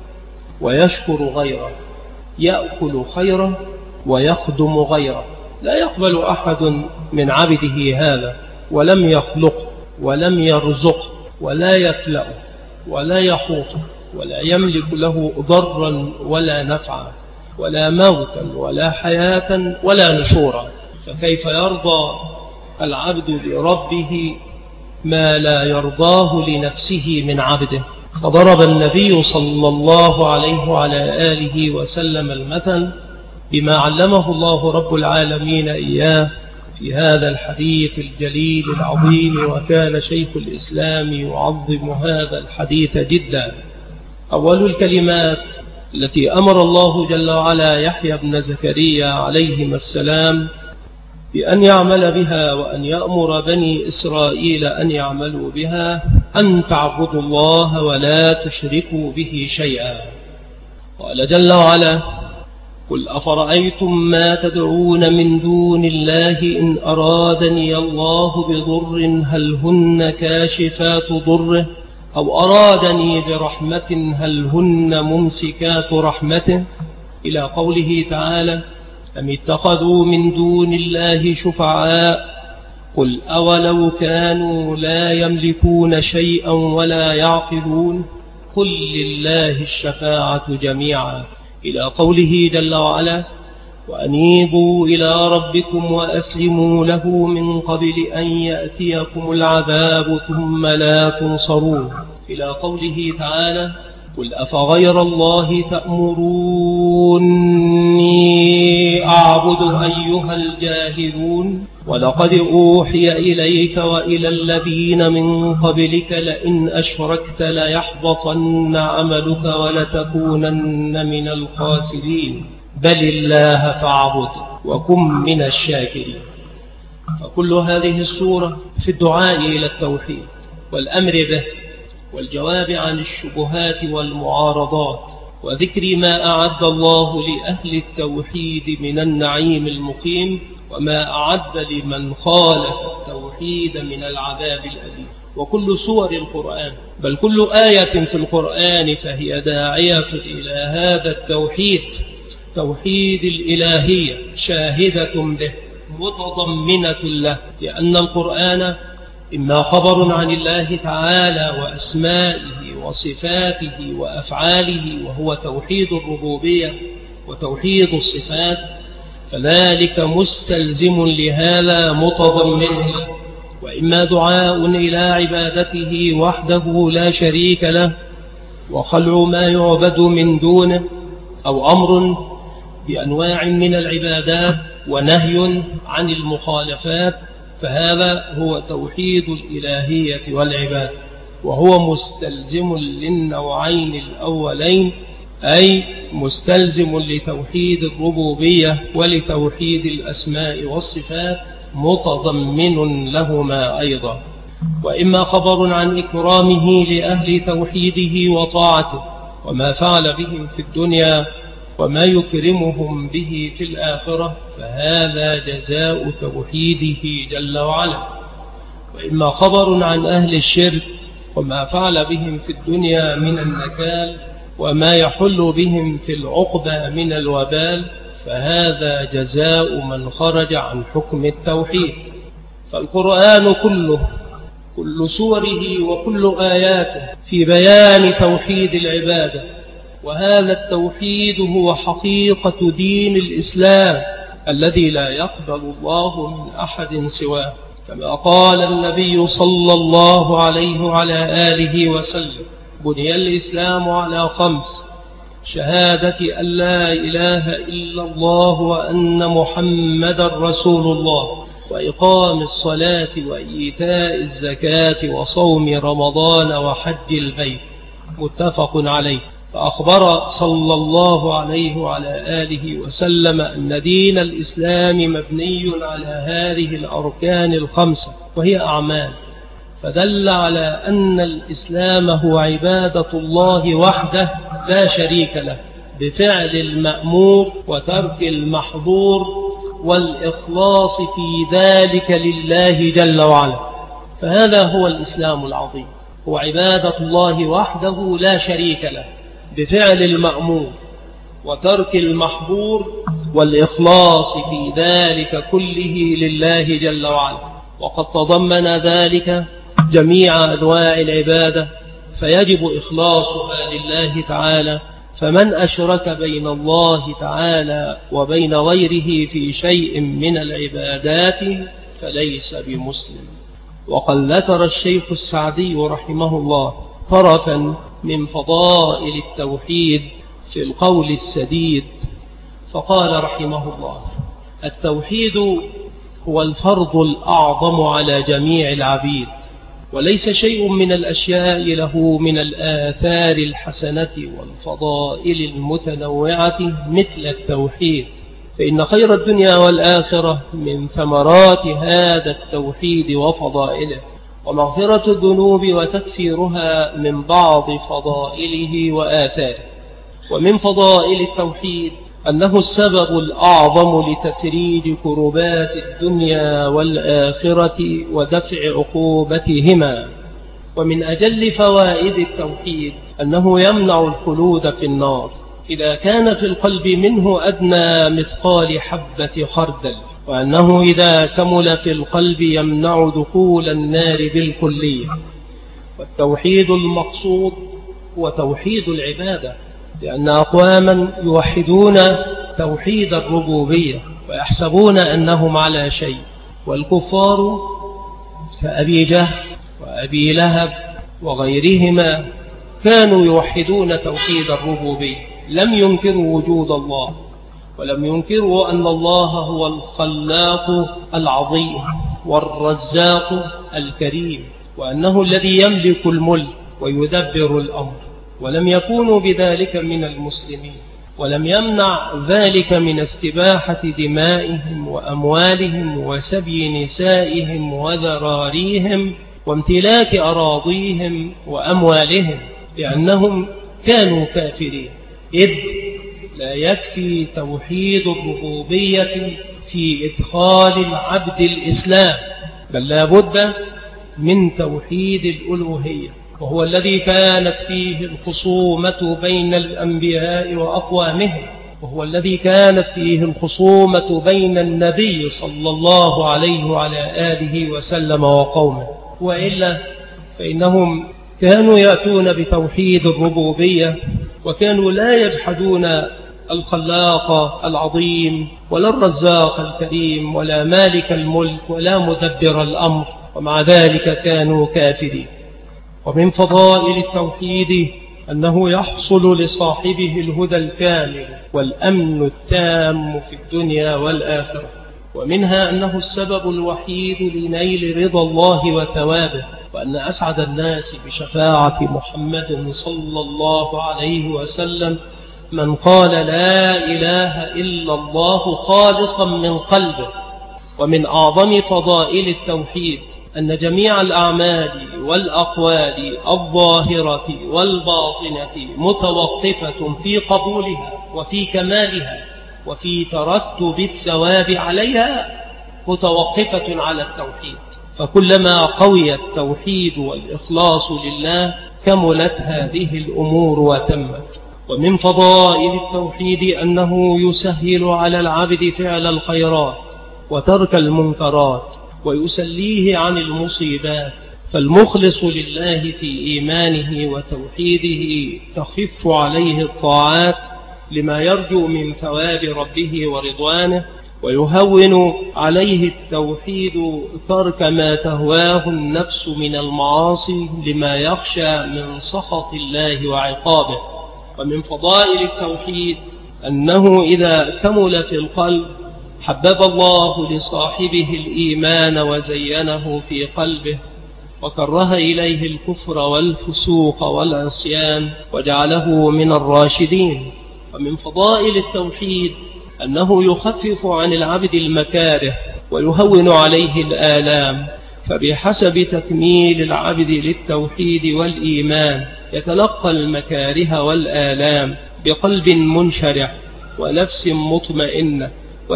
S1: ويشكر غيره، يأكل خيره ويخدم غيره. لا يقبل أحد من عبده هذا، ولم يخلق ولم يرزق ولا يكلأ ولا يحوط ولا يملك له ضرا ولا نفعا ولا موتا ولا حياة ولا نشورا. فكيف يرضى العبد بربه ما لا يرضاه لنفسه من عبده؟ فضرب النبي صلى الله عليه وعلى آله وسلم المثل بما علمه الله رب العالمين إياه في هذا الحديث الجليل العظيم، وكان شيخ الإسلام يعظم هذا الحديث جدا. أول الكلمات التي أمر الله جل وعلا يحيى بن زكريا عليهما السلام بأن يعمل بها وأن يأمر بني إسرائيل أن يعملوا بها أن تعبدوا الله ولا تشركوا به شيئا. قال جل وعلا: قل أفرأيتم ما تدعون من دون الله إن أرادني الله بضر هل هن كاشفات ضره أو أرادني برحمة هل هن ممسكات رحمته، إلى قوله تعالى: أم اتخذوا من دون الله شفعاء قل أولو كانوا لا يملكون شيئا ولا يعقلون قل لله الشفاعة جميعا، إلى قوله جل وعلا: وأنيبوا إلى ربكم وأسلموا له من قبل أن يأتيكم العذاب ثم لا تنصرون، إلى قوله تعالى: قل أفغير الله تأمروني أعبد أيها الجاهلون ولقد أوحي إليك وإلى الذين من قبلك لئن أشركت ليحبطن عملك ولتكونن من الخاسرين بل الله فاعبد وكن من الشاكرين. فكل هذه السورة في الدعاء إلى التوحيد، والأمر به، والجواب عن الشبهات والمعارضات، وذكر ما أعد الله لأهل التوحيد من النعيم المقيم، وما أعد لمن خالف التوحيد من العذاب الأليم. وكل سور القرآن، بل كل آية في القرآن فهي داعية إلى هذا التوحيد، توحيد الإلهية، شاهدة به متضمنة له، لأن القرآن إما خبر عن الله تعالى وأسمائه وصفاته وأفعاله، وهو توحيد الربوبية وتوحيد الصفات، فذلك مستلزم لهذا متضمن، وإما دعاء إلى عبادته وحده لا شريك له وخلع ما يعبد من دونه، أو أمر بأنواع من العبادات ونهي عن المخالفات، فهذا هو توحيد الإلهية والعبادة، وهو مستلزم للنوعين الأولين، أي مستلزم لتوحيد الربوبية ولتوحيد الأسماء والصفات، متضمن لهما أيضا. وإما خبر عن إكرامه لأهل توحيده وطاعته، وما فعل بهم في الدنيا وما يكرمهم به في الآخرة، فهذا جزاء توحيده جل وعلا. وإما خبر عن أهل الشرك وما فعل بهم في الدنيا من النكال وما يحل بهم في العقبى من الوبال، فهذا جزاء من خرج عن حكم التوحيد. فالقرآن كله، كل سوره وكل آياته في بيان توحيد العبادة، وهذا التوحيد هو حقيقة دين الإسلام الذي لا يقبل الله من أحد سواه، كما قال النبي صلى الله عليه وعلى آله وسلم: بني الإسلام على خمس: شهادة أن لا إله إلا الله وأن محمد رسول الله، وإقام الصلاة وإيتاء الزكاة وصوم رمضان وحج البيت، متفق عليه. فأخبر صلى الله عليه وعلى آله وسلم أن دين الإسلام مبني على هذه الأركان الخمسة، وهي أعمال، فدل على أن الإسلام هو عبادة الله وحده لا شريك له، بفعل المأمور وترك المحظور، والإخلاص في ذلك لله جل وعلا. فهذا هو الإسلام العظيم، هو عبادة الله وحده لا شريك له، بفعل المأمور وترك المحظور، والإخلاص في ذلك كله لله جل وعلا. وقد تضمن ذلك جميع أنواع العبادة، فيجب إخلاصها لله تعالى، فمن أشرك بين الله تعالى وبين غيره في شيء من العبادات فليس بمسلم. وقد ذكر الشيخ السعدي رحمه الله طرفا من فضائل التوحيد في القول السديد، فقال رحمه الله: التوحيد هو الفرض الأعظم على جميع العبيد، وليس شيء من الأشياء له من الآثار الحسنة والفضائل المتنوعة مثل التوحيد، فإن خير الدنيا والآخرة من ثمرات هذا التوحيد وفضائله، ومغفرة الذنوب وتكفيرها من بعض فضائله وآثاره. ومن فضائل التوحيد أنه السبب الأعظم لتفريج كربات الدنيا والآخرة ودفع عقوبتهما. ومن أجل فوائد التوحيد أنه يمنع الخلود في النار إذا كان في القلب منه أدنى مثقال حبة خردل، وأنه إذا كمل في القلب يمنع دخول النار بالكلية. والتوحيد المقصود هو توحيد العبادة، لأن أقواما يوحدون توحيد الربوبية ويحسبون أنهم على شيء، والكفار كأبي جهل وأبي لهب وغيرهما كانوا يوحدون توحيد الربوبية، لم ينكروا وجود الله، ولم ينكروا أن الله هو الخلاق العظيم والرزاق الكريم، وأنه الذي يملك الملك ويدبر الأمر، ولم يكونوا بذلك من المسلمين. ولم يمنع ذلك من استباحة دمائهم وأموالهم وسبي نسائهم وذراريهم وامتلاك أراضيهم وأموالهم، لأنهم كانوا كافرين، إذ لا يكفي توحيد الربوبية في إدخال العبد الإسلام، بل لا بد من توحيد الألوهية، وهو الذي كانت فيه الخصومة بين الأنبياء وأقوامهم، وهو الذي كانت فيه الخصومة بين النبي صلى الله عليه وعلى آله وسلم وقومه. وإلا فإنهم كانوا يأتون بتوحيد الربوبية، وكانوا لا يجحدون الخلاق العظيم ولا الرزاق الكريم ولا مالك الملك ولا مدبر الأمر، ومع ذلك كانوا كافرين. ومن فضائل التوحيد أنه يحصل لصاحبه الهدى الكامل والأمن التام في الدنيا والآخرة، ومنها أنه السبب الوحيد لنيل رضا الله وثوابه، وأن أسعد الناس بشفاعة محمد صلى الله عليه وسلم من قال لا إله إلا الله خالصا من قلبه. ومن أعظم فضائل التوحيد أن جميع الأعمال والأقوال الظاهرة والباطنة متوقفة في قبولها وفي كمالها وفي ترتب الثواب عليها، متوقفة على التوحيد. فكلما قوي التوحيد والإخلاص لله كملت هذه الأمور وتمت. ومن فضائل التوحيد أنه يسهل على العبد فعل الخيرات وترك المنكرات ويسليه عن المصيبات، فالمخلص لله في إيمانه وتوحيده تخف عليه الطاعات لما يرجو من ثواب ربه ورضوانه، ويهون عليه التوحيد ترك ما تهواه النفس من المعاصي لما يخشى من سخط الله وعقابه. ومن فضائل التوحيد أنه إذا كمل في القلب حبب الله لصاحبه الإيمان وزينه في قلبه، وكره إليه الكفر والفسوق والعصيان وجعله من الراشدين. ومن فضائل التوحيد أنه يخفف عن العبد المكاره ويهون عليه الآلام، فبحسب تكميل العبد للتوحيد والإيمان يتلقى المكاره والآلام بقلب منشرح ونفس مطمئنة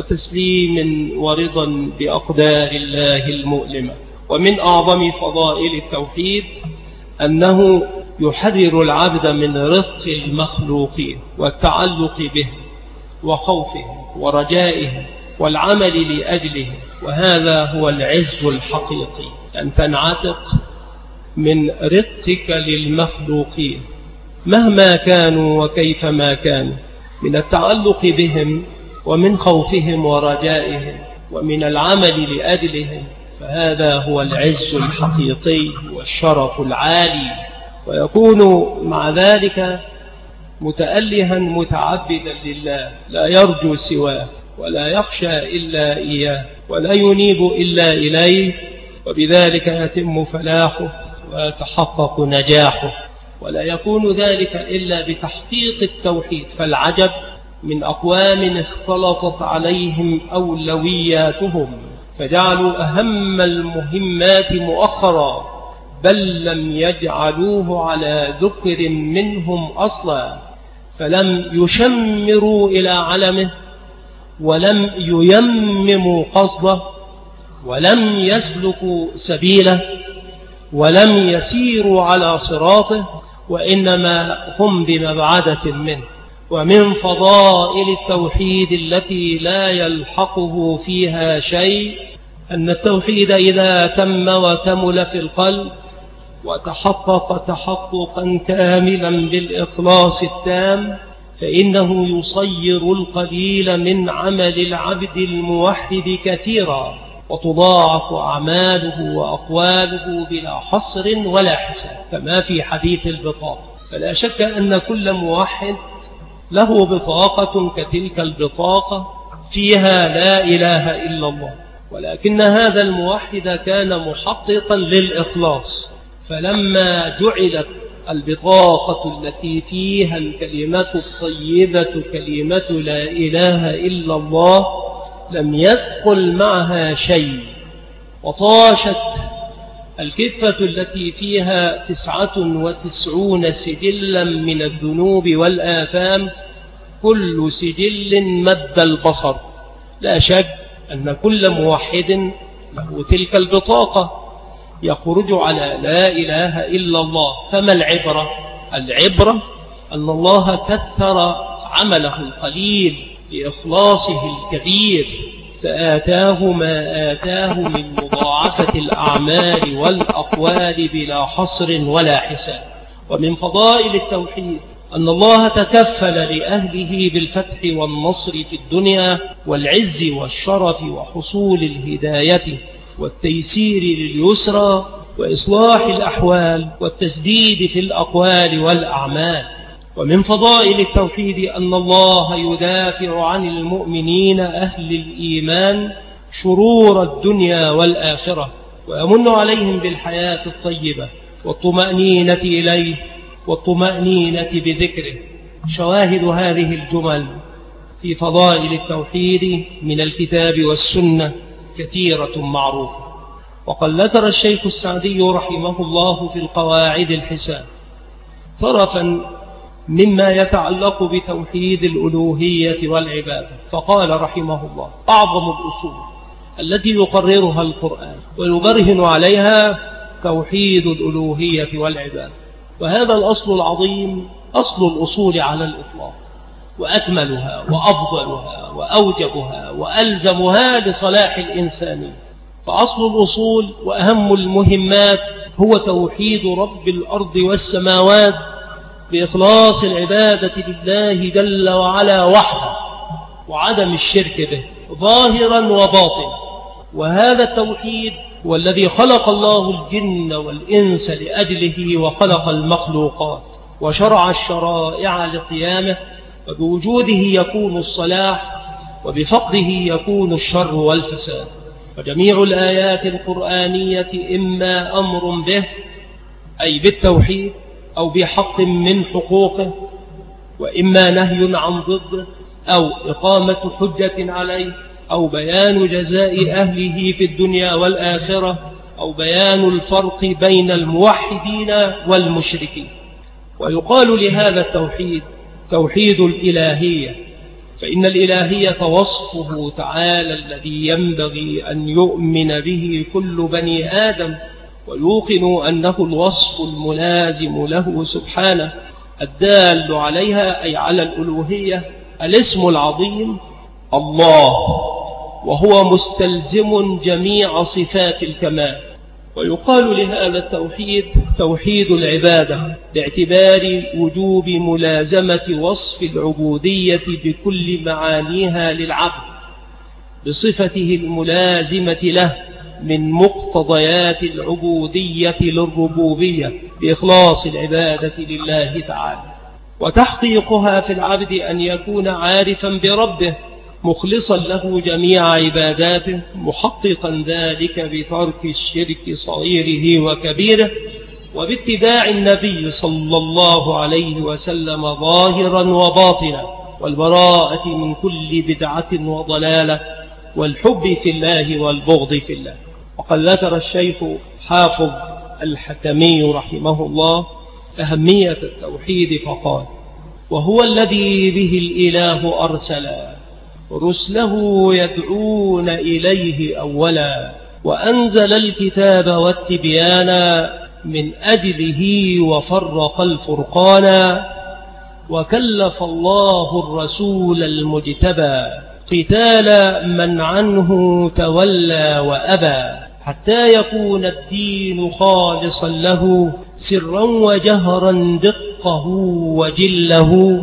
S1: وتسليم ورضا بأقدار الله المؤلمة. ومن أعظم فضائل التوحيد أنه يحرر العبد من رق المخلوقين والتعلق به وخوفه ورجائه والعمل لأجله، وهذا هو العز الحقيقي، أن تنعتق من رقك للمخلوقين مهما كانوا وكيفما كانوا، من التعلق بهم ومن خوفهم ورجائهم ومن العمل لأجلهم، فهذا هو العز الحقيقي والشرف العالي. ويكون مع ذلك متألها متعبدا لله، لا يرجو سواه ولا يخشى إلا إياه ولا ينيب إلا إليه، وبذلك يتم فلاحه ويتحقق نجاحه. ولا يكون ذلك إلا بتحقيق التوحيد. فالعجب من أقوام اختلطت عليهم أولوياتهم فجعلوا أهم المهمات مؤخرا، بل لم يجعلوه على ذكر منهم أصلا، فلم يشمروا إلى علمه ولم ييمموا قصده ولم يسلكوا سبيله ولم يسيروا على صراطه، وإنما هم بمبعدة منه. ومن فضائل التوحيد التي لا يلحقه فيها شيء أن التوحيد إذا تم وكمل في القلب وتحقق تحققا كاملا بالإخلاص التام، فإنه يصير القليل من عمل العبد الموحد كثيرا، وتضاعف أعماله وأقواله بلا حصر ولا حساب، كما في حديث البطاقة. فلا شك أن كل موحد له بطاقة كتلك البطاقة فيها لا إله إلا الله، ولكن هذا الموحد كان محققا للإخلاص، فلما جعلت البطاقة التي فيها الكلمة الطيبة كلمة لا إله إلا الله لم يدخل معها شيء، وطاشت الكفة التي فيها تسعة وتسعون سجلا من الذنوب والآثام، كل سجل مد البصر. لا شك أن كل موحد له تلك البطاقة يخرج على لا إله إلا الله. فما العبرة؟ العبرة أن الله كثر عمله القليل لإخلاصه الكبير، فآتاه ما آتاه من مضاعفة الأعمال والأقوال بلا حصر ولا حساب. ومن فضائل التوحيد أن الله تكفل لأهله بالفتح والنصر في الدنيا والعز والشرف وحصول الهداية والتيسير لليسرى وإصلاح الأحوال والتسديد في الأقوال والأعمال. ومن فضائل التوحيد أن الله يدافع عن المؤمنين أهل الإيمان شرور الدنيا والآخرة، ويمن عليهم بالحياة الطيبة والطمأنينة إليه والطمأنينة بذكره. شواهد هذه الجمل في فضائل التوحيد من الكتاب والسنة كثيرة معروفة. وقد ذكر الشيخ السعدي رحمه الله في القواعد الحسان طرفا مما يتعلق بتوحيد الألوهية والعبادة، فقال رحمه الله: أعظم الأصول التي يقررها القرآن ويبرهن عليها توحيد الألوهية والعبادة. وهذا الأصل العظيم أصل الأصول على الإطلاق، وأكملها وأفضلها وأوجبها وألزمها لصلاح الإنسان. فأصل الأصول وأهم المهمات هو توحيد رب الأرض والسماوات بإخلاص العبادة لله جل وعلا وحده، وعدم الشرك به ظاهرا وباطنا. وهذا التوحيد هو الذي خلق الله الجن والإنس لأجله، وخلق المخلوقات وشرع الشرائع لقيامه. وبوجوده يكون الصلاح، وبفقده يكون الشر والفساد. وجميع الآيات القرآنية إما أمر به أي بالتوحيد أو بحق من حقوقه، وإما نهي عن ضده أو إقامة حجة عليه، أو بيان جزاء أهله في الدنيا والآخرة، أو بيان الفرق بين الموحدين والمشركين. ويقال لهذا التوحيد توحيد الإلهية، فإن الإلهية وصفه تعالى الذي ينبغي أن يؤمن به كل بني آدم، ويوقن أنه الوصف الملازم له سبحانه الدال عليها، أي على الألوهية. الاسم العظيم الله، وهو مستلزم جميع صفات الكمال. ويقال لهذا التوحيد توحيد العبادة، باعتبار وجوب ملازمة وصف العبودية بكل معانيها للعبد بصفته الملازمة له من مقتضيات العبودية للربوبية، بإخلاص العبادة لله تعالى. وتحقيقها في العبد أن يكون عارفا بربه مخلصا له جميع عباداته، محققا ذلك بترك الشرك صغيره وكبيره، وباتباع النبي صلى الله عليه وسلم ظاهرا وباطنا، والبراءة من كل بدعة وضلالة، والحب في الله والبغض في الله. وقد ذكر الشيخ حافظ الحكمي رحمه الله أهمية التوحيد فقال: وهو الذي به الإله أرسل رسله يدعون إليه أولا، وأنزل الكتاب والتبيان من أجله، وفرق الفرقان، وكلف الله الرسول المجتبى قتال من عنه تولى وأبى، حتى يكون الدين خالصا له سرا وجهرا دقه وجله.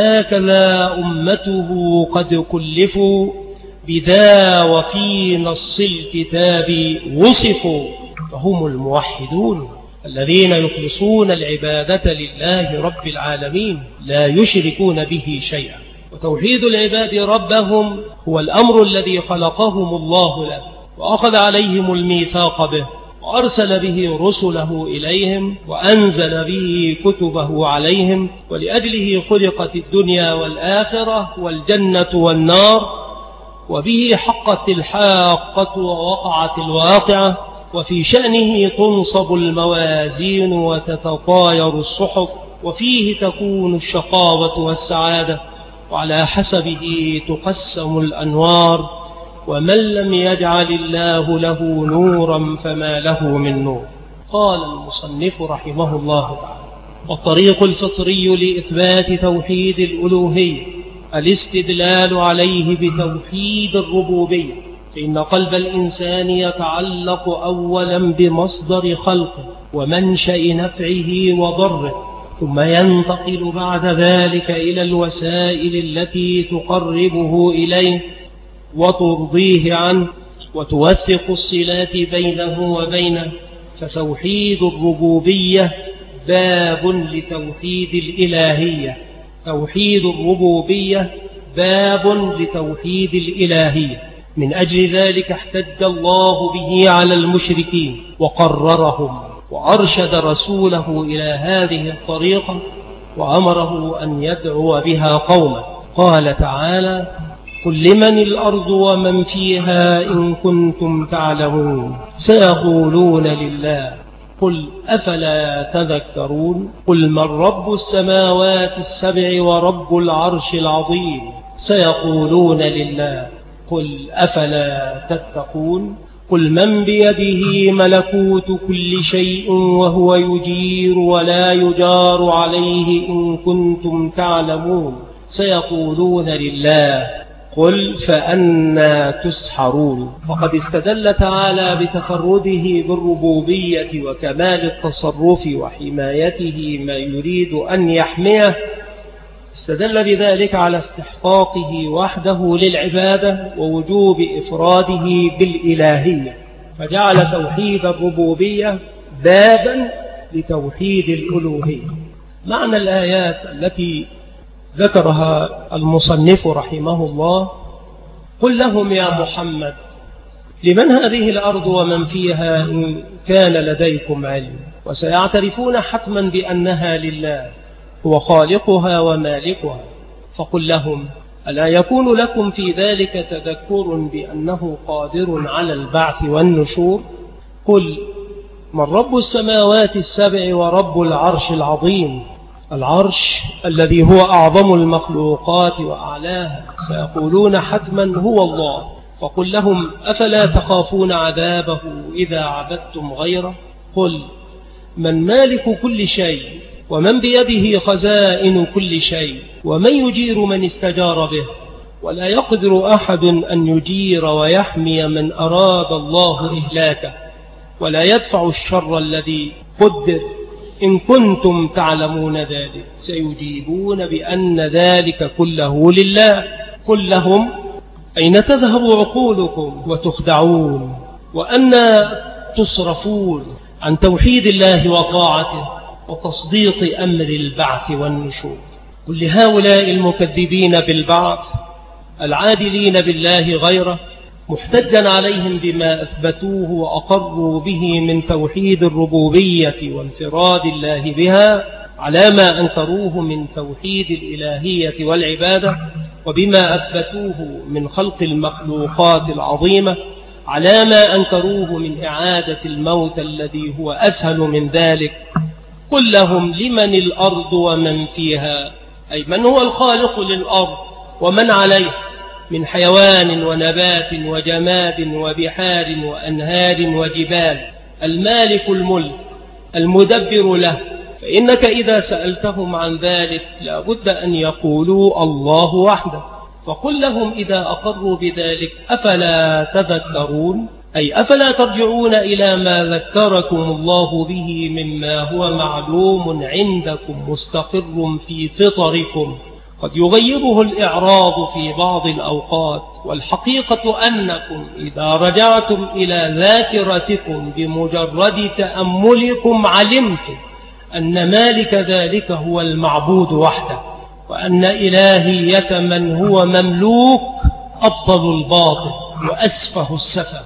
S1: وهكذا أمته قد كلفوا بذا، وفي نص الكتاب وصفوا، فهم الموحدون الذين يخلصون العبادة لله رب العالمين، لا يشركون به شيئا. وتوحيد العباد ربهم هو الأمر الذي خلقهم الله له، وأخذ عليهم الميثاق به، وأرسل به رسله إليهم، وأنزل به كتبه عليهم، ولأجله خلقت الدنيا والآخرة والجنة والنار، وبه حقت الحاقة ووقعت الواقعة، وفي شأنه تنصب الموازين وتتطاير الصحف، وفيه تكون الشقاوة والسعادة، وعلى حسبه تقسم الأنوار، ومن لم يجعل الله له نورا فما له من نور. قال المصنف رحمه الله تعالى: والطريق الفطري لإثبات توحيد الألوهية الاستدلال عليه بتوحيد الربوبية، فإن قلب الإنسان يتعلق أولا بمصدر خلقه ومنشأ نفعه وضره، ثم ينتقل بعد ذلك إلى الوسائل التي تقربه إليه وترضيه عنه وتوثق الصلات بينه وبينه. فتوحيد الربوبية باب لتوحيد الإلهية توحيد الربوبية باب لتوحيد الإلهية. من أجل ذلك احتج الله به على المشركين وقررهم، وأرشد رسوله إلى هذه الطريقة وأمره أن يدعو بها قومه. قال تعالى: قل لمن الأرض ومن فيها إن كنتم تعلمون سيقولون لله قل أفلا تذكرون قل من رب السماوات السبع ورب العرش العظيم سيقولون لله قل أفلا تتقون قل من بيده ملكوت كل شيء وهو يجير ولا يجار عليه إن كنتم تعلمون سيقولون لله قل فأنى تسحرون. فقد استدل تعالى بتفرده بالربوبية وكمال التصرف وحمايته ما يريد أن يحميه، استدل بذلك على استحقاقه وحده للعبادة ووجوب إفراده بالإلهية، فجعل توحيد الربوبية بابا لتوحيد الألوهية. معنى الآيات التي ذكرها المصنف رحمه الله: قل لهم يا محمد لمن هذه الأرض ومن فيها إن كان لديكم علم، وسيعترفون حتما بأنها لله هو خالقها ومالكها. فقل لهم ألا يكون لكم في ذلك تذكر بأنه قادر على البعث والنشور؟ قل من رب السماوات السبع ورب العرش العظيم. العرش الذي هو أعظم المخلوقات وأعلاها، سيقولون حتما هو الله. فقل لهم أفلا تخافون عذابه إذا عبدتم غيره؟ قل من مالك كل شيء ومن بيده خزائن كل شيء ومن يجير من استجار به، ولا يقدر أحد أن يجير ويحمي من أراد الله إهلاكه، ولا يدفع الشر الذي قدر إن كنتم تعلمون ذلك. سيجيبون بأن ذلك كله لله. قل لهم أين تذهب عقولكم وتخدعون وأن تصرفون عن توحيد الله وطاعته وتصديق أمر البعث والنشور؟ قل لهؤلاء المكذبين بالبعث العادلين بالله غيره، محتجا عليهم بما أثبتوه وأقروا به من توحيد الربوبية وانفراد الله بها، على ما أنكروه من توحيد الإلهية والعبادة، وبما أثبتوه من خلق المخلوقات العظيمة، على ما أنكروه من إعادة الموت الذي هو أسهل من ذلك. قل لهم لمن الأرض ومن فيها، أي من هو الخالق للأرض ومن عليه من حيوان ونبات وجماد وبحار وأنهار وجبال، المالك الملك المدبر له. فإنك إذا سألتهم عن ذلك لا بد أن يقولوا الله وحده. فقل لهم إذا أقروا بذلك أفلا تذكرون، أي أفلا ترجعون إلى ما ذكركم الله به مما هو معلوم عندكم مستقر في فطركم، قد يغيبه الإعراض في بعض الأوقات، والحقيقة أنكم إذا رجعتم إلى ذاكرتكم بمجرد تأملكم علمتم أن مالك ذلك هو المعبود وحده، وأن إلهية من هو مملوك أبطل الباطل وأسفه السفه.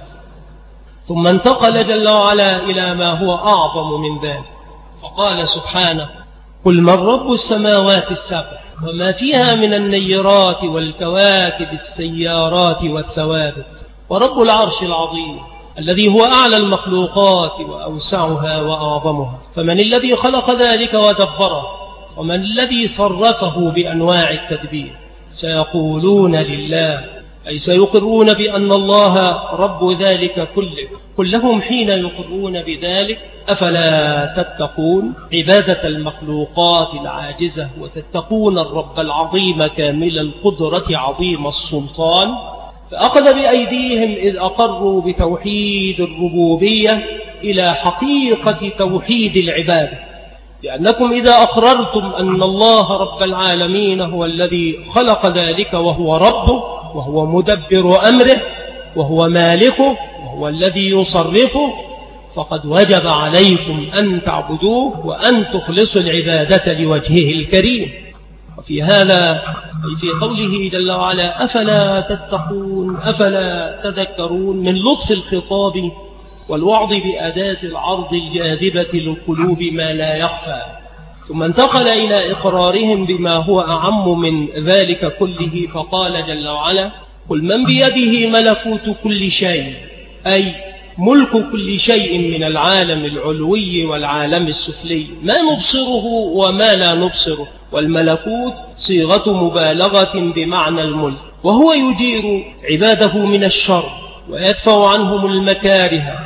S1: ثم انتقل جل وعلا إلى ما هو أعظم من ذلك، فقال سبحانه: قل من رب السماوات السبع وما فيها من النيرات والكواكب السيارات والثوابت، ورب العرش العظيم الذي هو أعلى المخلوقات وأوسعها وأعظمها. فمن الذي خلق ذلك ودبره؟ ومن الذي صرفه بأنواع التدبير؟ سيقولون لله، أي سيقرون بأن الله رب ذلك كله. قل لهم حين يقرون بذلك: أفلا تتقون؟ عبادة المخلوقات العاجزة وتتقون الرب العظيم كامل القدرة عظيم السلطان. فأخذ بأيديهم إذ أقروا بتوحيد الربوبية إلى حقيقة توحيد العبادة، لأنكم إذا أقررتم أن الله رب العالمين هو الذي خلق ذلك وهو ربه وهو مدبر أمره وهو مالكه وهو الذي يصرفه، فقد وجب عليكم أن تعبدوه وأن تخلصوا العبادة لوجهه الكريم. وفي هذا أي في قوله جل وعلا: أفلا تتقون أفلا تذكرون، من لطف الخطاب والوعظ بأداة العرض الجاذبة للقلوب ما لا يخفى، ثم انتقل إلى إقرارهم بما هو أعم من ذلك كله، فقال جل وعلا: قل من بيده ملكوت كل شيء، أي ملك كل شيء من العالم العلوي والعالم السفلي، ما نبصره وما لا نبصره. والملكوت صيغة مبالغة بمعنى الملك، وهو يجير عباده من الشر ويدفع عنهم المكاره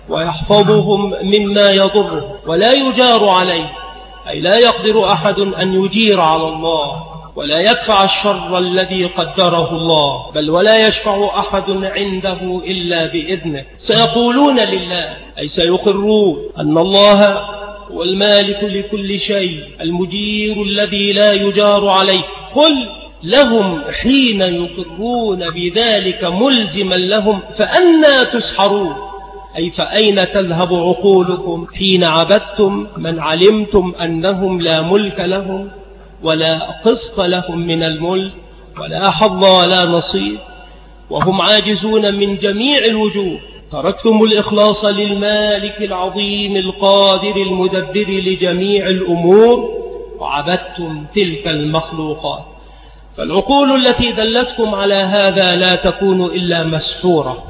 S1: ويحفظهم مما يضره ولا يجار عليه، أي لا يقدر أحد أن يجير على الله ولا يدفع الشر الذي قدره الله، بل ولا يشفع أحد عنده إلا بإذنه. سيقولون لله، أي سيقرون أن الله هو المالك لكل شيء، المجير الذي لا يجار عليه. قل لهم حين يقرون بذلك ملزما لهم: فأنى تسحرون، أي فأين تذهب عقولكم حين عبدتم من علمتم أنهم لا ملك لهم ولا قسط لهم من الملك ولا حظ ولا نصيب، وهم عاجزون من جميع الوجوه. تركتم الإخلاص للمالك العظيم القادر المدبر لجميع الأمور وعبدتم تلك المخلوقات. فالعقول التي دلتكم على هذا لا تكون إلا مسحورة.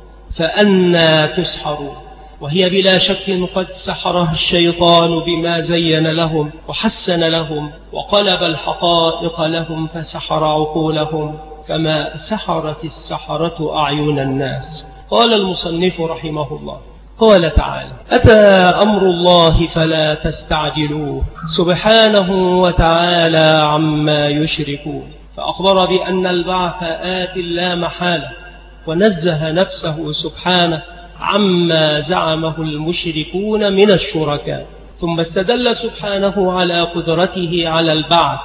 S1: فأنى تسحرون، وهي بلا شك قد سحرها الشيطان بما زين لهم وحسن لهم وقلب الحقائق لهم، فسحر عقولهم كما سحرت السحرة أعين الناس. قال المصنف رحمه الله: قال تعالى: أتى أمر الله فلا تستعجلوه سبحانه وتعالى عما يشركون. فأخبر بأن البعث آت لا محالة، ونزه نفسه سبحانه عما زعمه المشركون من الشركاء، ثم استدل سبحانه على قدرته على البعث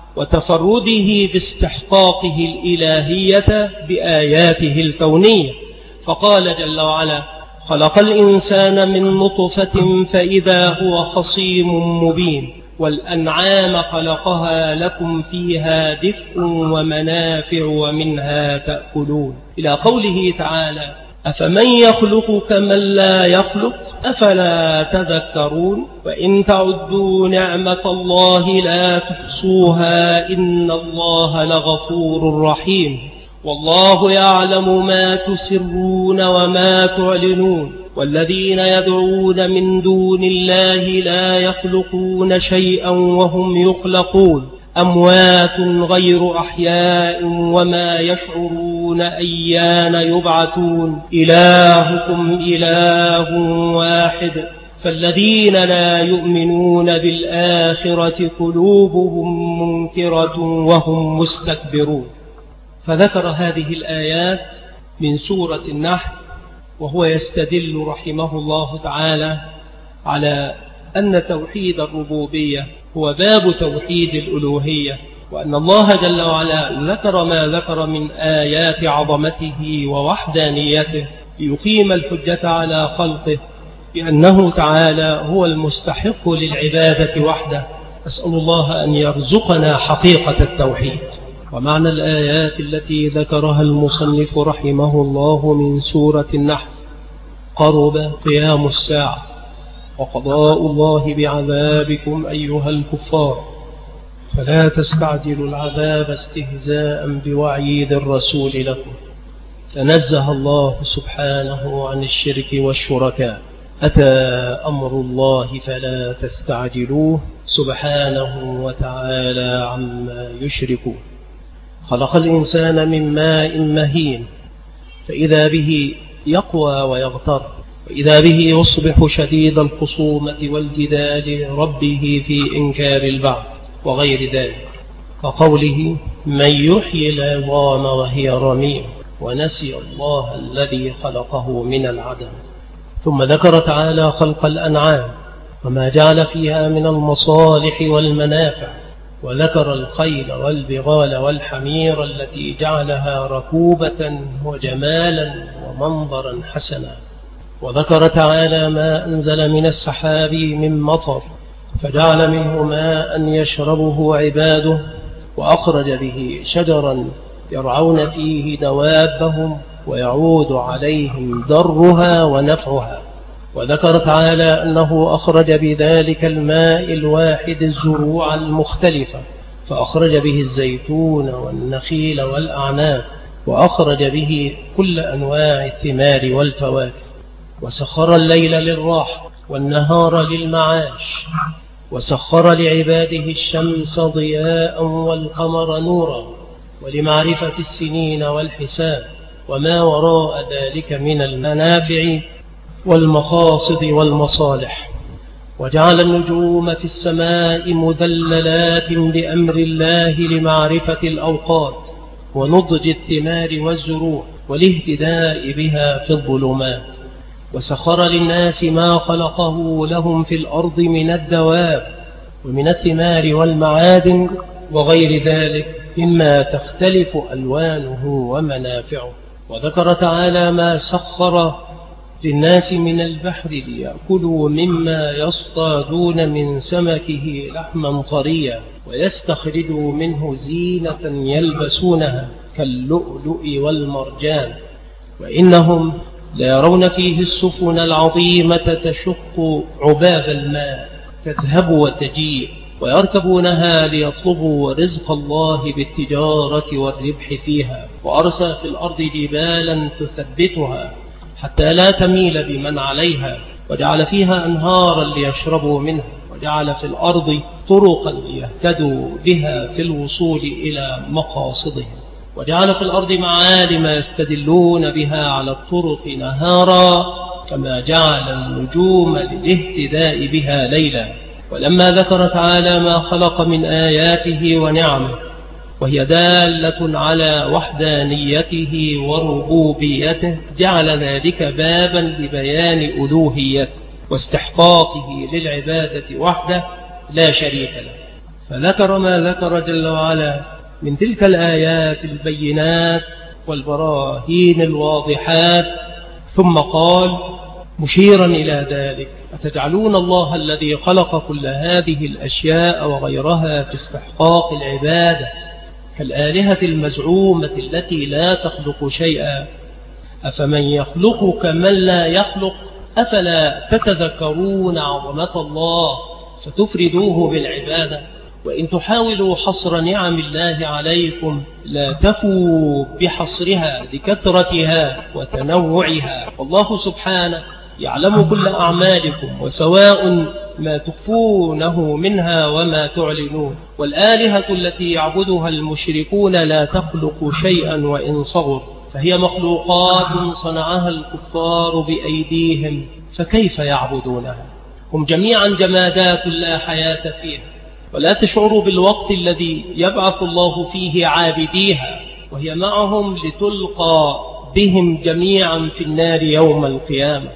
S1: وتفرده باستحقاقه الإلهية بآياته الكونية، فقال جل وعلا: خلق الإنسان من نطفة فإذا هو خصيم مبين، والأنعام خلقها لكم فيها دفء ومنافع ومنها تأكلون، إلى قوله تعالى: أفمن يخلق كمن لا يخلق أفلا تذكرون، وإن تعدوا نعمة الله لا تحصوها إن الله لغفور رحيم، والله يعلم ما تسرون وما تعلنون، والذين يدعون من دون الله لا يخلقون شيئا وهم يخلقون، أموات غير أحياء وما يشعرون أيان يبعثون، إلهكم إله واحد، فالذين لا يؤمنون بالآخرة قلوبهم منكرة وهم مستكبرون. فذكر هذه الآيات من سورة النحل، وهو يستدل رحمه الله تعالى على أن توحيد الربوبية هو باب توحيد الألوهية، وأن الله جل وعلا ذكر ما ذكر من آيات عظمته ووحدانيته ليقيم الحجة على خلقه بأنه تعالى هو المستحق للعبادة وحده. أسأل الله أن يرزقنا حقيقة التوحيد. ومعنى الآيات التي ذكرها المصنف رحمه الله من سورة النحل: قرب قيام الساعة وقضاء الله بعذابكم أيها الكفار، فلا تستعجلوا العذاب استهزاء بوعيد الرسول لكم، تنزه الله سبحانه عن الشرك والشركاء. أتى أمر الله فلا تستعجلوه سبحانه وتعالى عما يشركون. خلق الإنسان من ماء مهين فإذا به يقوى ويغتر، وإذا به يصبح شديد الخصومة والجدال لربه في إنكار البعث وغير ذلك، كقوله من يحيي العظام وهي رميم ونسي الله الذي خلقه من العدم. ثم ذكر تعالى خلق الأنعام وما جعل فيها من المصالح والمنافع، وذكر الخيل والبغال والحمير التي جعلها ركوبة وجمالا ومنظرا حسنا. وذكر تعالى ما أنزل من السحاب من مطر فجعل منه ماء يشربه عباده، وأخرج به شجرا يرعون فيه دوابهم ويعود عليهم ضرها ونفعها. وذكر تعالى أنه أخرج بذلك الماء الواحد الزروع المختلفة، فأخرج به الزيتون والنخيل والأعناب، وأخرج به كل أنواع الثمار والفواكه. وسخر الليل للراحة والنهار للمعاش، وسخر لعباده الشمس ضياء والقمر نورا ولمعرفة السنين والحساب وما وراء ذلك من المنافع والمقاصد والمصالح. وجعل النجوم في السماء مذللات بأمر الله لمعرفة الأوقات ونضج الثمار والزروع والاهتداء بها في الظلمات. وسخر للناس ما خلقه لهم في الأرض من الدواب ومن الثمار والمعادن وغير ذلك مما تختلف ألوانه ومنافعه. وذكر تعالى ما سخر للناس من البحر ليأكلوا مما يصطادون من سمكه لحما طريا ويستخرجوا منه زينة يلبسونها كاللؤلؤ والمرجان. وإنهم ليرون فيه السفن العظيمة تشق عباب الماء تذهب وتجيء، ويركبونها ليطلبوا رزق الله بالتجارة والربح فيها. وأرسل في الأرض جبالا تثبتها حتى لا تميل بمن عليها، وجعل فيها أنهارا ليشربوا منها، وجعل في الأرض طرقا ليهتدوا بها في الوصول إلى مقاصدهم، وجعل في الأرض معالم يستدلون بها على الطرق نهارا، كما جعل النجوم للاهتداء بها ليلا. ولما ذكر تعالى ما خلق من آياته ونعمه وهي دالة على وحدانيته وربوبيته، جعل ذلك بابا لبيان ألوهيته واستحقاقه للعبادة وحده لا شريك له. فذكر ما ذكر جل وعلا من تلك الآيات البينات والبراهين الواضحات، ثم قال مشيرا إلى ذلك أتجعلون الله الذي خلق كل هذه الأشياء وغيرها في استحقاق العبادة كالآلهة المزعومة التي لا تخلق شيئا، أفمن يخلق كمن لا يخلق، أفلا تتذكرون عظمة الله فتفردوه بالعبادة؟ وإن تحاولوا حصر نعم الله عليكم لا تفوا بحصرها لكثرتها وتنوعها، والله سبحانه يعلم كل أعمالكم وسواء ما تخفونه منها وما تعلنون. والآلهة التي يعبدها المشركون لا تخلق شيئا وإن صغر، فهي مخلوقات صنعها الكفار بأيديهم، فكيف يعبدونها؟ هم جميعا جمادات لا حياة فيها، ولا تشعروا بالوقت الذي يبعث الله فيه عابديها وهي معهم لتلقى بهم جميعا في النار يوم القيامة.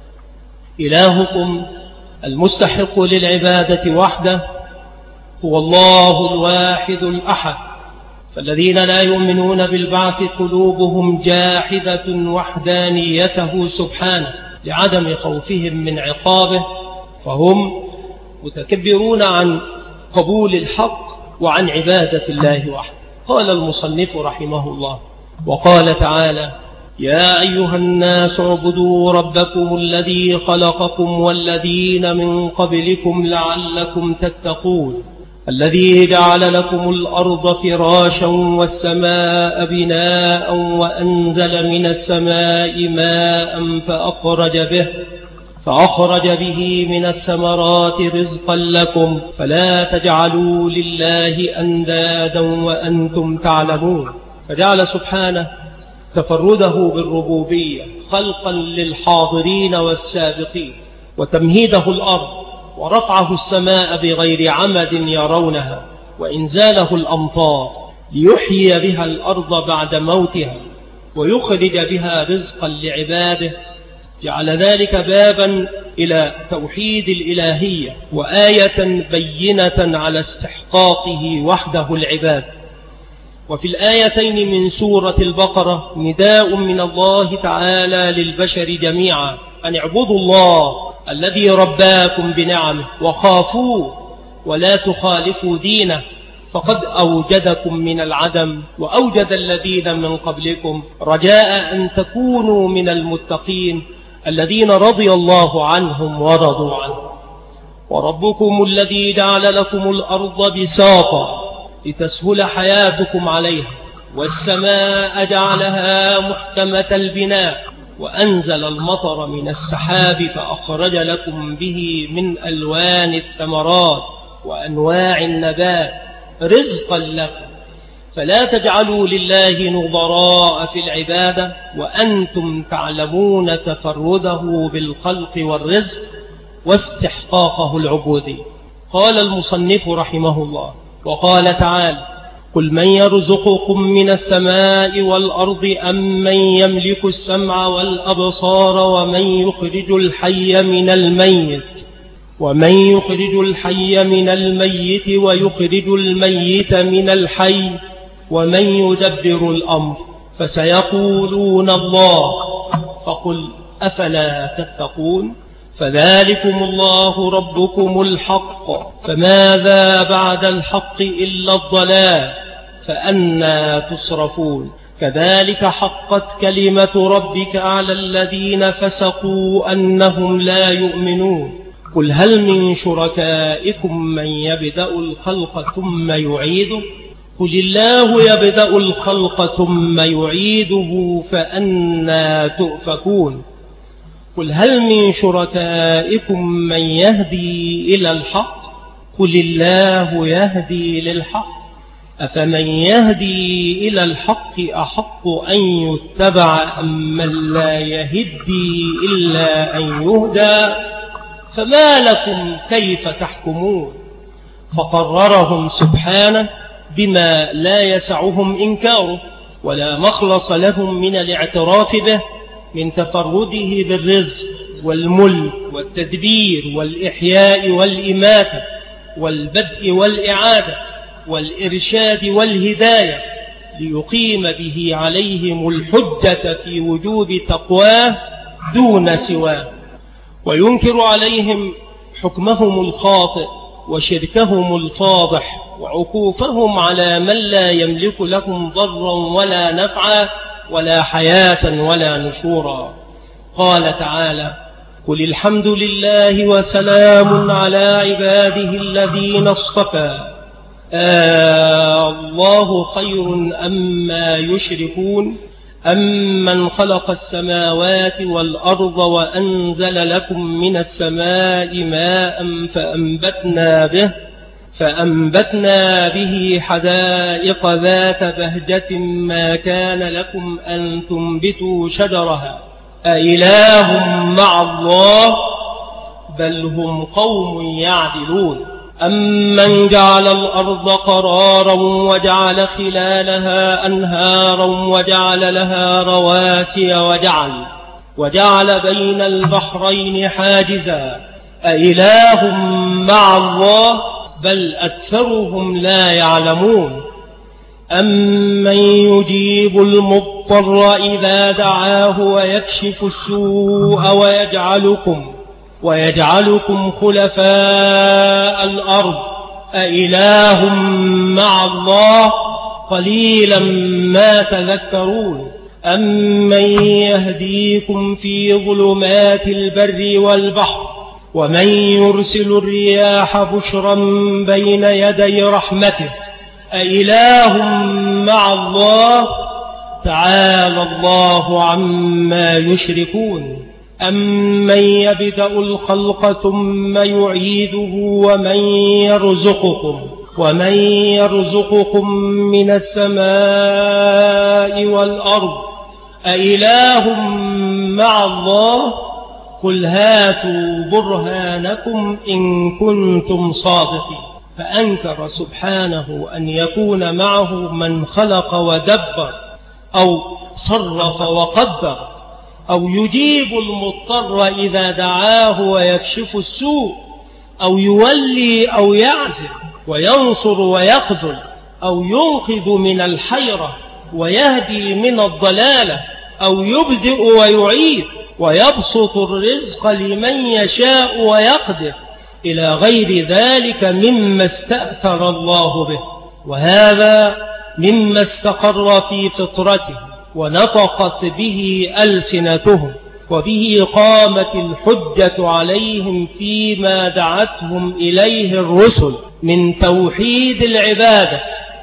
S1: إلهكم المستحق للعبادة وحده هو الله الواحد الأحد، فالذين لا يؤمنون بالبعث قلوبهم جاحدة وحدانيته سبحانه لعدم خوفهم من عقابه، فهم متكبرون عن قبول الحق وعن عبادة الله وحده. قال المصنف رحمه الله وقال تعالى يا أيها الناس اعبدوا ربكم الذي خلقكم والذين من قبلكم لعلكم تتقون الذي جعل لكم الأرض فراشا والسماء بناء وأنزل من السماء ماء فأخرج به فأخرج به من الثمرات رزقا لكم فلا تجعلوا لله أندادا وأنتم تعلمون. فجعل سبحانه تفرده بالربوبية خلقا للحاضرين والسابقين، وتمهيده الأرض ورفعه السماء بغير عمد يرونها، وإنزاله الأمطار ليحيي بها الأرض بعد موتها ويخرج بها رزقا لعباده. جعل ذلك بابا إلى توحيد الإلهية وآية بينة على استحقاقه وحده العباد. وفي الآيتين من سورة البقرة نداء من الله تعالى للبشر جميعا أن اعبدوا الله الذي رباكم بنعمه وخافوه ولا تخالفوا دينه، فقد أوجدكم من العدم وأوجد الذين من قبلكم رجاء أن تكونوا من المتقين الذين رضي الله عنهم ورضوا عنه. وربكم الذي جعل لكم الأرض بساطا لتسهل حياتكم عليها، والسماء جعلها محكمة البناء، وأنزل المطر من السحاب فأخرج لكم به من ألوان الثمرات وأنواع النبات رزقا لكم، فلا تجعلوا لله نظراء في العبادة وأنتم تعلمون تفرده بالخلق والرزق واستحقاقه العبودي. قال المصنف رحمه الله وقال تعالى: قل من يرزقكم من السماء والأرض أم من يملك السمع والأبصار ومن يخرج الحي من الميت ومن يخرج الحي من الميت ويخرج الميت من الحي ومن يدبر الأمر، فسيقولون الله، فقل أفلا تتقون؟ فذلكم الله ربكم الحق، فماذا بعد الحق إلا الضلال، فأنى تصرفون؟ كذلك حقت كلمة ربك على الذين فسقوا أنهم لا يؤمنون. قل هل من شركائكم من يبدأ الخلق ثم يعيده؟ قل الله يبدأ الخلق ثم يعيده فأنى تؤفكون. قل هل من شركائكم من يهدي إلى الحق؟ قل الله يهدي للحق، أفمن يهدي إلى الحق أحق أن يتبع أم من لا يهدي إلا أن يهدى؟ فما لكم كيف تحكمون؟ فقررهم سبحانه بما لا يسعهم إنكاره ولا مخلص لهم من الاعتراف به من تفرده بالرزق والملك والتدبير والإحياء والإماتة والبدء والإعادة والإرشاد والهداية، ليقيم به عليهم الحجة في وجوب تقواه دون سواه، وينكر عليهم حكمهم الخاطئ وشركهم الفاضح وعكوفهم على من لا يملك لهم ضرا ولا نفعا ولا حياة ولا نشورا. قال تعالى: قل الحمد لله وسلام على عباده الذين اصطفى، آه الله خير أما يشركون، أمن خلق السماوات والأرض وأنزل لكم من السماء ماء فأنبتنا به فأنبتنا به حدائق ذات بهجة ما كان لكم أن تنبتوا شجرها، أإله مع الله بل هم قوم يعدلون. أمن جعل الأرض قرارا وجعل خلالها أنهارا وجعل لها رواسي وجعل, وجعل بين البحرين حاجزا، أإله مع الله بل أكثرهم لا يعلمون. أمن يجيب المضطر إذا دعاه ويكشف السوء ويجعلكم ويجعلكم خلفاء الأرض، أإله مع الله قليلا ما تذكرون. أمن يهديكم في ظلمات البر والبحر ومن يرسل الرياح بشرا بين يدي رحمته أإله مع الله تعالى الله عما يشركون أمن يبدأ الخلق ثم يعيده ومن يرزقكم ومن يرزقكم من السماء والأرض أإله مع الله قل هاتوا برهانكم إن كنتم صادقين. فأنكر سبحانه أن يكون معه من خلق ودبر أو صرف وقدر أو يجيب المضطر إذا دعاه ويكشف السوء أو يولي أو يعزل وينصر ويخذل أو ينقذ من الحيرة ويهدي من الضلالة أو يبدئ ويعيد ويبسط الرزق لمن يشاء ويقدر إلى غير ذلك مما استأثر الله به، وهذا مما استقر في فطرته ونطقت به ألسنتهم وبه قامت الحجة عليهم فيما دعتهم إليه الرسل من توحيد العبادة.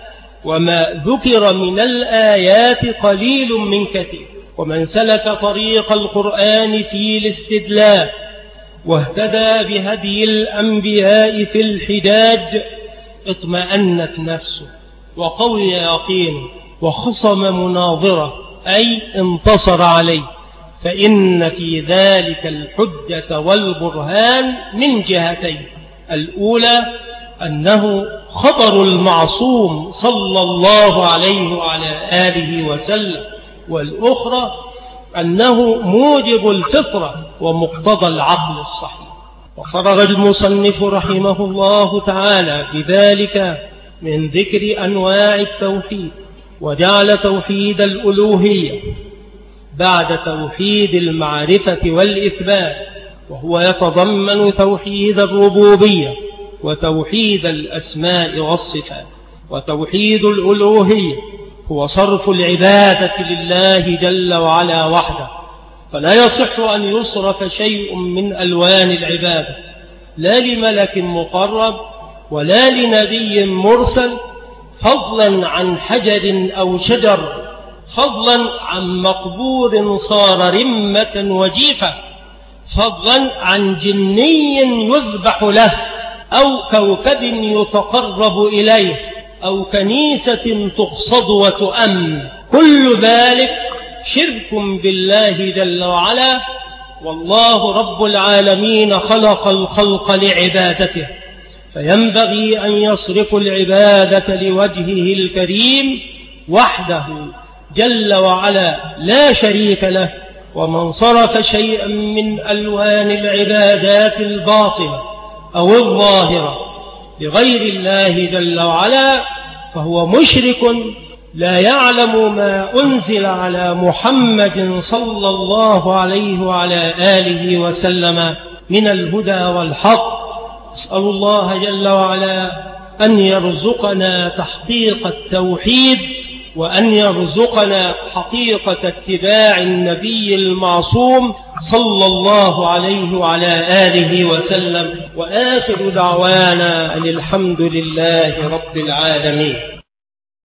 S1: وما ذكر من الآيات قليل من كثير. ومن سلك طريق القرآن في الاستدلال واهتدى بهدي الأنبياء في الحجاج اطمأنت نفسه وقوي يقينه وخصم مناظرة أي انتصر عليه، فإن في ذلك الحجة والبرهان من جهتين: الأولى أنه خبر المعصوم صلى الله عليه وعلى آله وسلم، والأخرى أنه موجب الفطرة ومقتضى العقل الصحيح. وفرغ المصنف رحمه الله تعالى بذلك من ذكر أنواع التوحيد، وجعل توحيد الألوهية بعد توحيد المعرفة والإثبات، وهو يتضمن توحيد الربوبية وتوحيد الأسماء والصفات. وتوحيد الألوهية هو صرف العبادة لله جل وعلا وحده، فلا يصح أن يصرف شيء من ألوان العبادة، لا لملك مقرب ولا لنبي مرسل، فضلا عن حجر أو شجر، فضلا عن مقبور صار رمة وجيفة، فضلا عن جني يذبح له، أو كوكب يتقرب إليه، أو كنيسة تقصد وتؤمن. كل ذلك شرك بالله جل وعلا، والله رب العالمين خلق الخلق لعبادته، فينبغي أن يصرف العبادة لوجهه الكريم وحده جل وعلا لا شريك له. ومن صرف شيئا من ألوان العبادات الباطنة أو الظاهرة لغير الله جل وعلا فهو مشرك لا يعلم ما أنزل على محمد صلى الله عليه وعلى آله وسلم من الهدى والحق. أسأل الله جل وعلا أن يرزقنا تحقيق التوحيد، وأن يرزقنا حقيقة اتباع النبي المعصوم صلى الله عليه وعلى آله وسلم. وآخر دعوانا أن الحمد لله رب العالمين.